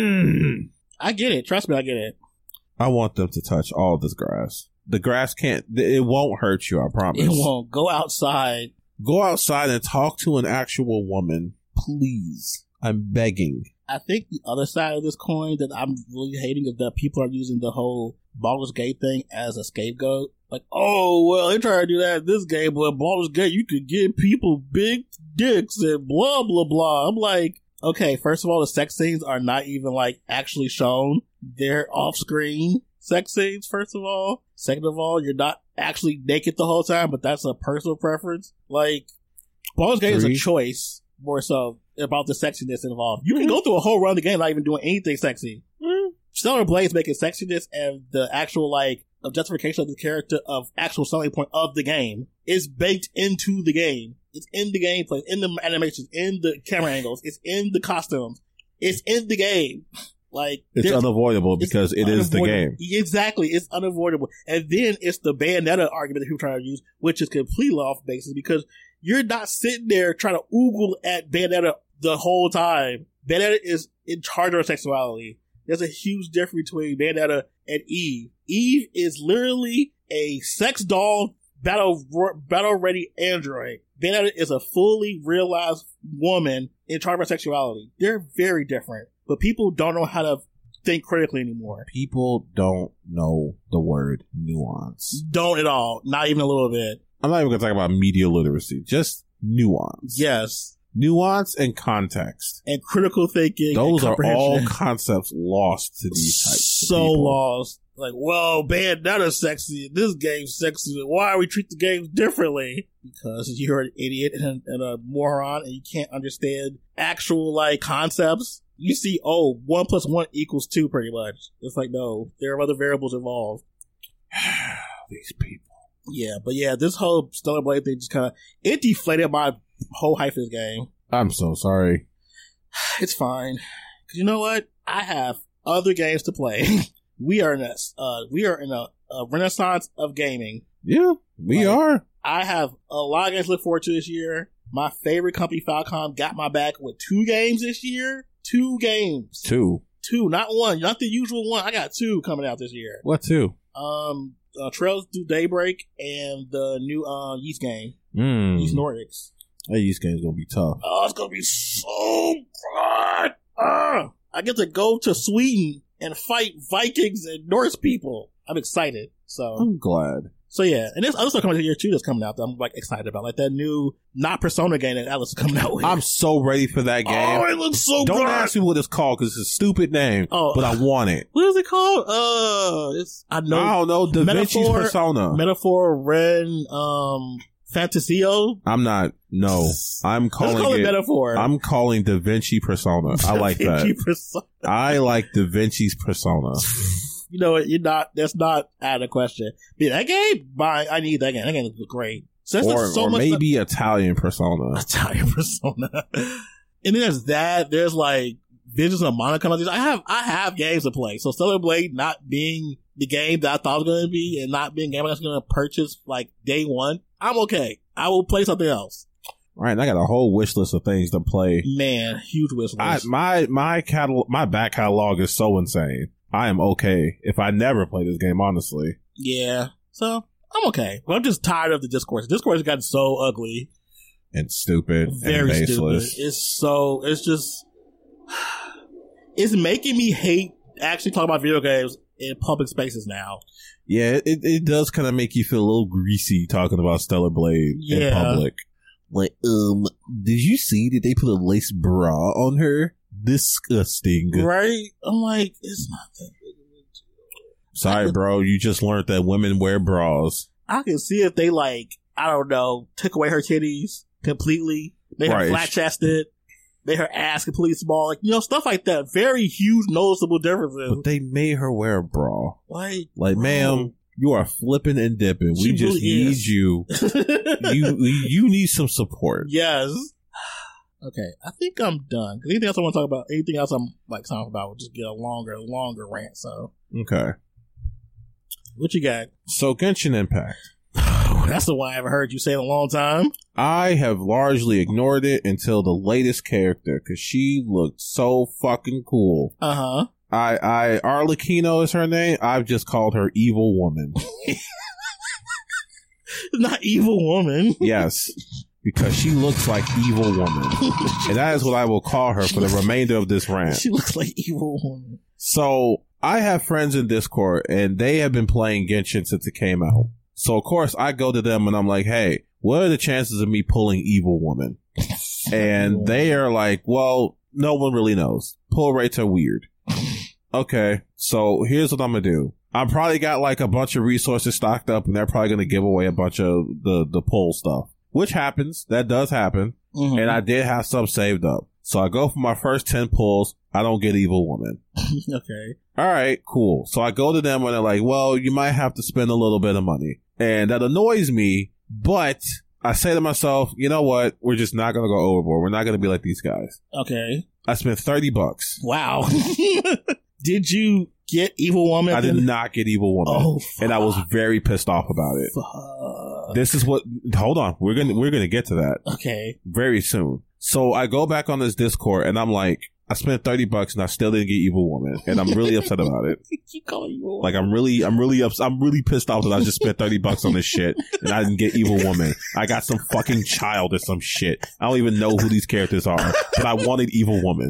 [SPEAKER 2] Mm.
[SPEAKER 3] I get it. Trust me, I get it.
[SPEAKER 2] I want them to touch all this grass. The grass can't... It won't hurt you, I promise.
[SPEAKER 3] It won't. Go outside.
[SPEAKER 2] Go outside and talk to an actual woman. Please. I'm begging.
[SPEAKER 3] I think the other side of this coin that I'm really hating is that people are using the whole Baldur's Gate thing as a scapegoat. Like, oh, well, they try to do that in this game, but Baldur's Gate, you could give people big dicks and blah, blah, blah. I'm like, okay, first of all, the sex scenes are not even, like, actually shown. They're off-screen sex scenes, first of all. Second of all, you're not actually naked the whole time, but that's a personal preference. Like, Baldur's Gate is a choice, more so, about the sexiness involved. You can go through a whole run of the game not even doing anything sexy. Mm. Stellar Blade's making sexiness and the actual, like, objectification of the character of actual selling point of the game is baked into the game. It's in the gameplay, in the animations, in the camera angles, it's in the costumes, it's in the game. Like,
[SPEAKER 2] it's unavoidable because
[SPEAKER 3] it's
[SPEAKER 2] it is the game.
[SPEAKER 3] Exactly, it's unavoidable. And then it's the Bayonetta argument that people try to use, which is completely off basis because you're not sitting there trying to oogle at Bayonetta the whole time. Bayonetta is in charge of her sexuality. There's a huge difference between Bayonetta and Eve. Eve is literally a sex doll, battle battle ready android. Bayonetta is a fully realized woman in charge of her sexuality. They're very different, but people don't know how to think critically anymore.
[SPEAKER 2] People don't know the word nuance.
[SPEAKER 3] Don't at all. Not even a little bit.
[SPEAKER 2] I'm not even going to talk about media literacy. Just nuance.
[SPEAKER 3] Yes.
[SPEAKER 2] Nuance and context.
[SPEAKER 3] And critical thinking.
[SPEAKER 2] Those
[SPEAKER 3] and
[SPEAKER 2] are all concepts lost to these types
[SPEAKER 3] so
[SPEAKER 2] of people.
[SPEAKER 3] lost. Like, well, Bayonetta's sexy. This game's sexy. Why are we treat the games differently? Because you're an idiot and, and a moron and you can't understand actual, like, concepts. You see, oh, one plus one equals two pretty much. It's like, no, there are other variables involved.
[SPEAKER 2] These people.
[SPEAKER 3] Yeah, but yeah, this whole Stellar Blade thing just kind of, it deflated my whole hype for this game.
[SPEAKER 2] I'm so sorry.
[SPEAKER 3] It's fine. Cause you know what? I have other games to play. we are in a, uh, we are in a, a renaissance of gaming.
[SPEAKER 2] Yeah, we
[SPEAKER 3] like,
[SPEAKER 2] are.
[SPEAKER 3] I have a lot of games to look forward to this year. My favorite company, Falcom, got my back with two games this year. Two games.
[SPEAKER 2] Two.
[SPEAKER 3] Two, not one. Not the usual one. I got two coming out this year.
[SPEAKER 2] What two?
[SPEAKER 3] Um, uh, Trails to Daybreak and the new uh, Yeast game.
[SPEAKER 2] Mm.
[SPEAKER 3] Yeast Nordics.
[SPEAKER 2] That Yeast game is going to be tough.
[SPEAKER 3] Oh, it's going to be so good. Uh, I get to go to Sweden and fight Vikings and Norse people. I'm excited. So
[SPEAKER 2] I'm glad.
[SPEAKER 3] So yeah, and there's other stuff coming out here too that's coming out that I'm like excited about, like that new not Persona game that Atlas is coming out with.
[SPEAKER 2] I'm so ready for that game.
[SPEAKER 3] Oh, it looks so
[SPEAKER 2] Don't
[SPEAKER 3] good.
[SPEAKER 2] ask me what it's called because it's a stupid name,
[SPEAKER 3] oh,
[SPEAKER 2] but I want it.
[SPEAKER 3] What is it called? Uh, it's I know.
[SPEAKER 2] I don't know. Da Vinci's
[SPEAKER 3] Metaphor,
[SPEAKER 2] Persona.
[SPEAKER 3] Metaphor, Ren, um, Fantasio?
[SPEAKER 2] I'm not. No, I'm calling
[SPEAKER 3] Let's call it,
[SPEAKER 2] it.
[SPEAKER 3] metaphor.
[SPEAKER 2] I'm calling Da Vinci Persona. I like
[SPEAKER 3] Da Vinci
[SPEAKER 2] that.
[SPEAKER 3] Persona.
[SPEAKER 2] I like Da Vinci's Persona.
[SPEAKER 3] You know what? You're not. That's not out of the question. Be that game? Buy. I need that game. That game is great. So
[SPEAKER 2] Or,
[SPEAKER 3] so
[SPEAKER 2] or
[SPEAKER 3] much
[SPEAKER 2] maybe Italian Persona.
[SPEAKER 3] Italian Persona. And then there's that. There's like Visions of Monica. I have I have games to play. So Stellar Blade not being the game that I thought it was going to be, and not being a game I was going to purchase like day one, I'm okay. I will play something else.
[SPEAKER 2] Right, and I got a whole wish list of things to play.
[SPEAKER 3] Man, huge wish
[SPEAKER 2] I,
[SPEAKER 3] list.
[SPEAKER 2] my my catalog, my back catalog is so insane. I am okay if I never play this game. Honestly,
[SPEAKER 3] Yeah. So I'm okay. But I'm just tired of the discourse. The discourse has gotten so ugly.
[SPEAKER 2] and stupid,
[SPEAKER 3] Very
[SPEAKER 2] and
[SPEAKER 3] stupid.
[SPEAKER 2] baseless.
[SPEAKER 3] It's so, it's just, it's making me hate actually talking about video games in public spaces now.
[SPEAKER 2] Yeah, it it does kind of make you feel a little greasy talking about Stellar Blade in
[SPEAKER 3] Yeah.
[SPEAKER 2] public. Like, um, did you see that they put a lace bra on her? Disgusting.
[SPEAKER 3] Right? I'm like, it's not that big of a deal.
[SPEAKER 2] Sorry, bro. You just learned that women wear bras.
[SPEAKER 3] I can see if they like, I don't know, took away her titties completely, made her
[SPEAKER 2] Right.
[SPEAKER 3] flat chested, made her ass completely small, like, you know, stuff like that. Very huge noticeable differences.
[SPEAKER 2] But they made her wear a bra.
[SPEAKER 3] Like,
[SPEAKER 2] Like,
[SPEAKER 3] bro.
[SPEAKER 2] ma'am, you are flipping and dipping.
[SPEAKER 3] She
[SPEAKER 2] We just
[SPEAKER 3] really
[SPEAKER 2] need
[SPEAKER 3] is.
[SPEAKER 2] you. You you need some support.
[SPEAKER 3] Yes. Okay, I think I'm done. 'Cause anything else I want to talk about, anything else I'm like talking about, will just get a longer, longer rant. So,
[SPEAKER 2] Okay.
[SPEAKER 3] what you got?
[SPEAKER 2] So, Genshin Impact.
[SPEAKER 3] That's the one I haven't heard you say in a long time.
[SPEAKER 2] I have largely ignored it until the latest character because she looked so fucking cool.
[SPEAKER 3] Uh huh.
[SPEAKER 2] I, I, Arlecchino is her name. I've just called her Evil Woman.
[SPEAKER 3] Not evil woman.
[SPEAKER 2] Yes. Because she looks like Evil Woman. And that is what I will call her for the remainder of this rant.
[SPEAKER 3] She looks like evil woman.
[SPEAKER 2] So, I have friends in Discord and they have been playing Genshin since it came out. So, of course, I go to them and I'm like, hey, what are the chances of me pulling Evil Woman? And they are like, well, no one really knows. Pull rates are weird. Okay, so here's what I'm going to do. I probably got like a bunch of resources stocked up and they're probably going to give away a bunch of the, the pull stuff. Which happens. That does happen.
[SPEAKER 3] Mm-hmm.
[SPEAKER 2] And I did have some saved up. So I go for my first ten pulls. I don't get Evil Woman.
[SPEAKER 3] Okay.
[SPEAKER 2] All right, cool. So I go to them and they're like, well, you might have to spend a little bit of money. And that annoys me. But I say to myself, you know what? We're just not going to go overboard. We're not going to be like these guys.
[SPEAKER 3] Okay.
[SPEAKER 2] I spent thirty bucks.
[SPEAKER 3] Wow. Did you get evil woman?
[SPEAKER 2] I did not get Evil Woman.
[SPEAKER 3] Oh,
[SPEAKER 2] and I was very pissed off about it.
[SPEAKER 3] fuck.
[SPEAKER 2] This is what, hold on. We're going to, we're going to get to that
[SPEAKER 3] Okay.
[SPEAKER 2] very soon. So I go back on this Discord and I'm like, I spent thirty bucks and I still didn't get Evil Woman. And I'm really upset about it.
[SPEAKER 3] You call it evil
[SPEAKER 2] Like, I'm really, I'm really ups- I'm really pissed off that I just spent thirty bucks on this shit and I didn't get Evil Woman. I got some fucking child or some shit. I don't even know who these characters are, but I wanted Evil Woman.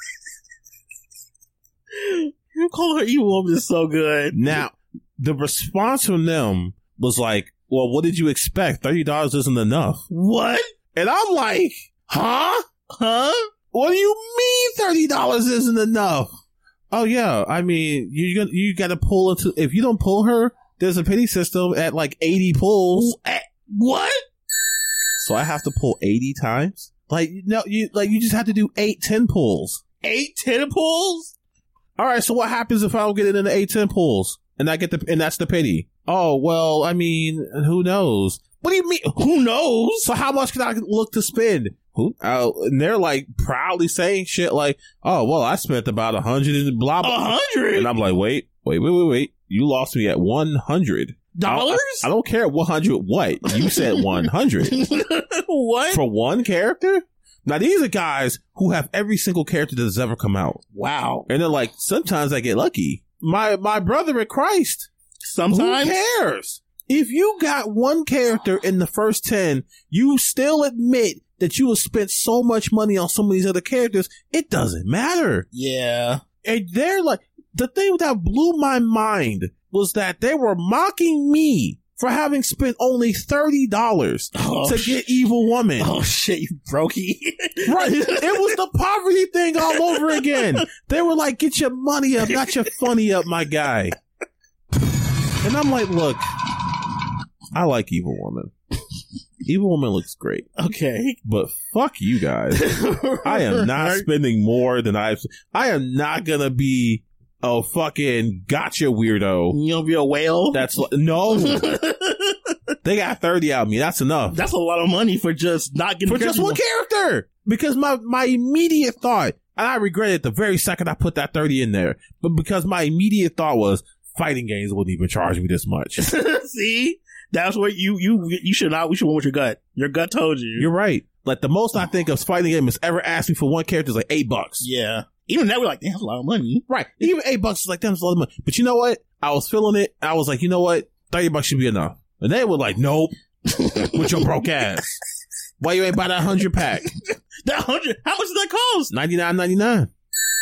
[SPEAKER 3] You call her evil woman is so good.
[SPEAKER 2] Now, the response from them was like, well, what did you expect? thirty dollars isn't enough.
[SPEAKER 3] What?
[SPEAKER 2] And I'm like, huh?
[SPEAKER 3] Huh?
[SPEAKER 2] What do you mean thirty dollars isn't enough? Oh yeah, I mean, you got you got to pull into. If you don't pull her, there's a pity system at like eighty pulls.
[SPEAKER 3] What?
[SPEAKER 2] So I have to pull eighty times. Like no, you like you just have to do eight, ten pulls.
[SPEAKER 3] Eight, ten pulls?
[SPEAKER 2] All right. So what happens if I don't get it in the eight, ten pulls, and I get the and that's the pity? Oh well, I mean, who knows? What do you mean? Who knows? So how much can I look to spend? Who? Uh, and they're like proudly saying shit like, "Oh well, I spent about a hundred and blah blah."
[SPEAKER 3] A hundred?
[SPEAKER 2] And I'm like, wait, wait, wait, wait, wait. You lost me at one hundred
[SPEAKER 3] Dollars?
[SPEAKER 2] I, I don't care one hundred what. You said one hundred.
[SPEAKER 3] What?
[SPEAKER 2] For one character? Now, these are guys who have every single character that has ever come out.
[SPEAKER 3] Wow.
[SPEAKER 2] And they're like, sometimes I get lucky. My my brother in Christ.
[SPEAKER 3] Sometimes?
[SPEAKER 2] Who cares? If you got one character in the first ten, you still admit that you have spent so much money on some of these other characters, it doesn't matter.
[SPEAKER 3] Yeah.
[SPEAKER 2] And they're like, the thing that blew my mind was that they were mocking me for having spent only thirty dollars
[SPEAKER 3] Oh,
[SPEAKER 2] to get Evil Woman.
[SPEAKER 3] Oh shit, you brokey.
[SPEAKER 2] Right. It was the poverty thing all over again. They were like, get your money up, not your funny up, my guy. And I'm like, look, I like Evil Woman. Evil Woman looks great.
[SPEAKER 3] Okay.
[SPEAKER 2] But fuck you guys. I am not spending more than I've... I am not gonna be a fucking gotcha weirdo.
[SPEAKER 3] You gonna be a whale?
[SPEAKER 2] That's... No. They got thirty out of me. That's enough.
[SPEAKER 3] That's a lot of money for just not getting...
[SPEAKER 2] For just one character! Because my, my immediate thought... And I regret it the very second I put that thirty in there. But because my immediate thought was, fighting games wouldn't even charge me this much.
[SPEAKER 3] See? That's what you, you, you should not, we should went with your gut. Your gut told you.
[SPEAKER 2] You're right. Like the most I think of fighting game is ever asking for one character is like eight bucks.
[SPEAKER 3] Yeah. Even that, we're like, damn, that's a lot of money.
[SPEAKER 2] Right. Even eight bucks is like, damn, that's a lot of money. But you know what? I was feeling it. I was like, you know what? thirty bucks should be enough. And they were like, nope. With your broke ass. Why you ain't buy that hundred pack?
[SPEAKER 3] That hundred, how much does that cost?
[SPEAKER 2] ninety-nine ninety-nine.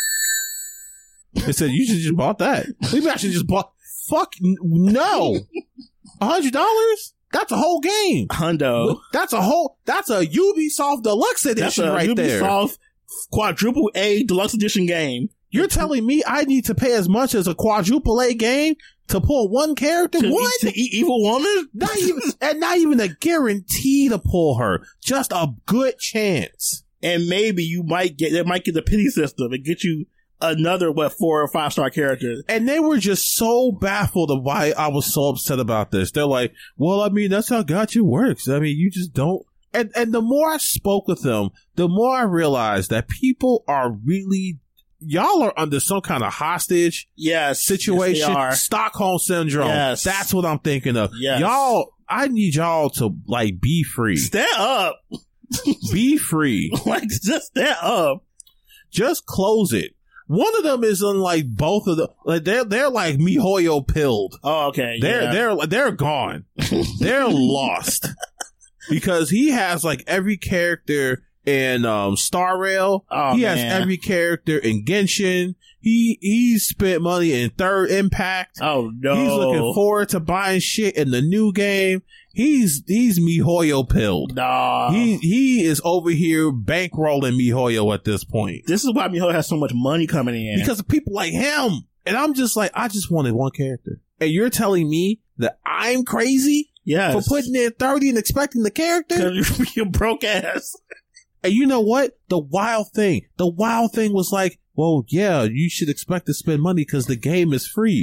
[SPEAKER 2] They said, you should just bought that. Maybe I should just bought, fuck, n- no. A hundred dollars? That's a whole game.
[SPEAKER 3] Hundo.
[SPEAKER 2] That's a whole, that's a Ubisoft Deluxe Edition
[SPEAKER 3] That's a
[SPEAKER 2] right
[SPEAKER 3] Ubisoft
[SPEAKER 2] there.
[SPEAKER 3] Ubisoft quadruple A Deluxe Edition game.
[SPEAKER 2] You're telling me I need to pay as much as a quadruple A game to pull one character?
[SPEAKER 3] To,
[SPEAKER 2] what?
[SPEAKER 3] To eat Evil Woman?
[SPEAKER 2] Not even, and not even a guarantee to pull her. Just a good chance.
[SPEAKER 3] And maybe you might get, they might get the pity system and get you another, what, four or five star character.
[SPEAKER 2] And they were just so baffled of why I was so upset about this. They're like, well, I mean, that's how gacha works. I mean, you just don't. And, and the more I spoke with them, the more I realized that people are really, y'all are under some kind of hostage
[SPEAKER 3] yes,
[SPEAKER 2] situation.
[SPEAKER 3] Yes, they are.
[SPEAKER 2] Stockholm syndrome.
[SPEAKER 3] Yes.
[SPEAKER 2] That's what I'm thinking of.
[SPEAKER 3] Yes.
[SPEAKER 2] Y'all, I need y'all to like be free.
[SPEAKER 3] Stand up.
[SPEAKER 2] Be free.
[SPEAKER 3] Like, just stand up.
[SPEAKER 2] Just close it. One of them is on like both of the, like they're, they're like MiHoYo pilled.
[SPEAKER 3] Oh, okay.
[SPEAKER 2] They're,
[SPEAKER 3] yeah.
[SPEAKER 2] they're, they're gone. They're lost. Because he has like every character in, um, Star Rail.
[SPEAKER 3] Oh,
[SPEAKER 2] he
[SPEAKER 3] man.
[SPEAKER 2] has every character in Genshin. He, he spent money in Third Impact.
[SPEAKER 3] Oh, no.
[SPEAKER 2] He's looking forward to buying shit in the new game. He's, he's MiHoYo pilled.
[SPEAKER 3] Nah.
[SPEAKER 2] He, he is over here bankrolling MiHoYo at this point.
[SPEAKER 3] This is why MiHoYo has so much money coming in.
[SPEAKER 2] Because of people like him. And I'm just like, I just wanted one character. And you're telling me that I'm crazy?
[SPEAKER 3] Yes.
[SPEAKER 2] For putting in thirty and expecting the character?
[SPEAKER 3] Because you're broke ass.
[SPEAKER 2] And you know what? The wild thing. The wild thing was like, well, yeah, you should expect to spend money because the game is free.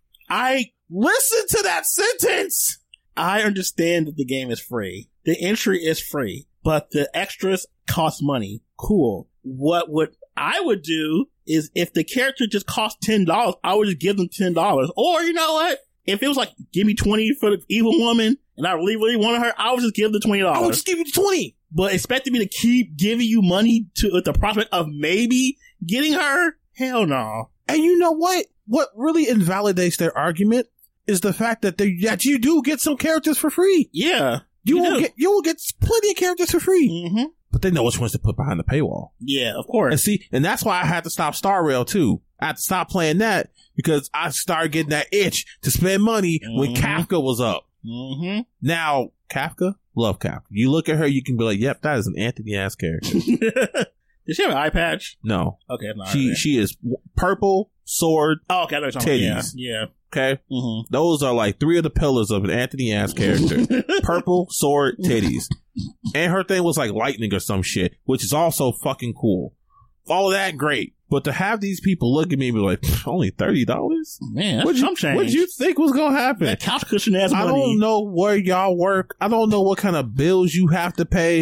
[SPEAKER 3] I
[SPEAKER 2] Listen to that sentence!
[SPEAKER 3] I understand that the game is free. The entry is free, but the extras cost money. Cool. What would I would do is if the character just cost ten dollars, I would just give them ten dollars. Or you know what? If it was like, give me twenty for the Evil Woman, and I really, really wanted her, I would just give the twenty dollars.
[SPEAKER 2] I would just give you the twenty.
[SPEAKER 3] But expecting me to keep giving you money to with the prospect of maybe getting her? Hell no.
[SPEAKER 2] And you know what? What really invalidates their argument is the fact that they that you do get some characters for free.
[SPEAKER 3] Yeah.
[SPEAKER 2] You,
[SPEAKER 3] You
[SPEAKER 2] will
[SPEAKER 3] do.
[SPEAKER 2] get you will get plenty of characters for free.
[SPEAKER 3] Mm-hmm.
[SPEAKER 2] But they know which ones to put behind the paywall.
[SPEAKER 3] Yeah, of
[SPEAKER 2] And
[SPEAKER 3] course.
[SPEAKER 2] see, and that's why I had to stop Star Rail too. I had to stop playing that because I started getting that itch to spend money when
[SPEAKER 3] Mhm.
[SPEAKER 2] Kafka was up.
[SPEAKER 3] Mm-hmm.
[SPEAKER 2] Now, Kafka, love Kafka. You look at her, you can be like, yep, that is an Anthony ass character.
[SPEAKER 3] Does she have an eye patch?
[SPEAKER 2] No.
[SPEAKER 3] Okay, I'm not
[SPEAKER 2] She
[SPEAKER 3] right.
[SPEAKER 2] she is w- purple, sword,
[SPEAKER 3] Oh, okay, I know what you're talking about.
[SPEAKER 2] titties.
[SPEAKER 3] Yeah.
[SPEAKER 2] okay?
[SPEAKER 3] Yeah. Mm-hmm.
[SPEAKER 2] Those are like three of the pillars of an Anthony ass character. Purple, sword, titties. And her thing was like lightning or some shit, which is also fucking cool. All of that, great. But to have these people look at me and be like, only thirty dollars?
[SPEAKER 3] Man, that's
[SPEAKER 2] What'd you,
[SPEAKER 3] some change.
[SPEAKER 2] what'd you think was going to happen?
[SPEAKER 3] That couch cushion ass
[SPEAKER 2] I
[SPEAKER 3] money.
[SPEAKER 2] don't know where y'all work. I don't know what kind of bills you have to pay.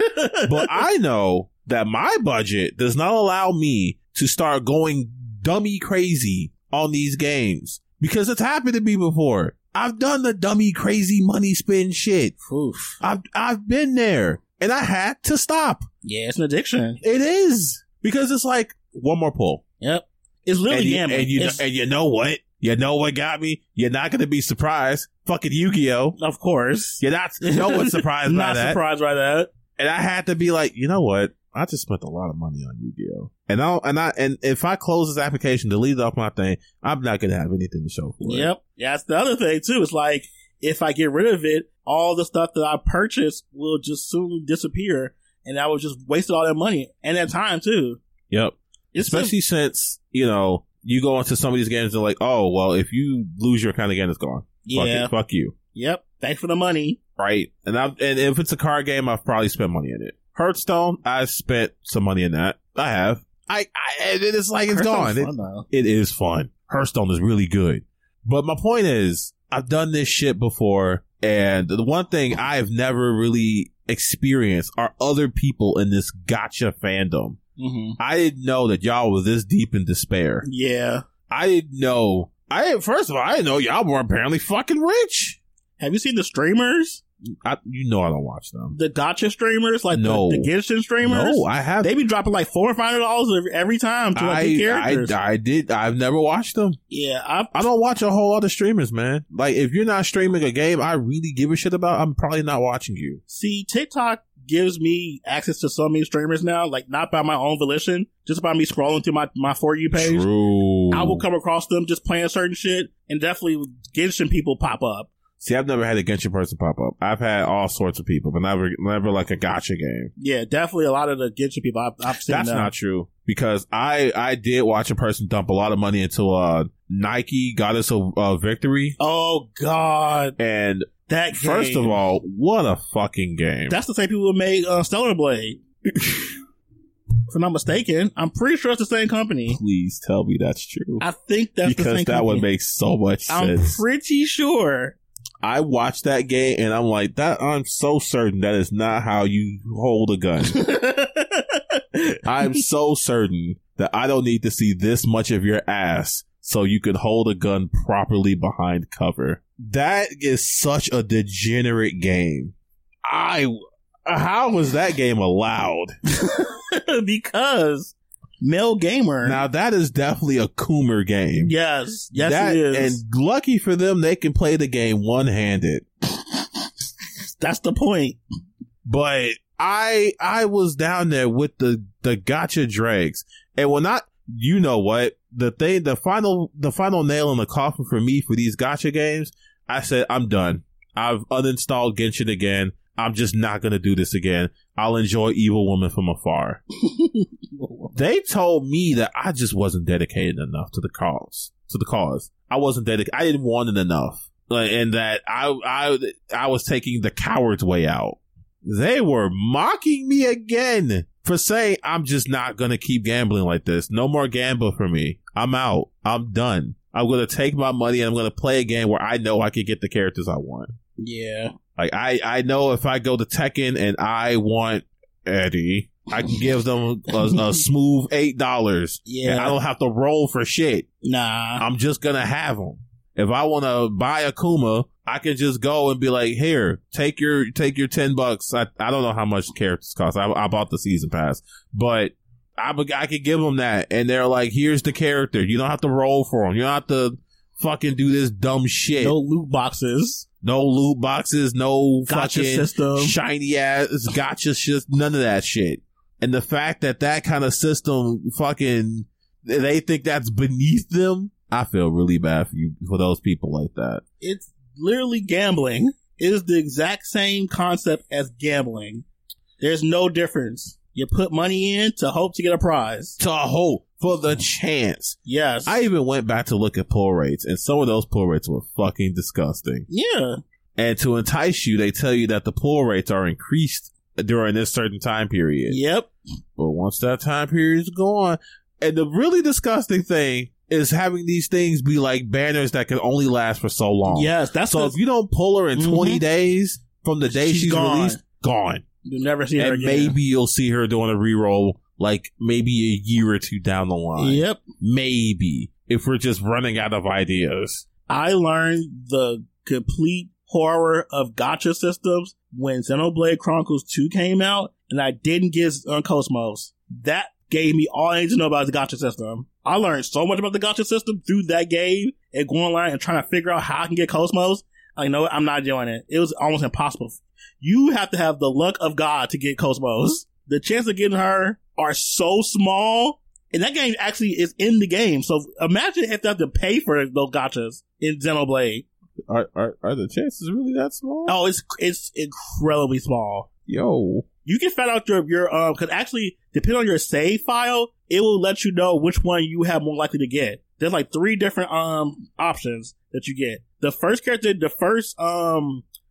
[SPEAKER 2] But I know that my budget does not allow me to start going dummy crazy on these games. Because it's happened to me before. I've done the dummy crazy money spend shit.
[SPEAKER 3] Oof.
[SPEAKER 2] I've, I've been there. And I had to stop.
[SPEAKER 3] Yeah, it's an addiction.
[SPEAKER 2] It is. Because it's like, one more pull.
[SPEAKER 3] Yep. It's literally
[SPEAKER 2] And you,
[SPEAKER 3] gambling.
[SPEAKER 2] and, you know,
[SPEAKER 3] It's-
[SPEAKER 2] and you know what? You know what got me? You're not going to be surprised. Fucking Yu-Gi-Oh!
[SPEAKER 3] of course.
[SPEAKER 2] You're not, no one's surprised by
[SPEAKER 3] Not
[SPEAKER 2] that.
[SPEAKER 3] surprised by that.
[SPEAKER 2] And I had to be like, you know what? I just spent a lot of money on Yu-Gi-Oh! And I and I and if I close this application, delete it off my thing, I'm not gonna have anything to show for it.
[SPEAKER 3] Yep. Yeah, that's the other thing too. It's like if I get rid of it, all the stuff that I purchased will just soon disappear, and I would just waste all that money and that time too.
[SPEAKER 2] Yep.
[SPEAKER 3] It's
[SPEAKER 2] Especially since, you know, you go into some of these games and like, oh, well, if you lose your account again, it's gone. Fuck
[SPEAKER 3] Yeah.
[SPEAKER 2] it. Fuck you.
[SPEAKER 3] Yep. Thanks for the money.
[SPEAKER 2] Right. And I and if it's a card game, I've probably spent money in it. Hearthstone, I spent some money in that. I have. I, I it is like it's gone. It, it is fun. Hearthstone is really good. But my point is, I've done this shit before, and the one thing I've never really experienced are other people in this gacha fandom. Mm-hmm. I didn't know that y'all were this deep in despair.
[SPEAKER 3] Yeah.
[SPEAKER 2] I didn't know. I didn't, first of all, I didn't know y'all were apparently fucking rich.
[SPEAKER 3] Have you seen the streamers?
[SPEAKER 2] I, you know I don't watch them.
[SPEAKER 3] The gacha streamers, like
[SPEAKER 2] no.
[SPEAKER 3] the, the Genshin streamers.
[SPEAKER 2] No, I have.
[SPEAKER 3] They be dropping like four or five hundred dollars every, every time to like
[SPEAKER 2] I,
[SPEAKER 3] new characters.
[SPEAKER 2] I, I did. I've never watched them.
[SPEAKER 3] Yeah, I've,
[SPEAKER 2] I don't watch a whole lot of streamers, man. Like if you're not streaming a game I really give a shit about, I'm probably not watching you.
[SPEAKER 3] See, TikTok gives me access to so many streamers now, like not by my own volition, just by me scrolling through my, my For You page.
[SPEAKER 2] True.
[SPEAKER 3] I will come across them just playing certain shit, and definitely Genshin people pop up.
[SPEAKER 2] See, I've never had a Genshin person pop up. I've had all sorts of people, but never, never like a gacha game.
[SPEAKER 3] Yeah, definitely a lot of the Genshin people I've, I've seen.
[SPEAKER 2] That's
[SPEAKER 3] them.
[SPEAKER 2] not true, because I, I did watch a person dump a lot of money into uh Nike Goddess of uh, Victory.
[SPEAKER 3] Oh God,
[SPEAKER 2] and
[SPEAKER 3] that game.
[SPEAKER 2] First of all, what a fucking game!
[SPEAKER 3] That's the same people who made uh, Stellar Blade. If I'm not mistaken, I'm pretty sure it's the same company.
[SPEAKER 2] Please tell me that's true.
[SPEAKER 3] I think that's
[SPEAKER 2] because
[SPEAKER 3] the same
[SPEAKER 2] that
[SPEAKER 3] company.
[SPEAKER 2] would make so much
[SPEAKER 3] I'm
[SPEAKER 2] sense.
[SPEAKER 3] I'm pretty sure.
[SPEAKER 2] I watched that game and I'm like, that. I'm so certain that is not how you hold a gun. I'm so certain that I don't need to see this much of your ass so you can hold a gun properly behind cover. That is such a degenerate game. I. How was that game allowed?
[SPEAKER 3] Because Male Gamer.
[SPEAKER 2] Now that is definitely a Coomer game.
[SPEAKER 3] Yes, yes
[SPEAKER 2] that,
[SPEAKER 3] it is.
[SPEAKER 2] And lucky for them, they can play the game one-handed.
[SPEAKER 3] That's the point.
[SPEAKER 2] But I I was down there with the the gacha dregs, and when I, you know what, the thing, the final the final nail in the coffin for me for these gacha games, I said I'm done. I've uninstalled Genshin again. I'm just not going to do this again. I'll enjoy Evil Woman from afar. They told me that I just wasn't dedicated enough to the cause. To the cause, I wasn't dedicated. I didn't want it enough, like, and that I I I was taking the coward's way out. They were mocking me again for saying I'm just not going to keep gambling like this. No more gambling for me. I'm out. I'm done. I'm going to take my money and I'm going to play a game where I know I can get the characters I want.
[SPEAKER 3] Yeah.
[SPEAKER 2] Like, I, I know if I go to Tekken and I want Eddie, I can give them a, a smooth eight dollars.
[SPEAKER 3] Yeah.
[SPEAKER 2] And I don't have to roll for shit.
[SPEAKER 3] Nah.
[SPEAKER 2] I'm just going to have them. If I want to buy a Kuma, I can just go and be like, here, take your, take your ten bucks. I, I don't know how much the characters cost. I, I bought the season pass, but I, I could give them that. And they're like, here's the character. You don't have to roll for them. You don't have to fucking do this dumb shit.
[SPEAKER 3] No loot boxes.
[SPEAKER 2] No loot boxes, no
[SPEAKER 3] gotcha
[SPEAKER 2] fucking
[SPEAKER 3] system.
[SPEAKER 2] Shiny ass gotcha shit, none of that shit. And the fact that that kind of system fucking, they think that's beneath them, I feel really bad for you, for those people like that.
[SPEAKER 3] It's literally gambling. It is the exact same concept as gambling. There's no difference. You put money in to hope to get a prize.
[SPEAKER 2] To hope. For the chance.
[SPEAKER 3] Yes.
[SPEAKER 2] I even went back to look at pull rates, and some of those pull rates were fucking disgusting.
[SPEAKER 3] Yeah.
[SPEAKER 2] And to entice you, they tell you that the pull rates are increased during this certain time period.
[SPEAKER 3] Yep.
[SPEAKER 2] But once that time period is gone, and the really disgusting thing is having these things be like banners that can only last for so long.
[SPEAKER 3] Yes, that's
[SPEAKER 2] so. If you don't pull her in mm-hmm. twenty days from the day she's, she's released, gone.
[SPEAKER 3] You'll never see
[SPEAKER 2] and
[SPEAKER 3] her again.
[SPEAKER 2] Maybe you'll see her doing a reroll. Like, maybe a year or two down the line.
[SPEAKER 3] Yep.
[SPEAKER 2] Maybe. If we're just running out of ideas.
[SPEAKER 3] I learned the complete horror of gacha systems when Xenoblade Chronicles two came out, and I didn't get on Cosmos. That gave me all I need to know about the gacha system. I learned so much about the gacha system through that game, and going online and trying to figure out how I can get Cosmos. I know I'm not doing it. It was almost impossible. You have to have the luck of God to get Cosmos. The chance of getting her are so small, and that game actually is in the game. So imagine if they have to pay for those gachas in Xenoblade.
[SPEAKER 2] Are, are are the chances really that small?
[SPEAKER 3] Oh, it's it's incredibly small.
[SPEAKER 2] Yo,
[SPEAKER 3] you can find out your your um because actually, depending on your save file, it will let you know which one you have more likely to get. There's like three different um options that you get. The first character, the first um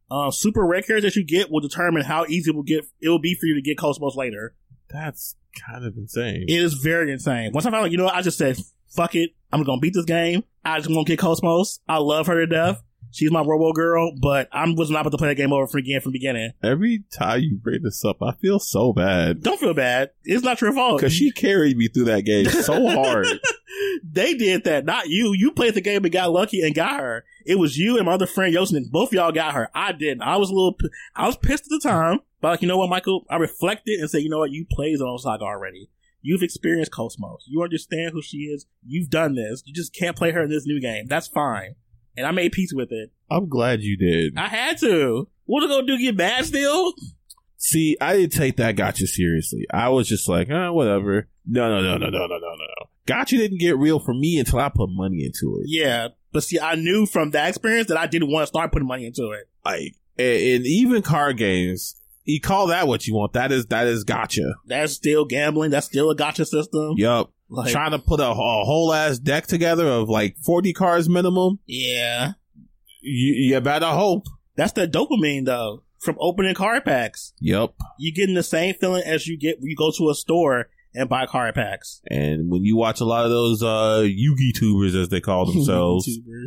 [SPEAKER 3] uh, super rare characters that you get will determine how easy it will get. It will be for you to get Cosmos later.
[SPEAKER 2] That's kind of insane.
[SPEAKER 3] It is very insane. Once I found out, you know what, I just said, fuck it. I'm gonna beat this game. I just won't get Cosmos. I love her to death. She's my Robo girl, but I was not about to play that game over for again from the beginning.
[SPEAKER 2] Every time you bring this up, I feel so bad.
[SPEAKER 3] Don't feel bad. It's not your fault.
[SPEAKER 2] Because she carried me through that game so hard.
[SPEAKER 3] They did that, not you. You played the game and got lucky and got her. It was you and my other friend Yosin. Both of y'all got her. I didn't. I was a little, I was pissed at the time, but like, you know what, Michael? I reflected and said, you know what? You played Xenosaga already. You've experienced Cosmos. You understand who she is. You've done this. You just can't play her in this new game. That's fine. And I made peace with it.
[SPEAKER 2] I'm glad you did.
[SPEAKER 3] I had to. What are they gonna do? Get mad still?
[SPEAKER 2] See, I didn't take that gotcha seriously. I was just like, eh, whatever. No, no, no, no, no, no, no, no. Gotcha didn't get real for me until I put money into it.
[SPEAKER 3] Yeah, but see, I knew from that experience that I didn't want to start putting money into it.
[SPEAKER 2] Like, and even card games, you call that what you want. That is that is gotcha.
[SPEAKER 3] That's still gambling. That's still a gotcha system.
[SPEAKER 2] Yup.
[SPEAKER 3] Like,
[SPEAKER 2] trying to put a, a whole ass deck together of like forty cards minimum.
[SPEAKER 3] Yeah.
[SPEAKER 2] You, you better hope.
[SPEAKER 3] That's the dopamine though, from opening card packs.
[SPEAKER 2] Yep.
[SPEAKER 3] You're getting the same feeling as you get when you go to a store and buy card packs.
[SPEAKER 2] And when you watch a lot of those uh Yugi tubers, as they call themselves,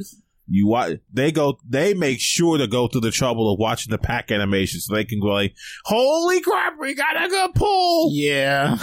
[SPEAKER 2] you watch they go they make sure to go through the trouble of watching the pack animation so they can go like, holy crap, we got a good pull.
[SPEAKER 3] Yeah.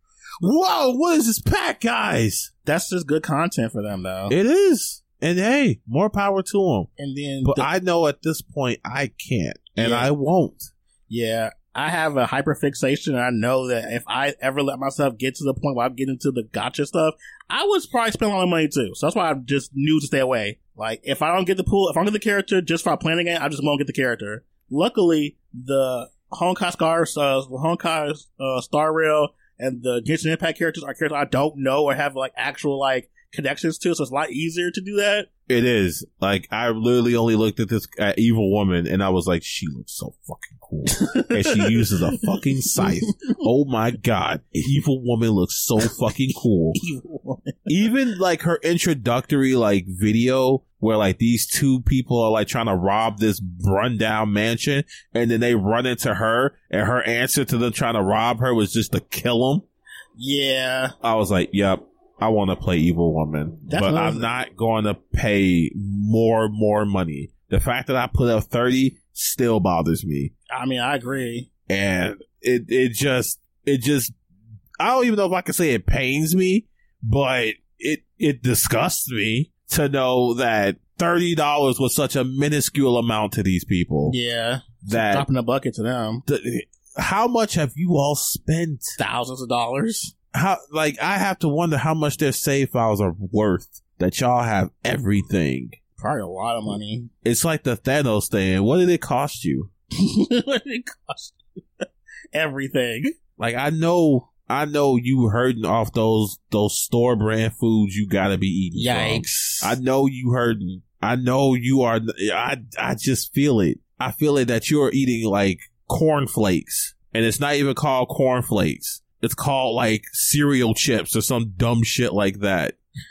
[SPEAKER 2] Whoa, what is this pack, guys?
[SPEAKER 3] That's just good content for them, though.
[SPEAKER 2] It is. And hey, more power to them.
[SPEAKER 3] And then,
[SPEAKER 2] but
[SPEAKER 3] the,
[SPEAKER 2] I know at this point I can't, and
[SPEAKER 3] yeah.
[SPEAKER 2] I won't.
[SPEAKER 3] Yeah, I have a hyperfixation, and I know that if I ever let myself get to the point where I'm getting into the gotcha stuff, I would probably spend a lot of money too. So that's why I just knew to stay away. Like, if I don't get the pool, if I don't get the character just for playing the game, I just won't get the character. Luckily, the Honkai Star, uh, Honkai uh, Star Rail and the Genshin Impact characters are characters I don't know or have like actual like connections to, so it's a lot easier to do that.
[SPEAKER 2] It is. Like, I literally only looked at this uh, evil woman and I was like, she looks so fucking cool. And she uses a fucking scythe. Oh my god. Evil woman looks so fucking cool.
[SPEAKER 3] Evil woman.
[SPEAKER 2] Even like her introductory like video where like these two people are like trying to rob this rundown mansion and then they run into her and her answer to them trying to rob her was just to kill them.
[SPEAKER 3] Yeah.
[SPEAKER 2] I was like, yep. I want to play Evil Woman, That's but I'm not going to pay more, more money. The fact that I put up thirty still bothers me.
[SPEAKER 3] I mean, I agree.
[SPEAKER 2] And it, it just, it just, I don't even know if I can say it pains me, but it, it disgusts me to know that thirty dollars was such a minuscule amount to these people.
[SPEAKER 3] Yeah.
[SPEAKER 2] That
[SPEAKER 3] dropping a bucket to them.
[SPEAKER 2] The, how much have you all spent?
[SPEAKER 3] Thousands of dollars.
[SPEAKER 2] How, like, I have to wonder how much their save files are worth that y'all have everything.
[SPEAKER 3] Probably a lot of money.
[SPEAKER 2] It's like the Thanos thing. What did it cost you?
[SPEAKER 3] What did it cost you? Everything.
[SPEAKER 2] Like, I know, I know you hurting off those, those store brand foods you gotta be eating.
[SPEAKER 3] Yikes.
[SPEAKER 2] From. I know you hurting. I know you are, I, I just feel it. I feel it that you're eating like cornflakes and it's not even called cornflakes. It's called like cereal chips or some dumb shit like that.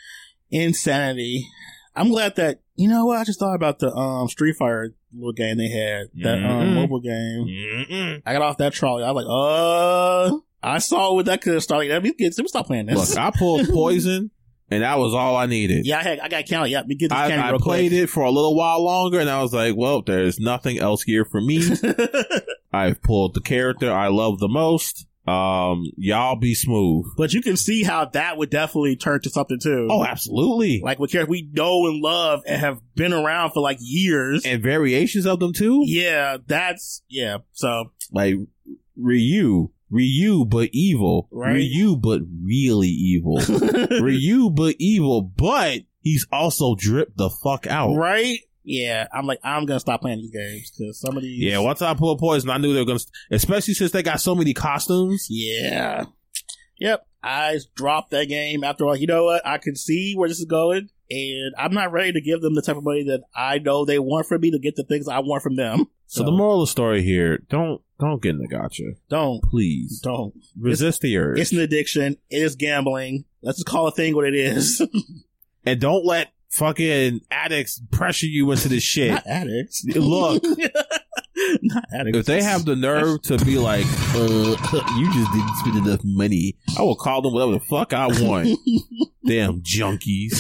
[SPEAKER 3] Insanity. I'm glad that, you know what, I just thought about the um Street Fighter little game they had. That mm-hmm. um mobile game. Mm-mm. I got off that trolley. I was like, uh, I saw what that could have started. Let me get, let me stop playing this.
[SPEAKER 2] Look, I pulled Poison and that was all I needed.
[SPEAKER 3] Yeah, I had, I got counted. Yeah, let me get this
[SPEAKER 2] I,
[SPEAKER 3] candy
[SPEAKER 2] I
[SPEAKER 3] real
[SPEAKER 2] played
[SPEAKER 3] quick.
[SPEAKER 2] it for a little while longer and I was like, well, there's nothing else here for me. I've pulled the character I love the most. Um, y'all be smooth.
[SPEAKER 3] But you can see how that would definitely turn to something too.
[SPEAKER 2] Oh, absolutely.
[SPEAKER 3] Like with characters we know and love and have been around for like years.
[SPEAKER 2] And variations of them too?
[SPEAKER 3] Yeah, that's, yeah, so.
[SPEAKER 2] Like, Ryu. Ryu, but evil.
[SPEAKER 3] Right.
[SPEAKER 2] Ryu, but really evil. Ryu, but evil, but he's also dripped the fuck out.
[SPEAKER 3] Right? Yeah, I'm like, I'm gonna stop playing these games because some of these.
[SPEAKER 2] Yeah, once I pulled Poison, I knew they were gonna, especially since they got so many costumes.
[SPEAKER 3] Yeah. Yep. I dropped that game after all. You know what? I can see where this is going, and I'm not ready to give them the type of money that I know they want from me to get the things I want from them.
[SPEAKER 2] So, so the moral of the story here: don't don't get in the gotcha.
[SPEAKER 3] Don't,
[SPEAKER 2] please,
[SPEAKER 3] don't
[SPEAKER 2] resist
[SPEAKER 3] it's,
[SPEAKER 2] the urge.
[SPEAKER 3] It's an addiction. It is gambling. Let's just call a thing what it is.
[SPEAKER 2] And don't let fucking addicts pressure you into this shit.
[SPEAKER 3] Not addicts.
[SPEAKER 2] Look,
[SPEAKER 3] Not adequate.
[SPEAKER 2] If they have the nerve to be like, uh, you just didn't spend enough money, I will call them whatever the fuck I want. Damn junkies.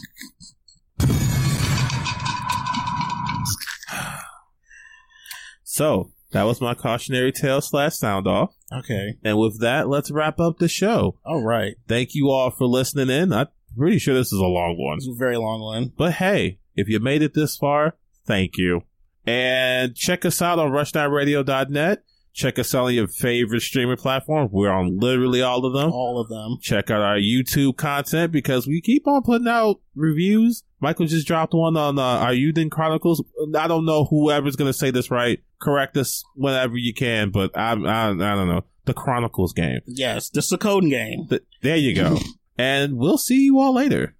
[SPEAKER 2] So, that was my cautionary tale slash sound off.
[SPEAKER 3] Okay.
[SPEAKER 2] And with that, let's wrap up the show.
[SPEAKER 3] All right.
[SPEAKER 2] Thank you all for listening in. I'm pretty sure this is a long one.
[SPEAKER 3] It's a very long one.
[SPEAKER 2] But hey, if you made it this far, thank you. And check us out on rush nine radio dot net. Check us out on your favorite streaming platform. We're on literally all of them.
[SPEAKER 3] All of them.
[SPEAKER 2] Check out our YouTube content because we keep on putting out reviews. Michael just dropped one on uh, our Eiyuden Chronicles. I don't know whoever's going to say this right. Correct us whenever you can, but I, I, I don't know. The Chronicles game.
[SPEAKER 3] Yes, the Suikoden game.
[SPEAKER 2] The, there you go. And we'll see you all later.